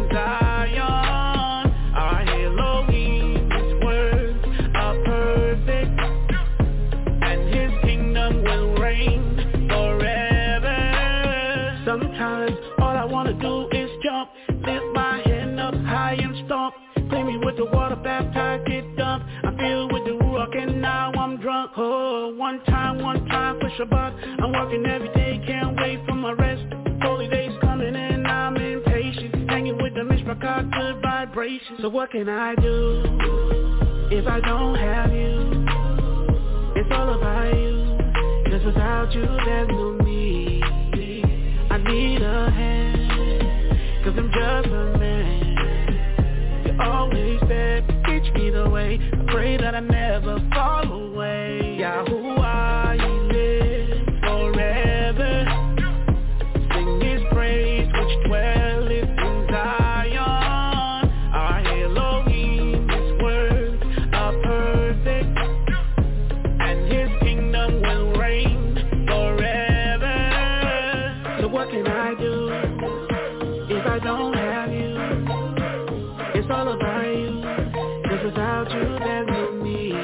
Zion. Our Elohim, His words are perfect, and His kingdom will reign forever. Sometimes all I wanna do is jump, lift my hand up high and stomp. Clean me with the water, baptized, get dumped. I'm filled with the Ruach and now I'm drunk. Oh, one time, one time for Shabbat. I'm working every day, can't wait for my rest. Holy days coming and I'm impatient. Hanging with the Mishpachah, good vibrations. So what can I do if I don't have you? It's all about you, 'cause without you there's no me. I need a hand, 'cause I'm just a man. You always said, teach me the way. I pray that I never fall away. Yahuwah, He lives forever. Sing His praise which dwelleth in Zion. Our Elohim, His words are perfect, and His kingdom will reign forever. So what can I do if I don't have you? It's all about you, 'cause without you there's no me.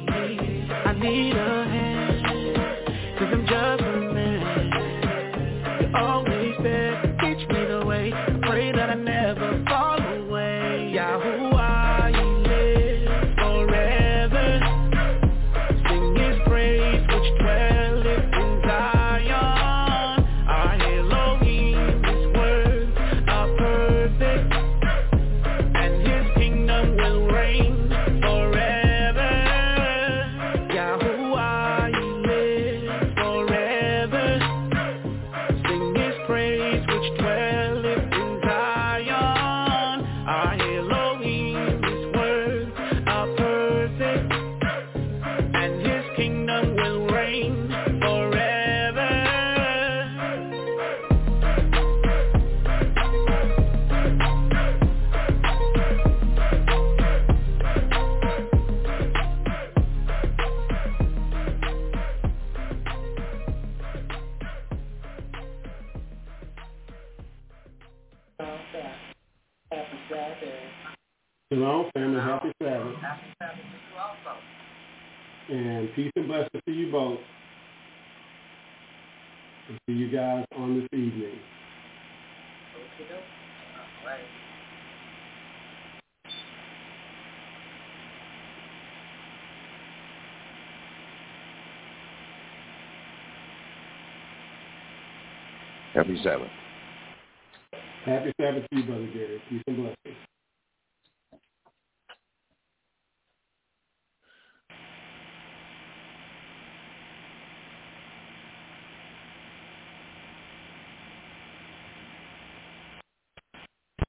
I need a hand, 'cause I'm just a man. You always said, teach me the way. I pray that I never fall away. Yahuwah, He lives forever. Sing His praise which dwelleth in Zion. Our Elohim, His words are perfect, and His kingdom will reign forever. Yahuwah, He lives forever. Sing His praise which dwelleth in Zion. Our Elohim, His words are perfect, and His kingdom will reign forever. Happy Saturday. Shalom, family. Happy Sabbath. Happy Saturday to you also. And peace and blessings to you both. And see you guys on this evening. Okay, all right. Happy Sabbath. Happy Sabbath to you, Brother Gary. Peace and blessings.